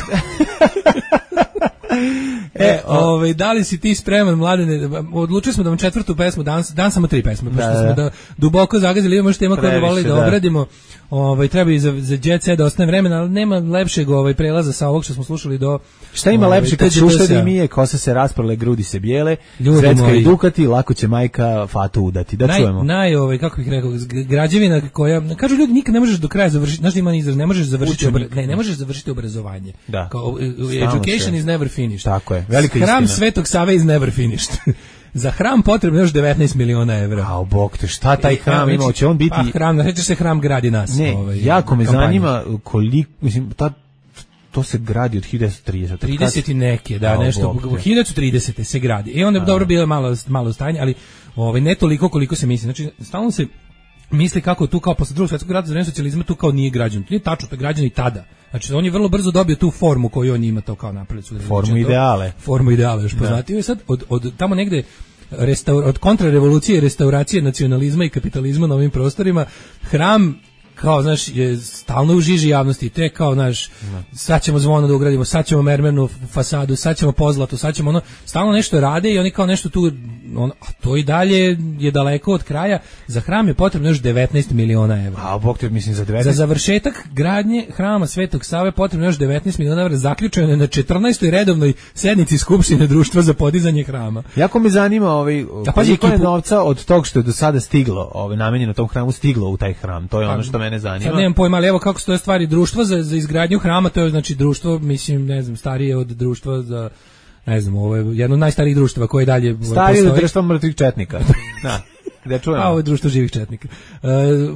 Speaker 8: E, ovaj, da li si ti spreman, Mladene? Odlučili smo da vam četvrtu pesmu, danas, danas samo tri pesme, pošto da, smo da duboko zagazili, imamo još tema koje bi volili da, da obradimo. Ovaj, treba i za, za Jet Set da ostane vremena, ali nema lepšeg ovaj, prelaza sa ovog što smo slušali do...
Speaker 7: Šta ima ovaj, lepše kad šuštedi mije, kose se rasprle, grudi se bijele, Zrecka i Dukati, lako će majka Fatu udati. Da
Speaker 8: naj,
Speaker 7: čujemo.
Speaker 8: Naj, ovaj, kako bih rekao, građevina koja... Kažu ljudi, nikad ne možeš do kraja završiti, znaš da ima izraz, ne možeš završiti, obra, ne, ne možeš završiti obrazovanje.
Speaker 7: Da.
Speaker 8: Kao, education se. Is never finished.
Speaker 7: Tako je, velika
Speaker 8: Hram
Speaker 7: istina.
Speaker 8: Svetog Save is never finished. Za hram potrebno još devetnaest miliona evra.
Speaker 7: A bog te, šta taj hram ima? Će on biti...
Speaker 8: Pa hram, znači se hram gradi nas.
Speaker 7: Ne,
Speaker 8: ovaj,
Speaker 7: jako me
Speaker 8: kampanju.
Speaker 7: zanima koliko, mislim, ta, to se gradi od hiljadu trideset.
Speaker 8: trideset i neke, da,
Speaker 7: a,
Speaker 8: nešto, hiljadu trideset se gradi. I onda je dobro bilo malo, malo stanje, ali ovaj, ne toliko koliko se misli. Znači, stalno se misli kako tu kao posle drugog svjetskog rata za vreme socijalizma tu kao nije građan. To nije tačno, to je građan i tada. Znači on je vrlo brzo dobio tu formu koju on ima to kao napraviti.
Speaker 7: Formu ideale.
Speaker 8: Formu ideale, još poznatio je sad od, od tamo negde restaur, od kontrarevolucije i restauracije nacionalizma i kapitalizma na ovim prostorima, hram kao, znaš, je stalno u žiži javnosti, te kao, znaš, sad ćemo zvono da ugradimo, sad ćemo mermernu fasadu, sad ćemo pozlatu, sad ćemo ono, stalno nešto rade i oni kao nešto tu, on, a to i dalje je daleko od kraja. Za hram je potrebno još devetnaest miliona evra.
Speaker 7: A, bog te, mislim, za devetnaest...
Speaker 8: Za završetak gradnje hrama Svetog Save potrebno još devetnaest miliona evra, zaključeno je na četrnaestoj redovnoj sednici Skupštine Društva za podizanje hrama.
Speaker 7: Jako me zanima ovaj, koliko je novca od tog što je do sada stiglo, ovaj, namenjeno tom hramu, stiglo u taj hram, to je ono što mene zanima.
Speaker 8: Sad nemam pojma, ali evo kako stoje stvari, društvo za, za izgradnju hrama, to je znači društvo, mislim, ne znam, starije od društva za, ne znam, ovo je jedno od najstarijih društva koje dalje
Speaker 7: starije od društva mrtvih četnika. Da. Da čujemo.
Speaker 8: A ovo je društvo živih četnika. Uh,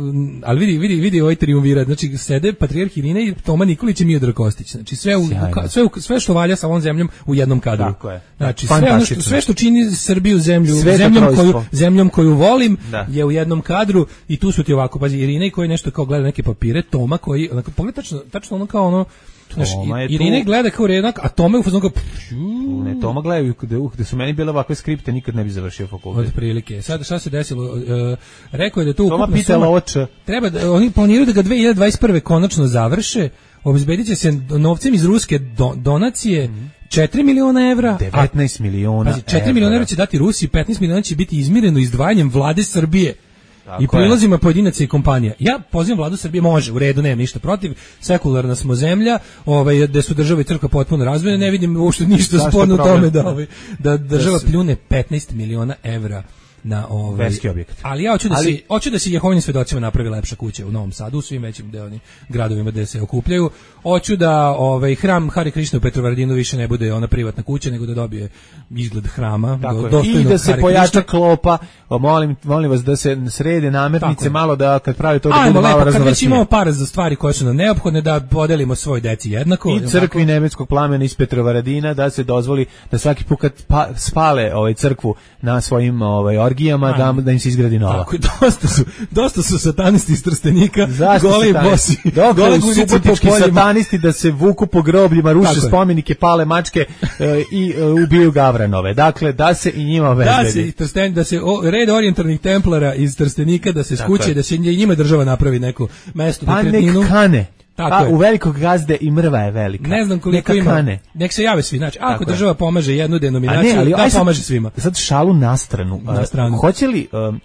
Speaker 8: ali vidi, vidi, vidi ovaj triumvirat. Znači, sede patrijarh Irina i Toma Nikolić i Miodrag Kostić. Znači, sve, u, u, sve, u, sve što valja sa ovom zemljom u jednom kadru.
Speaker 7: Tako je.
Speaker 8: Znači, sve, ono što, sve što čini Srbiju zemlju, zemljom koju, zemljom koju volim, da. Je u jednom kadru i tu su ti ovako, pazi, Irina i koji nešto kao gleda neke papire, Toma koji, onako, pogledaj tačno, tačno ono kao ono, znaš, Irina gleda kao redak, a Toma je u fazonu kao...
Speaker 7: Ne, Toma gledaju, gde su meni bile ovakve skripte, nikad ne bi završio fakultet.
Speaker 8: Od prilike. Sad, šta se desilo? Uh, rekao je da to
Speaker 7: Toma pitala oče.
Speaker 8: Treba da, oni planiraju da ga dve hiljade dvadeset prve konačno završe, obezbedit će se novcem iz ruske do, donacije, mm. četiri miliona evra.
Speaker 7: devetnaest miliona
Speaker 8: pazi, četiri miliona evra će dati Rusiji, petnaest miliona će biti izmireno izdvajanjem vlade Srbije. Tako i prilazima pojedinaca i kompanija. Ja pozivam vladu Srbije, može, u redu, nemam ništa protiv, sekularna smo zemlja, ovaj, gde su država i crkva potpuno razvojene, ne vidim uopšte ništa sporno u tome da, ovaj, da država pljune petnaest miliona evra na ovaj
Speaker 7: verski objekat.
Speaker 8: Ali ja hoću da ali, se hoću da se Jehovinim svedocima napravi lepša kuća u Novom Sadu, u svim većim deonim gradovima gde se okupljaju. Hoću da ovaj hram Hare Krišne u Petrovaradinu više ne bude ona privatna kuća, nego da dobije izgled hrama,
Speaker 7: do, dostojno. I da se pojača klopa. Molim, molim vas da se srede namirnice malo, da kad pravi to da bude malo raznovrsnije. Kad
Speaker 8: već imamo para za stvari koje su nam neophodne, da podelimo svoj deci jednako.
Speaker 7: I crkvi nebeskog plamena iz Petrovaradina da se dozvoli da svaki put kad pa, spale ovaj crkvu na svojim ovaj orgijama, da, da im se izgradi nova.
Speaker 8: Tako, dosta su, dosta su satanisti iz Trstenika, goli bosi,
Speaker 7: gole guzički satanisti da se vuku po grobljima, ruše tako spomenike, pale mačke e, i e, ubijaju gavranove. Dakle, da se i njima obezbedi.
Speaker 8: Da se i Trsten, da se o, red orijentarnih templara iz Trstenika da se skuće, da se njima država napravi neko mesto
Speaker 7: pa
Speaker 8: na Kretninu.
Speaker 7: Pa nek kane. Pa u velikog gazde i mrva je velika.
Speaker 8: Ne znam koliko ima. Kane. Nek se jave svi. Znači, ako tako država pomaže jednu denominaciju, ne, ali, da pomaže svima.
Speaker 7: Sad šalu na stranu.
Speaker 8: Na stranu.
Speaker 7: Hoće li... Um,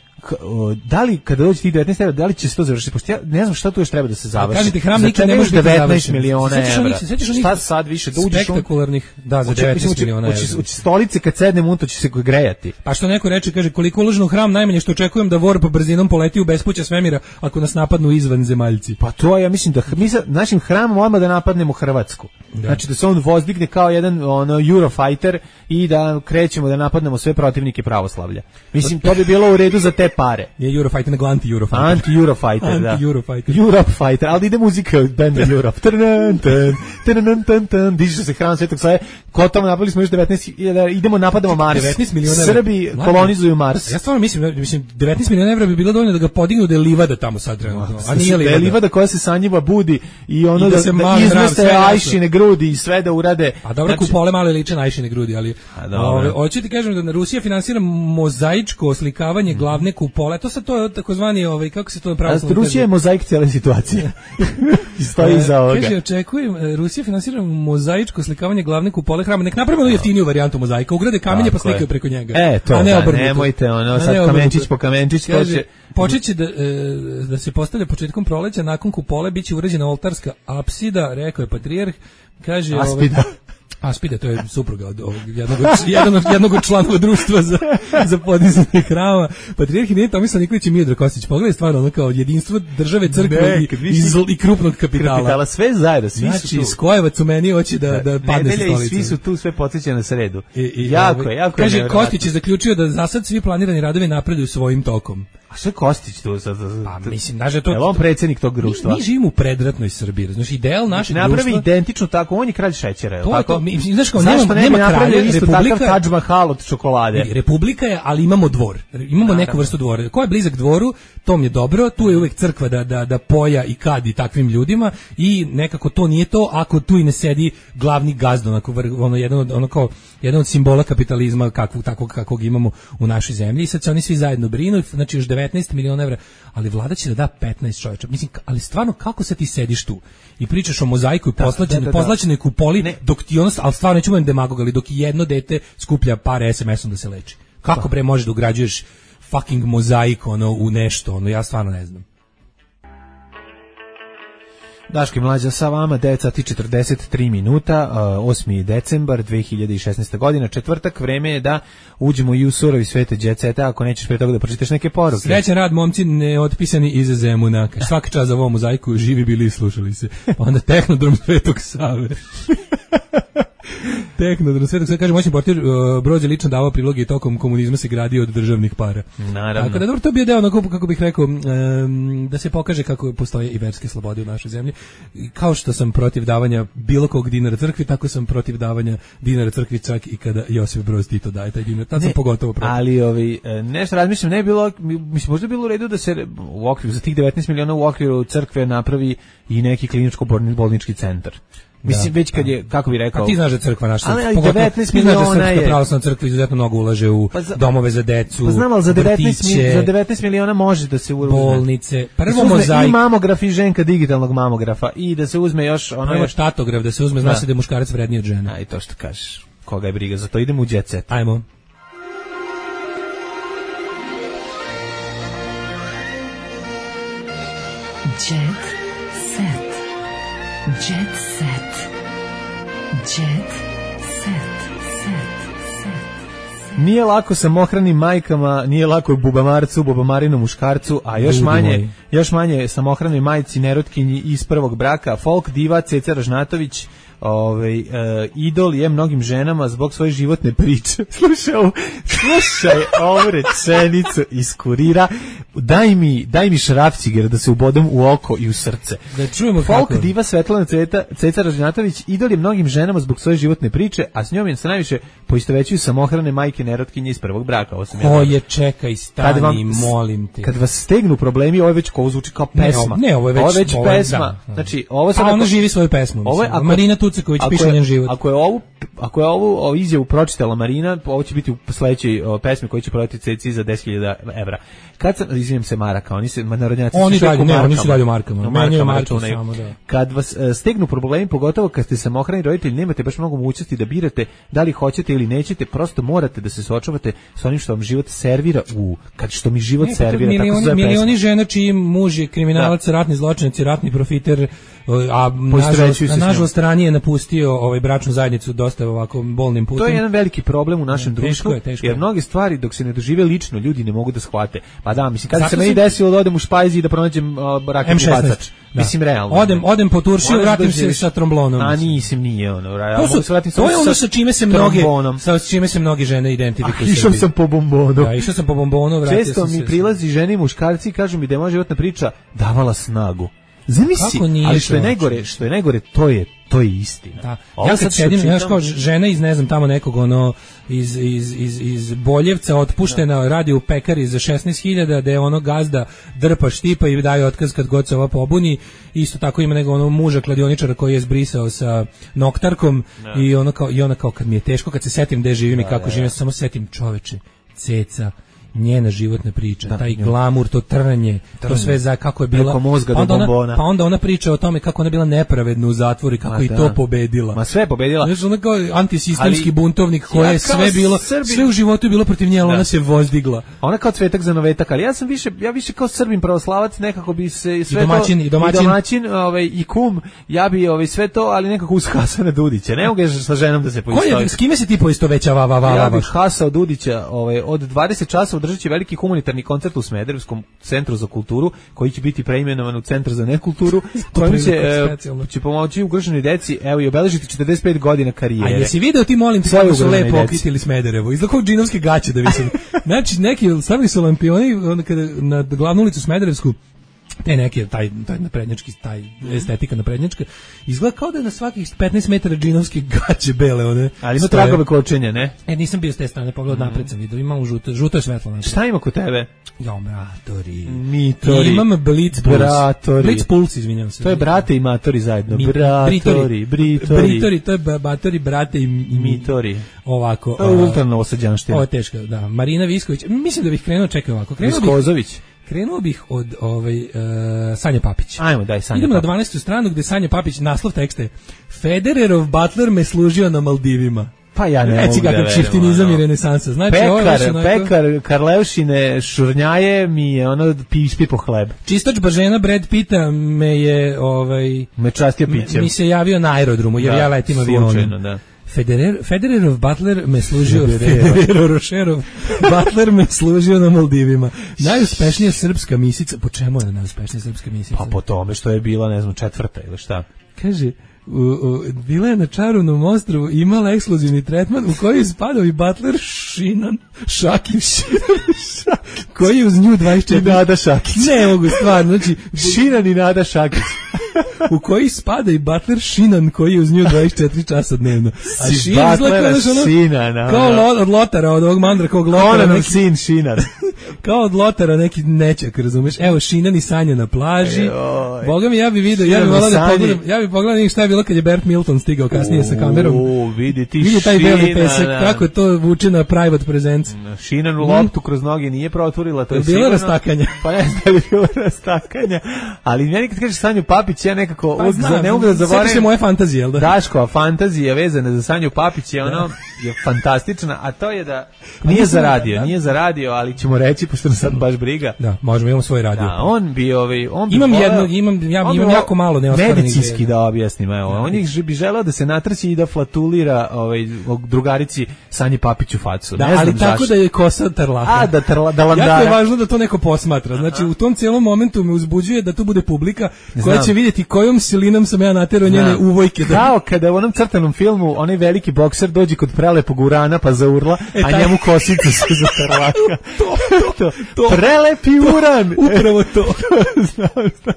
Speaker 7: da li kada dođe tih devetnaest evra, da li će se to završiti? Pošto ja ne znam šta tu još treba da se završi.
Speaker 8: Kažete, hram nikad ne može biti
Speaker 7: devetnaest miliona evra. Šta sad više? Da uđeš
Speaker 8: spektakularnih, da, za devetnaest miliona evra.
Speaker 7: Ući stolice kad sednem u to će se grejati.
Speaker 8: Pa što neko reče, kaže, koliko uloženo u hram, najmanje što očekujem da vor po brzinom poleti u bespuća svemira ako nas napadnu izvan zemaljci.
Speaker 7: Pa to ja mislim da mi sa našim hramom odmah da napadnemo Hrvatsku. Da. Znači da se on vozdigne kao jedan ono Eurofighter i da krećemo da napadnemo sve protivnike pravoslavlja. Mislim to bi bilo u redu za te pare.
Speaker 8: Je Eurofighter nego anti-Eurofighter.
Speaker 7: Anti-Eurofighter, da.
Speaker 8: Anti-Eurofighter.
Speaker 7: Eurofighter, ali ide muzika od benda Europe. Trnan, tan, trnan, tan, tan, diže se hram Svetog Save. Kotom napravili smo još devetnaest, idemo napadamo Mars.
Speaker 8: devetnaest miliona
Speaker 7: Srbi kolonizuju Mars.
Speaker 8: Ja stvarno mislim, mislim devetnaest miliona evra bi bilo dovoljno da ga podignu da je livada tamo sad trenutno.
Speaker 7: A nije livada. Da je livada koja se sanjiva budi i ono da, da, da izmeste Ajšine grudi i sve da urade.
Speaker 8: A dobro, znači, kupole male liče na Ajšine grudi, ali hoću ti kažem da Rusija finansira mozaičko oslikavanje glavne kupole. To sad to je takozvani ovaj kako se to pravi.
Speaker 7: Rusija je mozaik cijele situacije. Stoji iza ovoga.
Speaker 8: Kaže, očekujem, Rusija finansira mozaičko oslikavanje glavne kupole hrama. Nek napravimo jeftiniju varijantu mozaika, ugrade kamenje pa slikaju preko njega.
Speaker 7: E, to a ne da, nemojte ono sad kamenčić po kamenčić.
Speaker 8: Kaže, počeće da, da se postavlja početkom proleća, nakon kupole biće urađena oltarska apsida, rekao je patrijarh. Kaže,
Speaker 7: Aspida.
Speaker 8: Ovaj, Aspida, to je supruga od ovog, jednog, jedan od, jednog od članova društva za, za podizanje hrama. Patrijarh nije Tomislav Nikolić i Miodrag Kostić. Pogledaj stvarno ono kao jedinstvo države, crkve ne, i, i, zl, i krupnog kapitala.
Speaker 7: kapitala. Sve zajedno, svi
Speaker 8: znači,
Speaker 7: su tu.
Speaker 8: Skojevac u meni hoće da, da padne sa stolice.
Speaker 7: I svi su tu, sve podsjeća na sredu. I, i, jako je, jako
Speaker 8: kaže,
Speaker 7: je
Speaker 8: Kaže, Kostić je zaključio da za sad svi planirani radovi napreduju svojim tokom.
Speaker 7: A što je Kostić tu?
Speaker 8: Pa mislim, znaš, to...
Speaker 7: Je on predsjednik tog društva?
Speaker 8: Mi, mi živimo u predratnoj Srbiji, znači ideal našeg
Speaker 7: napravi
Speaker 8: društva...
Speaker 7: Napravi identično tako, on je kralj šećera,
Speaker 8: to je to, mi, znaš kao,
Speaker 7: zašto
Speaker 8: nema, nema kralja,
Speaker 7: isto Republika... takav Taj Mahal od čokolade?
Speaker 8: Republika je, ali imamo dvor, imamo neku vrstu dvora. Ko je blizak dvoru, tom je dobro, tu je uvek crkva da, da, da poja i kadi takvim ljudima i nekako to nije to ako tu i ne sedi glavni gazda, onako, ono, jedan od, ono kao, jedan od simbola kapitalizma kakvog, takvog kakvog imamo u našoj zemlji i sad se oni svi zajedno brinu, znači još devetnaest devetnaest miliona evra, ali vlada će da da petnaest, čoveče. Mislim, ali stvarno, kako se ti sediš tu i pričaš o mozaiku i poslaćenoj poslaćenoj kupoli, ne. Dok ti ono, ali stvarno neću budem demagog, ali dok jedno dete skuplja par es em esom da se leči. Kako bre možeš da ugrađuješ fucking mozaik ono u nešto, ono ja stvarno ne znam.
Speaker 7: Daško i Mlađa sa vama, devet sati četrdeset tri minuta, osmi decembar dve hiljade šesnaeste. godina, četvrtak, vreme je da uđemo i u surovi svete jet seta, ako nećeš pre toga da pročitaš neke poruke.
Speaker 8: Srećan rad, momci neotpisani iz Zemuna. Svaka čast za ovom mozaiku, živi bili i slušali se. Pa onda Tehnodrom Svetog Save. Tehnodrom Svetog Save, kaže, moćni portir, uh, Broz je lično davao priloge i tokom komunizma se gradio od državnih para.
Speaker 7: Naravno.
Speaker 8: Tako da, dobro, to bi je deo, onako, kako bih rekao, um, da se pokaže kako postoje i verske slobode u našoj zemlji. Kao što sam protiv davanja bilo kog dinara crkvi, tako sam protiv davanja dinara crkvi čak i kada Josip Broz Tito daje taj dinar. Tad sam pogotovo protiv.
Speaker 7: Ali ovi, nešto razmišljam, ne je bilo, mislim, možda je bilo u redu da se u okviru, za tih devetnaest miliona u okviru crkve napravi i neki kliničko-bolnički centar. Mislim, da, već kad je, kako bi rekao...
Speaker 8: A ti znaš da crkva naša,
Speaker 7: ali, ali devetnaest miliona
Speaker 8: je...
Speaker 7: Srpska
Speaker 8: pravoslavna crkva izuzetno mnogo ulaže u pa za, domove za decu,
Speaker 7: pa znam, ali za devetnaest,
Speaker 8: vrtiće,
Speaker 7: za devetnaest miliona može da se uruzme.
Speaker 8: Bolnice, prvo mozaik...
Speaker 7: I mamograf i ženka digitalnog mamografa i da se uzme još... Ono
Speaker 8: prvo štatograf, da se uzme, zna se da je muškarac vredniji od žene.
Speaker 7: Aj, to što kažeš, koga je briga, za to idemo u jet set.
Speaker 8: Ajmo.
Speaker 5: Jet set. Jet set. Jet set. Set. Set.
Speaker 7: Nije lako samohranim majkama, nije lako bubamarcu, bubamarinom muškarcu, a još
Speaker 8: Ljudi
Speaker 7: manje,
Speaker 8: moj.
Speaker 7: još manje samohranoj majci nerotkinji iz prvog braka. Folk diva Ceca Ražnatović, ovaj uh, idol je mnogim ženama zbog svoje životne priče. Slušaj, ovu, slušaj ovu rečenicu iz Kurira. Daj mi, daj mi šrafciger da se ubodem u oko i u srce.
Speaker 8: Da čujemo
Speaker 7: Folk
Speaker 8: kako.
Speaker 7: diva Svetlana Ceta, Ceca Ražnatović idol je mnogim ženama zbog svoje životne priče, a s njom je se najviše poistovećuju samohrane majke nerotkinje iz prvog braka.
Speaker 8: Ko je, čekaj, stani, vam, molim te.
Speaker 7: Kad vas stegnu problemi, ovo je već ko zvuči kao pesma.
Speaker 8: Ne, ne ovo je već,
Speaker 7: ovo je već
Speaker 8: ovo je,
Speaker 7: pesma.
Speaker 8: Da.
Speaker 7: Znači, ovo
Speaker 8: sad, a ona živi svoju pesmu. Ovo je, ako, Marina Tucaković piše njen život.
Speaker 7: Ako je ovu, ako je ovu o, izjavu pročitala Marina, ovo će biti u sledećoj o, pesmi koju će prodati Ceci za deset hiljada evra. Kad sam, izvinim se Maraka, oni se narodnjaci
Speaker 8: oni
Speaker 7: su
Speaker 8: dalje, ne,
Speaker 7: markama.
Speaker 8: oni su dalje u markama.
Speaker 7: No,
Speaker 8: markama,
Speaker 7: markama
Speaker 8: samo, da.
Speaker 7: Kad vas uh, stegnu problemi, pogotovo kad ste samohrani roditelji, nemate baš mnogo mogućnosti da birate da li hoćete ili nećete, prosto morate da se suočavate sa onim što vam život servira u, kad što mi život ne, servira.
Speaker 8: Milioni,
Speaker 7: tako se
Speaker 8: milioni žena čiji muž je kriminalac, da. ratni zločinac i ratni profiter, a nažalost, na nažalost ranije je napustio ovaj bračnu zajednicu dosta ovako bolnim putem.
Speaker 7: To je jedan veliki problem u našem
Speaker 8: ne,
Speaker 7: društvu,
Speaker 8: teško je, teško
Speaker 7: jer mnoge stvari dok se ne dožive lično ljudi ne mogu da shvate. Pa da, mislim, kad se meni desilo da odem u špajzi i da pronađem uh, raketni bacač. Da. Mislim, realno.
Speaker 8: Odem, odem po Turšiju, vratim se sa tromblonom.
Speaker 7: A nisim, nije ono. Ja
Speaker 8: to, su,
Speaker 7: se
Speaker 8: to je ono sa čime se mnoge, sa čime se mnogi žene identifikuju.
Speaker 7: A, išao sam po bombonu.
Speaker 8: Da, išao sam po bombonu, vratio
Speaker 7: Često
Speaker 8: sam se.
Speaker 7: Često mi prilazi žene i muškarci i kažu mi da je moja životna priča davala snagu. Zamisli, ali što je najgore, što je najgore, to je to je istina.
Speaker 8: Da. Ja sad sedim, znaš kao žena iz ne znam tamo nekog ono iz iz iz iz Boljevca otpuštena, da. Radi u pekari za šesnaest hiljada, da je ono gazda drpa štipa i daje otkaz kad god se ova pobuni. Isto tako ima nego ono muža kladioničara koji je zbrisao sa noktarkom, da. I ono kao i ona kao kad mi je teško, kad se setim gde živim da, i kako da, živim, ja samo setim čoveče, Ceca, njena životna priča, da, taj glamur, to trnanje, trnanje, to sve za kako je bila,
Speaker 7: mozga
Speaker 8: pa, onda
Speaker 7: do
Speaker 8: ona, pa onda ona priča o tome kako ona bila nepravedna u zatvoru i kako Ma, i da. To pobedila.
Speaker 7: Ma sve pobedila.
Speaker 8: Znaš, ona kao antisistemski ali, buntovnik koja ja je sve bilo, Srbin, sve u životu je bilo protiv nje, ali ona se vozdigla.
Speaker 7: Ona kao cvetak za novetak, ali ja sam više, ja više kao Srbin pravoslavac, nekako bi se sve
Speaker 8: I domaćin,
Speaker 7: to,
Speaker 8: i domaćin,
Speaker 7: i, domaćin ovaj, i kum, ja bi ovaj, sve to, ali nekako uz Hasana Dudića. Ne mogu sa ženom da se poistovećam.
Speaker 8: S kime se ti poistovećava? Va, va, va,
Speaker 7: ja bih hasao Dudića, ovaj, od dvadeset časova održaće veliki humanitarni koncert u Smederevskom centru za kulturu, koji će biti preimenovan u Centar za nekulturu, kojim će, e, će pomoći ugroženoj deci, evo i obeležiti četrdeset pet godina karijere.
Speaker 8: A jesi video ti, molim te, kako su lepo okitili Smederevo? Izgleda kao džinovske gaće da vidim. Znači, neki stavili su lampioni onda kada, na glavnu ulicu Smederevsku, te neke, taj, taj naprednjački, taj estetika naprednjačka, izgleda kao da je na svakih petnaest metara džinovske gaće bele, one.
Speaker 7: Ali ima tragove kočenja, ne?
Speaker 8: E, nisam bio s te strane, pogledao mm. napred sam vidio, imam žuto, žuto je svetlo. Napred.
Speaker 7: Šta ima kod tebe?
Speaker 8: Ja, bratori.
Speaker 7: Mitori.
Speaker 8: Imam Blitz Puls.
Speaker 7: Bratori.
Speaker 8: Blitz Puls, izvinjam se.
Speaker 7: To je brate i matori zajedno.
Speaker 8: Mi,
Speaker 7: bratori,
Speaker 8: britori.
Speaker 7: britori.
Speaker 8: Britori, to je batori, brate i, i
Speaker 7: mitori.
Speaker 8: Ovako.
Speaker 7: To je ultra novosađanština.
Speaker 8: Ovo je teško, da. Marina Visković, mislim da bih krenuo, čekaj ovako. Krenuo
Speaker 7: Viskozović.
Speaker 8: Bih, Krenuo bih od ovaj, uh, Sanja Papić.
Speaker 7: Ajmo, daj Sanja
Speaker 8: Idemo
Speaker 7: Papić.
Speaker 8: na dvanaestu stranu gde Sanja Papić, naslov tekste Federerov butler me služio na Maldivima.
Speaker 7: Pa ja ne
Speaker 8: Reci
Speaker 7: mogu da
Speaker 8: kakav
Speaker 7: verujem,
Speaker 8: šiftinizam
Speaker 7: ono.
Speaker 8: i renesansa. Znači,
Speaker 7: Pekar,
Speaker 8: ovo je baš onako-
Speaker 7: pekar Karleušine šurnjaje mi je ono pišpi po hleb.
Speaker 8: Čistač bažena Brad Pitta me je ovaj
Speaker 7: Me častio
Speaker 8: me-
Speaker 7: pićem.
Speaker 8: mi se javio na aerodromu jer
Speaker 7: Da,
Speaker 8: ja letim
Speaker 7: slučajno,
Speaker 8: avionom.
Speaker 7: da.
Speaker 8: Federer, Federerov butler me služio
Speaker 7: Federerov.
Speaker 8: Federerov Rošerov butler me služio na Maldivima. Najuspešnija srpska misica, po čemu je najuspešnija srpska misica?
Speaker 7: Pa po tome što je bila, ne znam, četvrta ili šta.
Speaker 8: Kaže, u, u, bila je na Čarovnom ostrvu, imala ekskluzivni tretman u koji je spadao i butler Šinan Šakić, koji je uz nju dvadeset četiri...
Speaker 7: I Nada Šakić.
Speaker 8: Ne mogu, stvarno, znači...
Speaker 7: Šinan i Nada Šakić.
Speaker 8: u koji spada i butler Šinan koji je uz nju dvadeset četiri časa dnevno. A
Speaker 7: Si
Speaker 8: Šinan izgleda
Speaker 7: butlera
Speaker 8: kao, znaš, ono,
Speaker 7: Šinana,
Speaker 8: kao
Speaker 7: ono.
Speaker 8: lo- od Lotara, od ovog Mandrakovog Lotara.
Speaker 7: Onanov
Speaker 8: neki-
Speaker 7: sin Šinan.
Speaker 8: kao od Lotara neki nečak, razumeš? Evo Šinan i Sanja na plaži.
Speaker 7: Joj.
Speaker 8: Boga mi, ja bi video, ja bi
Speaker 7: Šinan
Speaker 8: volao da
Speaker 7: Sanji.
Speaker 8: pogledam, ja bi pogledao šta je bilo kad je Bert Milton stigao kasnije sa kamerom.
Speaker 7: U, vidi ti
Speaker 8: Vidi taj beli
Speaker 7: Šinana.
Speaker 8: pesak, kako to vuče na private presence.
Speaker 7: Šinan u loptu kroz noge nije proturila, to je
Speaker 8: Je bilo
Speaker 7: sigurno.
Speaker 8: rastakanje?
Speaker 7: Pa ne znam da li je bilo rastakanja, ali meni kad kažeš Sanju Papić, ja nekako
Speaker 8: Pa
Speaker 7: uvijek
Speaker 8: znam,
Speaker 7: za- ne mogu da
Speaker 8: setiš
Speaker 7: zaboravim.
Speaker 8: se moje fantazije, jel da?
Speaker 7: Daškova fantazija vezana za Sanju Papić je ono je fantastična, a to je da nije
Speaker 8: nisam-
Speaker 7: za radio,
Speaker 8: da.
Speaker 7: nije za radio, ali ćemo reći pošto nas sad baš briga.
Speaker 8: Da, možemo, imamo svoj radio.
Speaker 7: Da, on bi ovaj on bi
Speaker 8: Imam
Speaker 7: voleo-
Speaker 8: jedno, imam, ja
Speaker 7: on bi
Speaker 8: imam
Speaker 7: voleo
Speaker 8: jako malo neostvarenih
Speaker 7: medicinski
Speaker 8: želja.
Speaker 7: da objasnim, evo. On je bi želeo da se natrči i da flatulira ovaj drugarici Sanji Papiću facu.
Speaker 8: Da,
Speaker 7: Ne znam
Speaker 8: ali tako
Speaker 7: zašto.
Speaker 8: da je kosa tarlaka.
Speaker 7: A, da trla, da
Speaker 8: Jako je
Speaker 7: landara.
Speaker 8: važno da to neko posmatra. Znači, u tom cijelom momentu me uzbuđuje da tu bude publika koja
Speaker 7: Znam.
Speaker 8: će vidjeti kojom silinom sam ja naterao njene
Speaker 7: Znam.
Speaker 8: uvojke. Da...
Speaker 7: Kao kada u onom crtanom filmu onaj veliki bokser dođe kod prelepog urana pa zaurla,
Speaker 8: E,
Speaker 7: a
Speaker 8: taj-
Speaker 7: njemu kosica se zatrlaka.
Speaker 8: to, to, to.
Speaker 7: Prelepi uran!
Speaker 8: Upravo to.
Speaker 7: Znam, znam.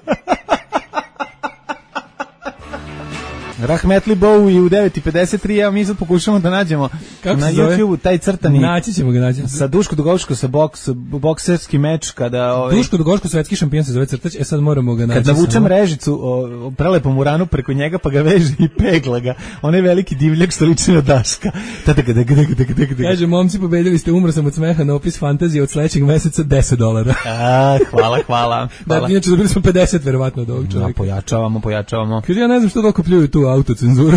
Speaker 7: Rahmetli Bowie u devet i pedeset tri, evo mi sad pokušamo da nađemo
Speaker 8: Kako
Speaker 7: na
Speaker 8: se zove?
Speaker 7: YouTube taj crtani
Speaker 8: Naći ćemo ga, naći.
Speaker 7: sa Duško Dugovško sa boks, bokserski meč kada ovaj,
Speaker 8: Duško Dugoško, svetski šampion se zove crtač, e sad moramo ga naći.
Speaker 7: kad navučem
Speaker 8: samo.
Speaker 7: režicu o, o prelepom uranu preko njega pa ga veže i pegla ga, onaj veliki divljak što liči na Daška.
Speaker 8: Kaže, momci, pobedili ste, umro sam od smeha na opis fantazije od sledećeg meseca deset dolara.
Speaker 7: A, hvala, hvala.
Speaker 8: Da,
Speaker 7: hvala.
Speaker 8: inače dobili smo pedeset verovatno od ovog
Speaker 7: Da,
Speaker 8: čovjeka.
Speaker 7: pojačavamo, pojačavamo.
Speaker 8: Kaže, ja ne znam što toliko pljuju tu autocenzuru.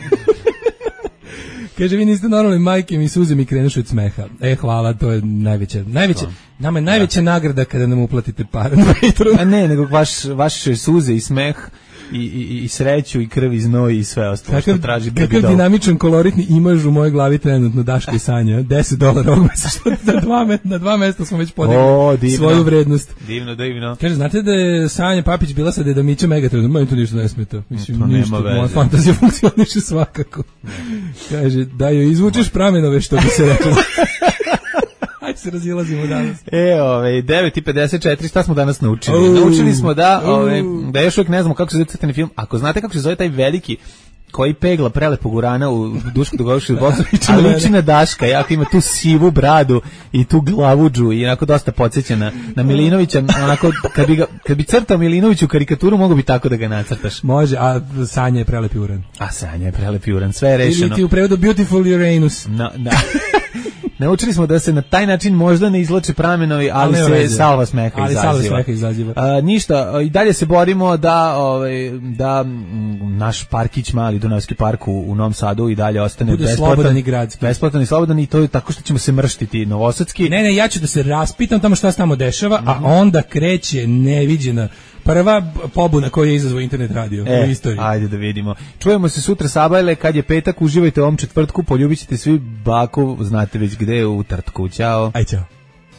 Speaker 8: Kaže, vi niste normalni, majke mi suze mi krenuš od smeha. E, hvala, to je najveća, najveća, nama je najveća nagrada kada nam uplatite par na Patreon.
Speaker 7: A ne, nego vaš, vaše suze i smeh i, i, i sreću i krv i znoj i sve ostalo što traži Baby
Speaker 8: kakav
Speaker 7: Doll.
Speaker 8: dinamičan koloritni imaž u mojoj glavi trenutno Daška i Sanja. deset dolara ovog mjeseca, što na dva, me- na dva mesta smo već podigli
Speaker 7: O, divno.
Speaker 8: svoju vrednost.
Speaker 7: Divno, divno.
Speaker 8: Kaže, znate da je Sanja Papić bila sa Dedamićem Megatronom? Meni to ništa ne smeta. Mislim,
Speaker 7: To nema
Speaker 8: ništa, moja
Speaker 7: veze.
Speaker 8: fantazija funkcioniše svakako. Kaže, da joj izvučeš pramenove, što bi se reklo. Ajde se razilazimo danas.
Speaker 7: E, ove, devet i pedeset četiri, šta smo danas naučili?
Speaker 8: Au.
Speaker 7: Naučili smo da, ove,
Speaker 8: Au.
Speaker 7: da još uvijek ne znamo kako se zove crtani film. Ako znate kako se zove taj veliki koji pegla prelepog urana u Dušku Dugovškog boksa,
Speaker 8: liči
Speaker 7: a
Speaker 8: na
Speaker 7: liči
Speaker 8: mene.
Speaker 7: na Daška, jako ima tu sivu bradu i tu glavuđu i onako dosta podsjeća na, na Milinovića, onako, kad bi, ga, kad bi crtao Milinoviću karikaturu, mogo bi tako da ga nacrtaš.
Speaker 8: Može, a Sanja je prelepi uran.
Speaker 7: A Sanja je prelepi uran, sve je
Speaker 8: Ili
Speaker 7: rešeno.
Speaker 8: ti u prevodu Beautiful Uranus.
Speaker 7: Na, da. Naučili smo da se na taj način možda ne izlače pramenovi, ali,
Speaker 8: Ali nema
Speaker 7: se
Speaker 8: veze.
Speaker 7: salva smeha
Speaker 8: Ali
Speaker 7: izaziva.
Speaker 8: salva smeha izaziva.
Speaker 7: A, ništa, a, i dalje se borimo da ovaj da mm, naš parkić mali Dunavski park u, u Novom Sadu i dalje ostane
Speaker 8: Bude
Speaker 7: besplatan
Speaker 8: slobodan i gradski.
Speaker 7: Besplatan i slobodan i to je tako što ćemo se mrštiti novosadski.
Speaker 8: Ne, ne, ja ću da se raspitam tamo šta se tamo dešava, a onda kreće neviđena prva pobuna koju je izazvao internet radio
Speaker 7: E,
Speaker 8: u istoriji.
Speaker 7: ajde da vidimo. Čujemo se sutra Sabajle, kad je petak, uživajte ovom četvrtku, poljubit ćete svi baku, znate već gde, u Trtku. Ćao.
Speaker 8: Aj, čao.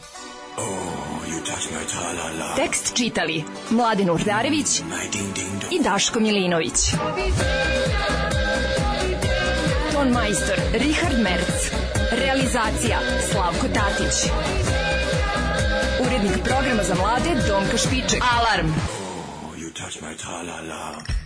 Speaker 5: Tekst čitali Mladin Urdarević i Daško Milinović. Ton majstor Richard Merc. Realizacija Slavko Tatić. Urednik programa za mlade Donka Špiček. Alarm!
Speaker 10: You touch my tra-la-la.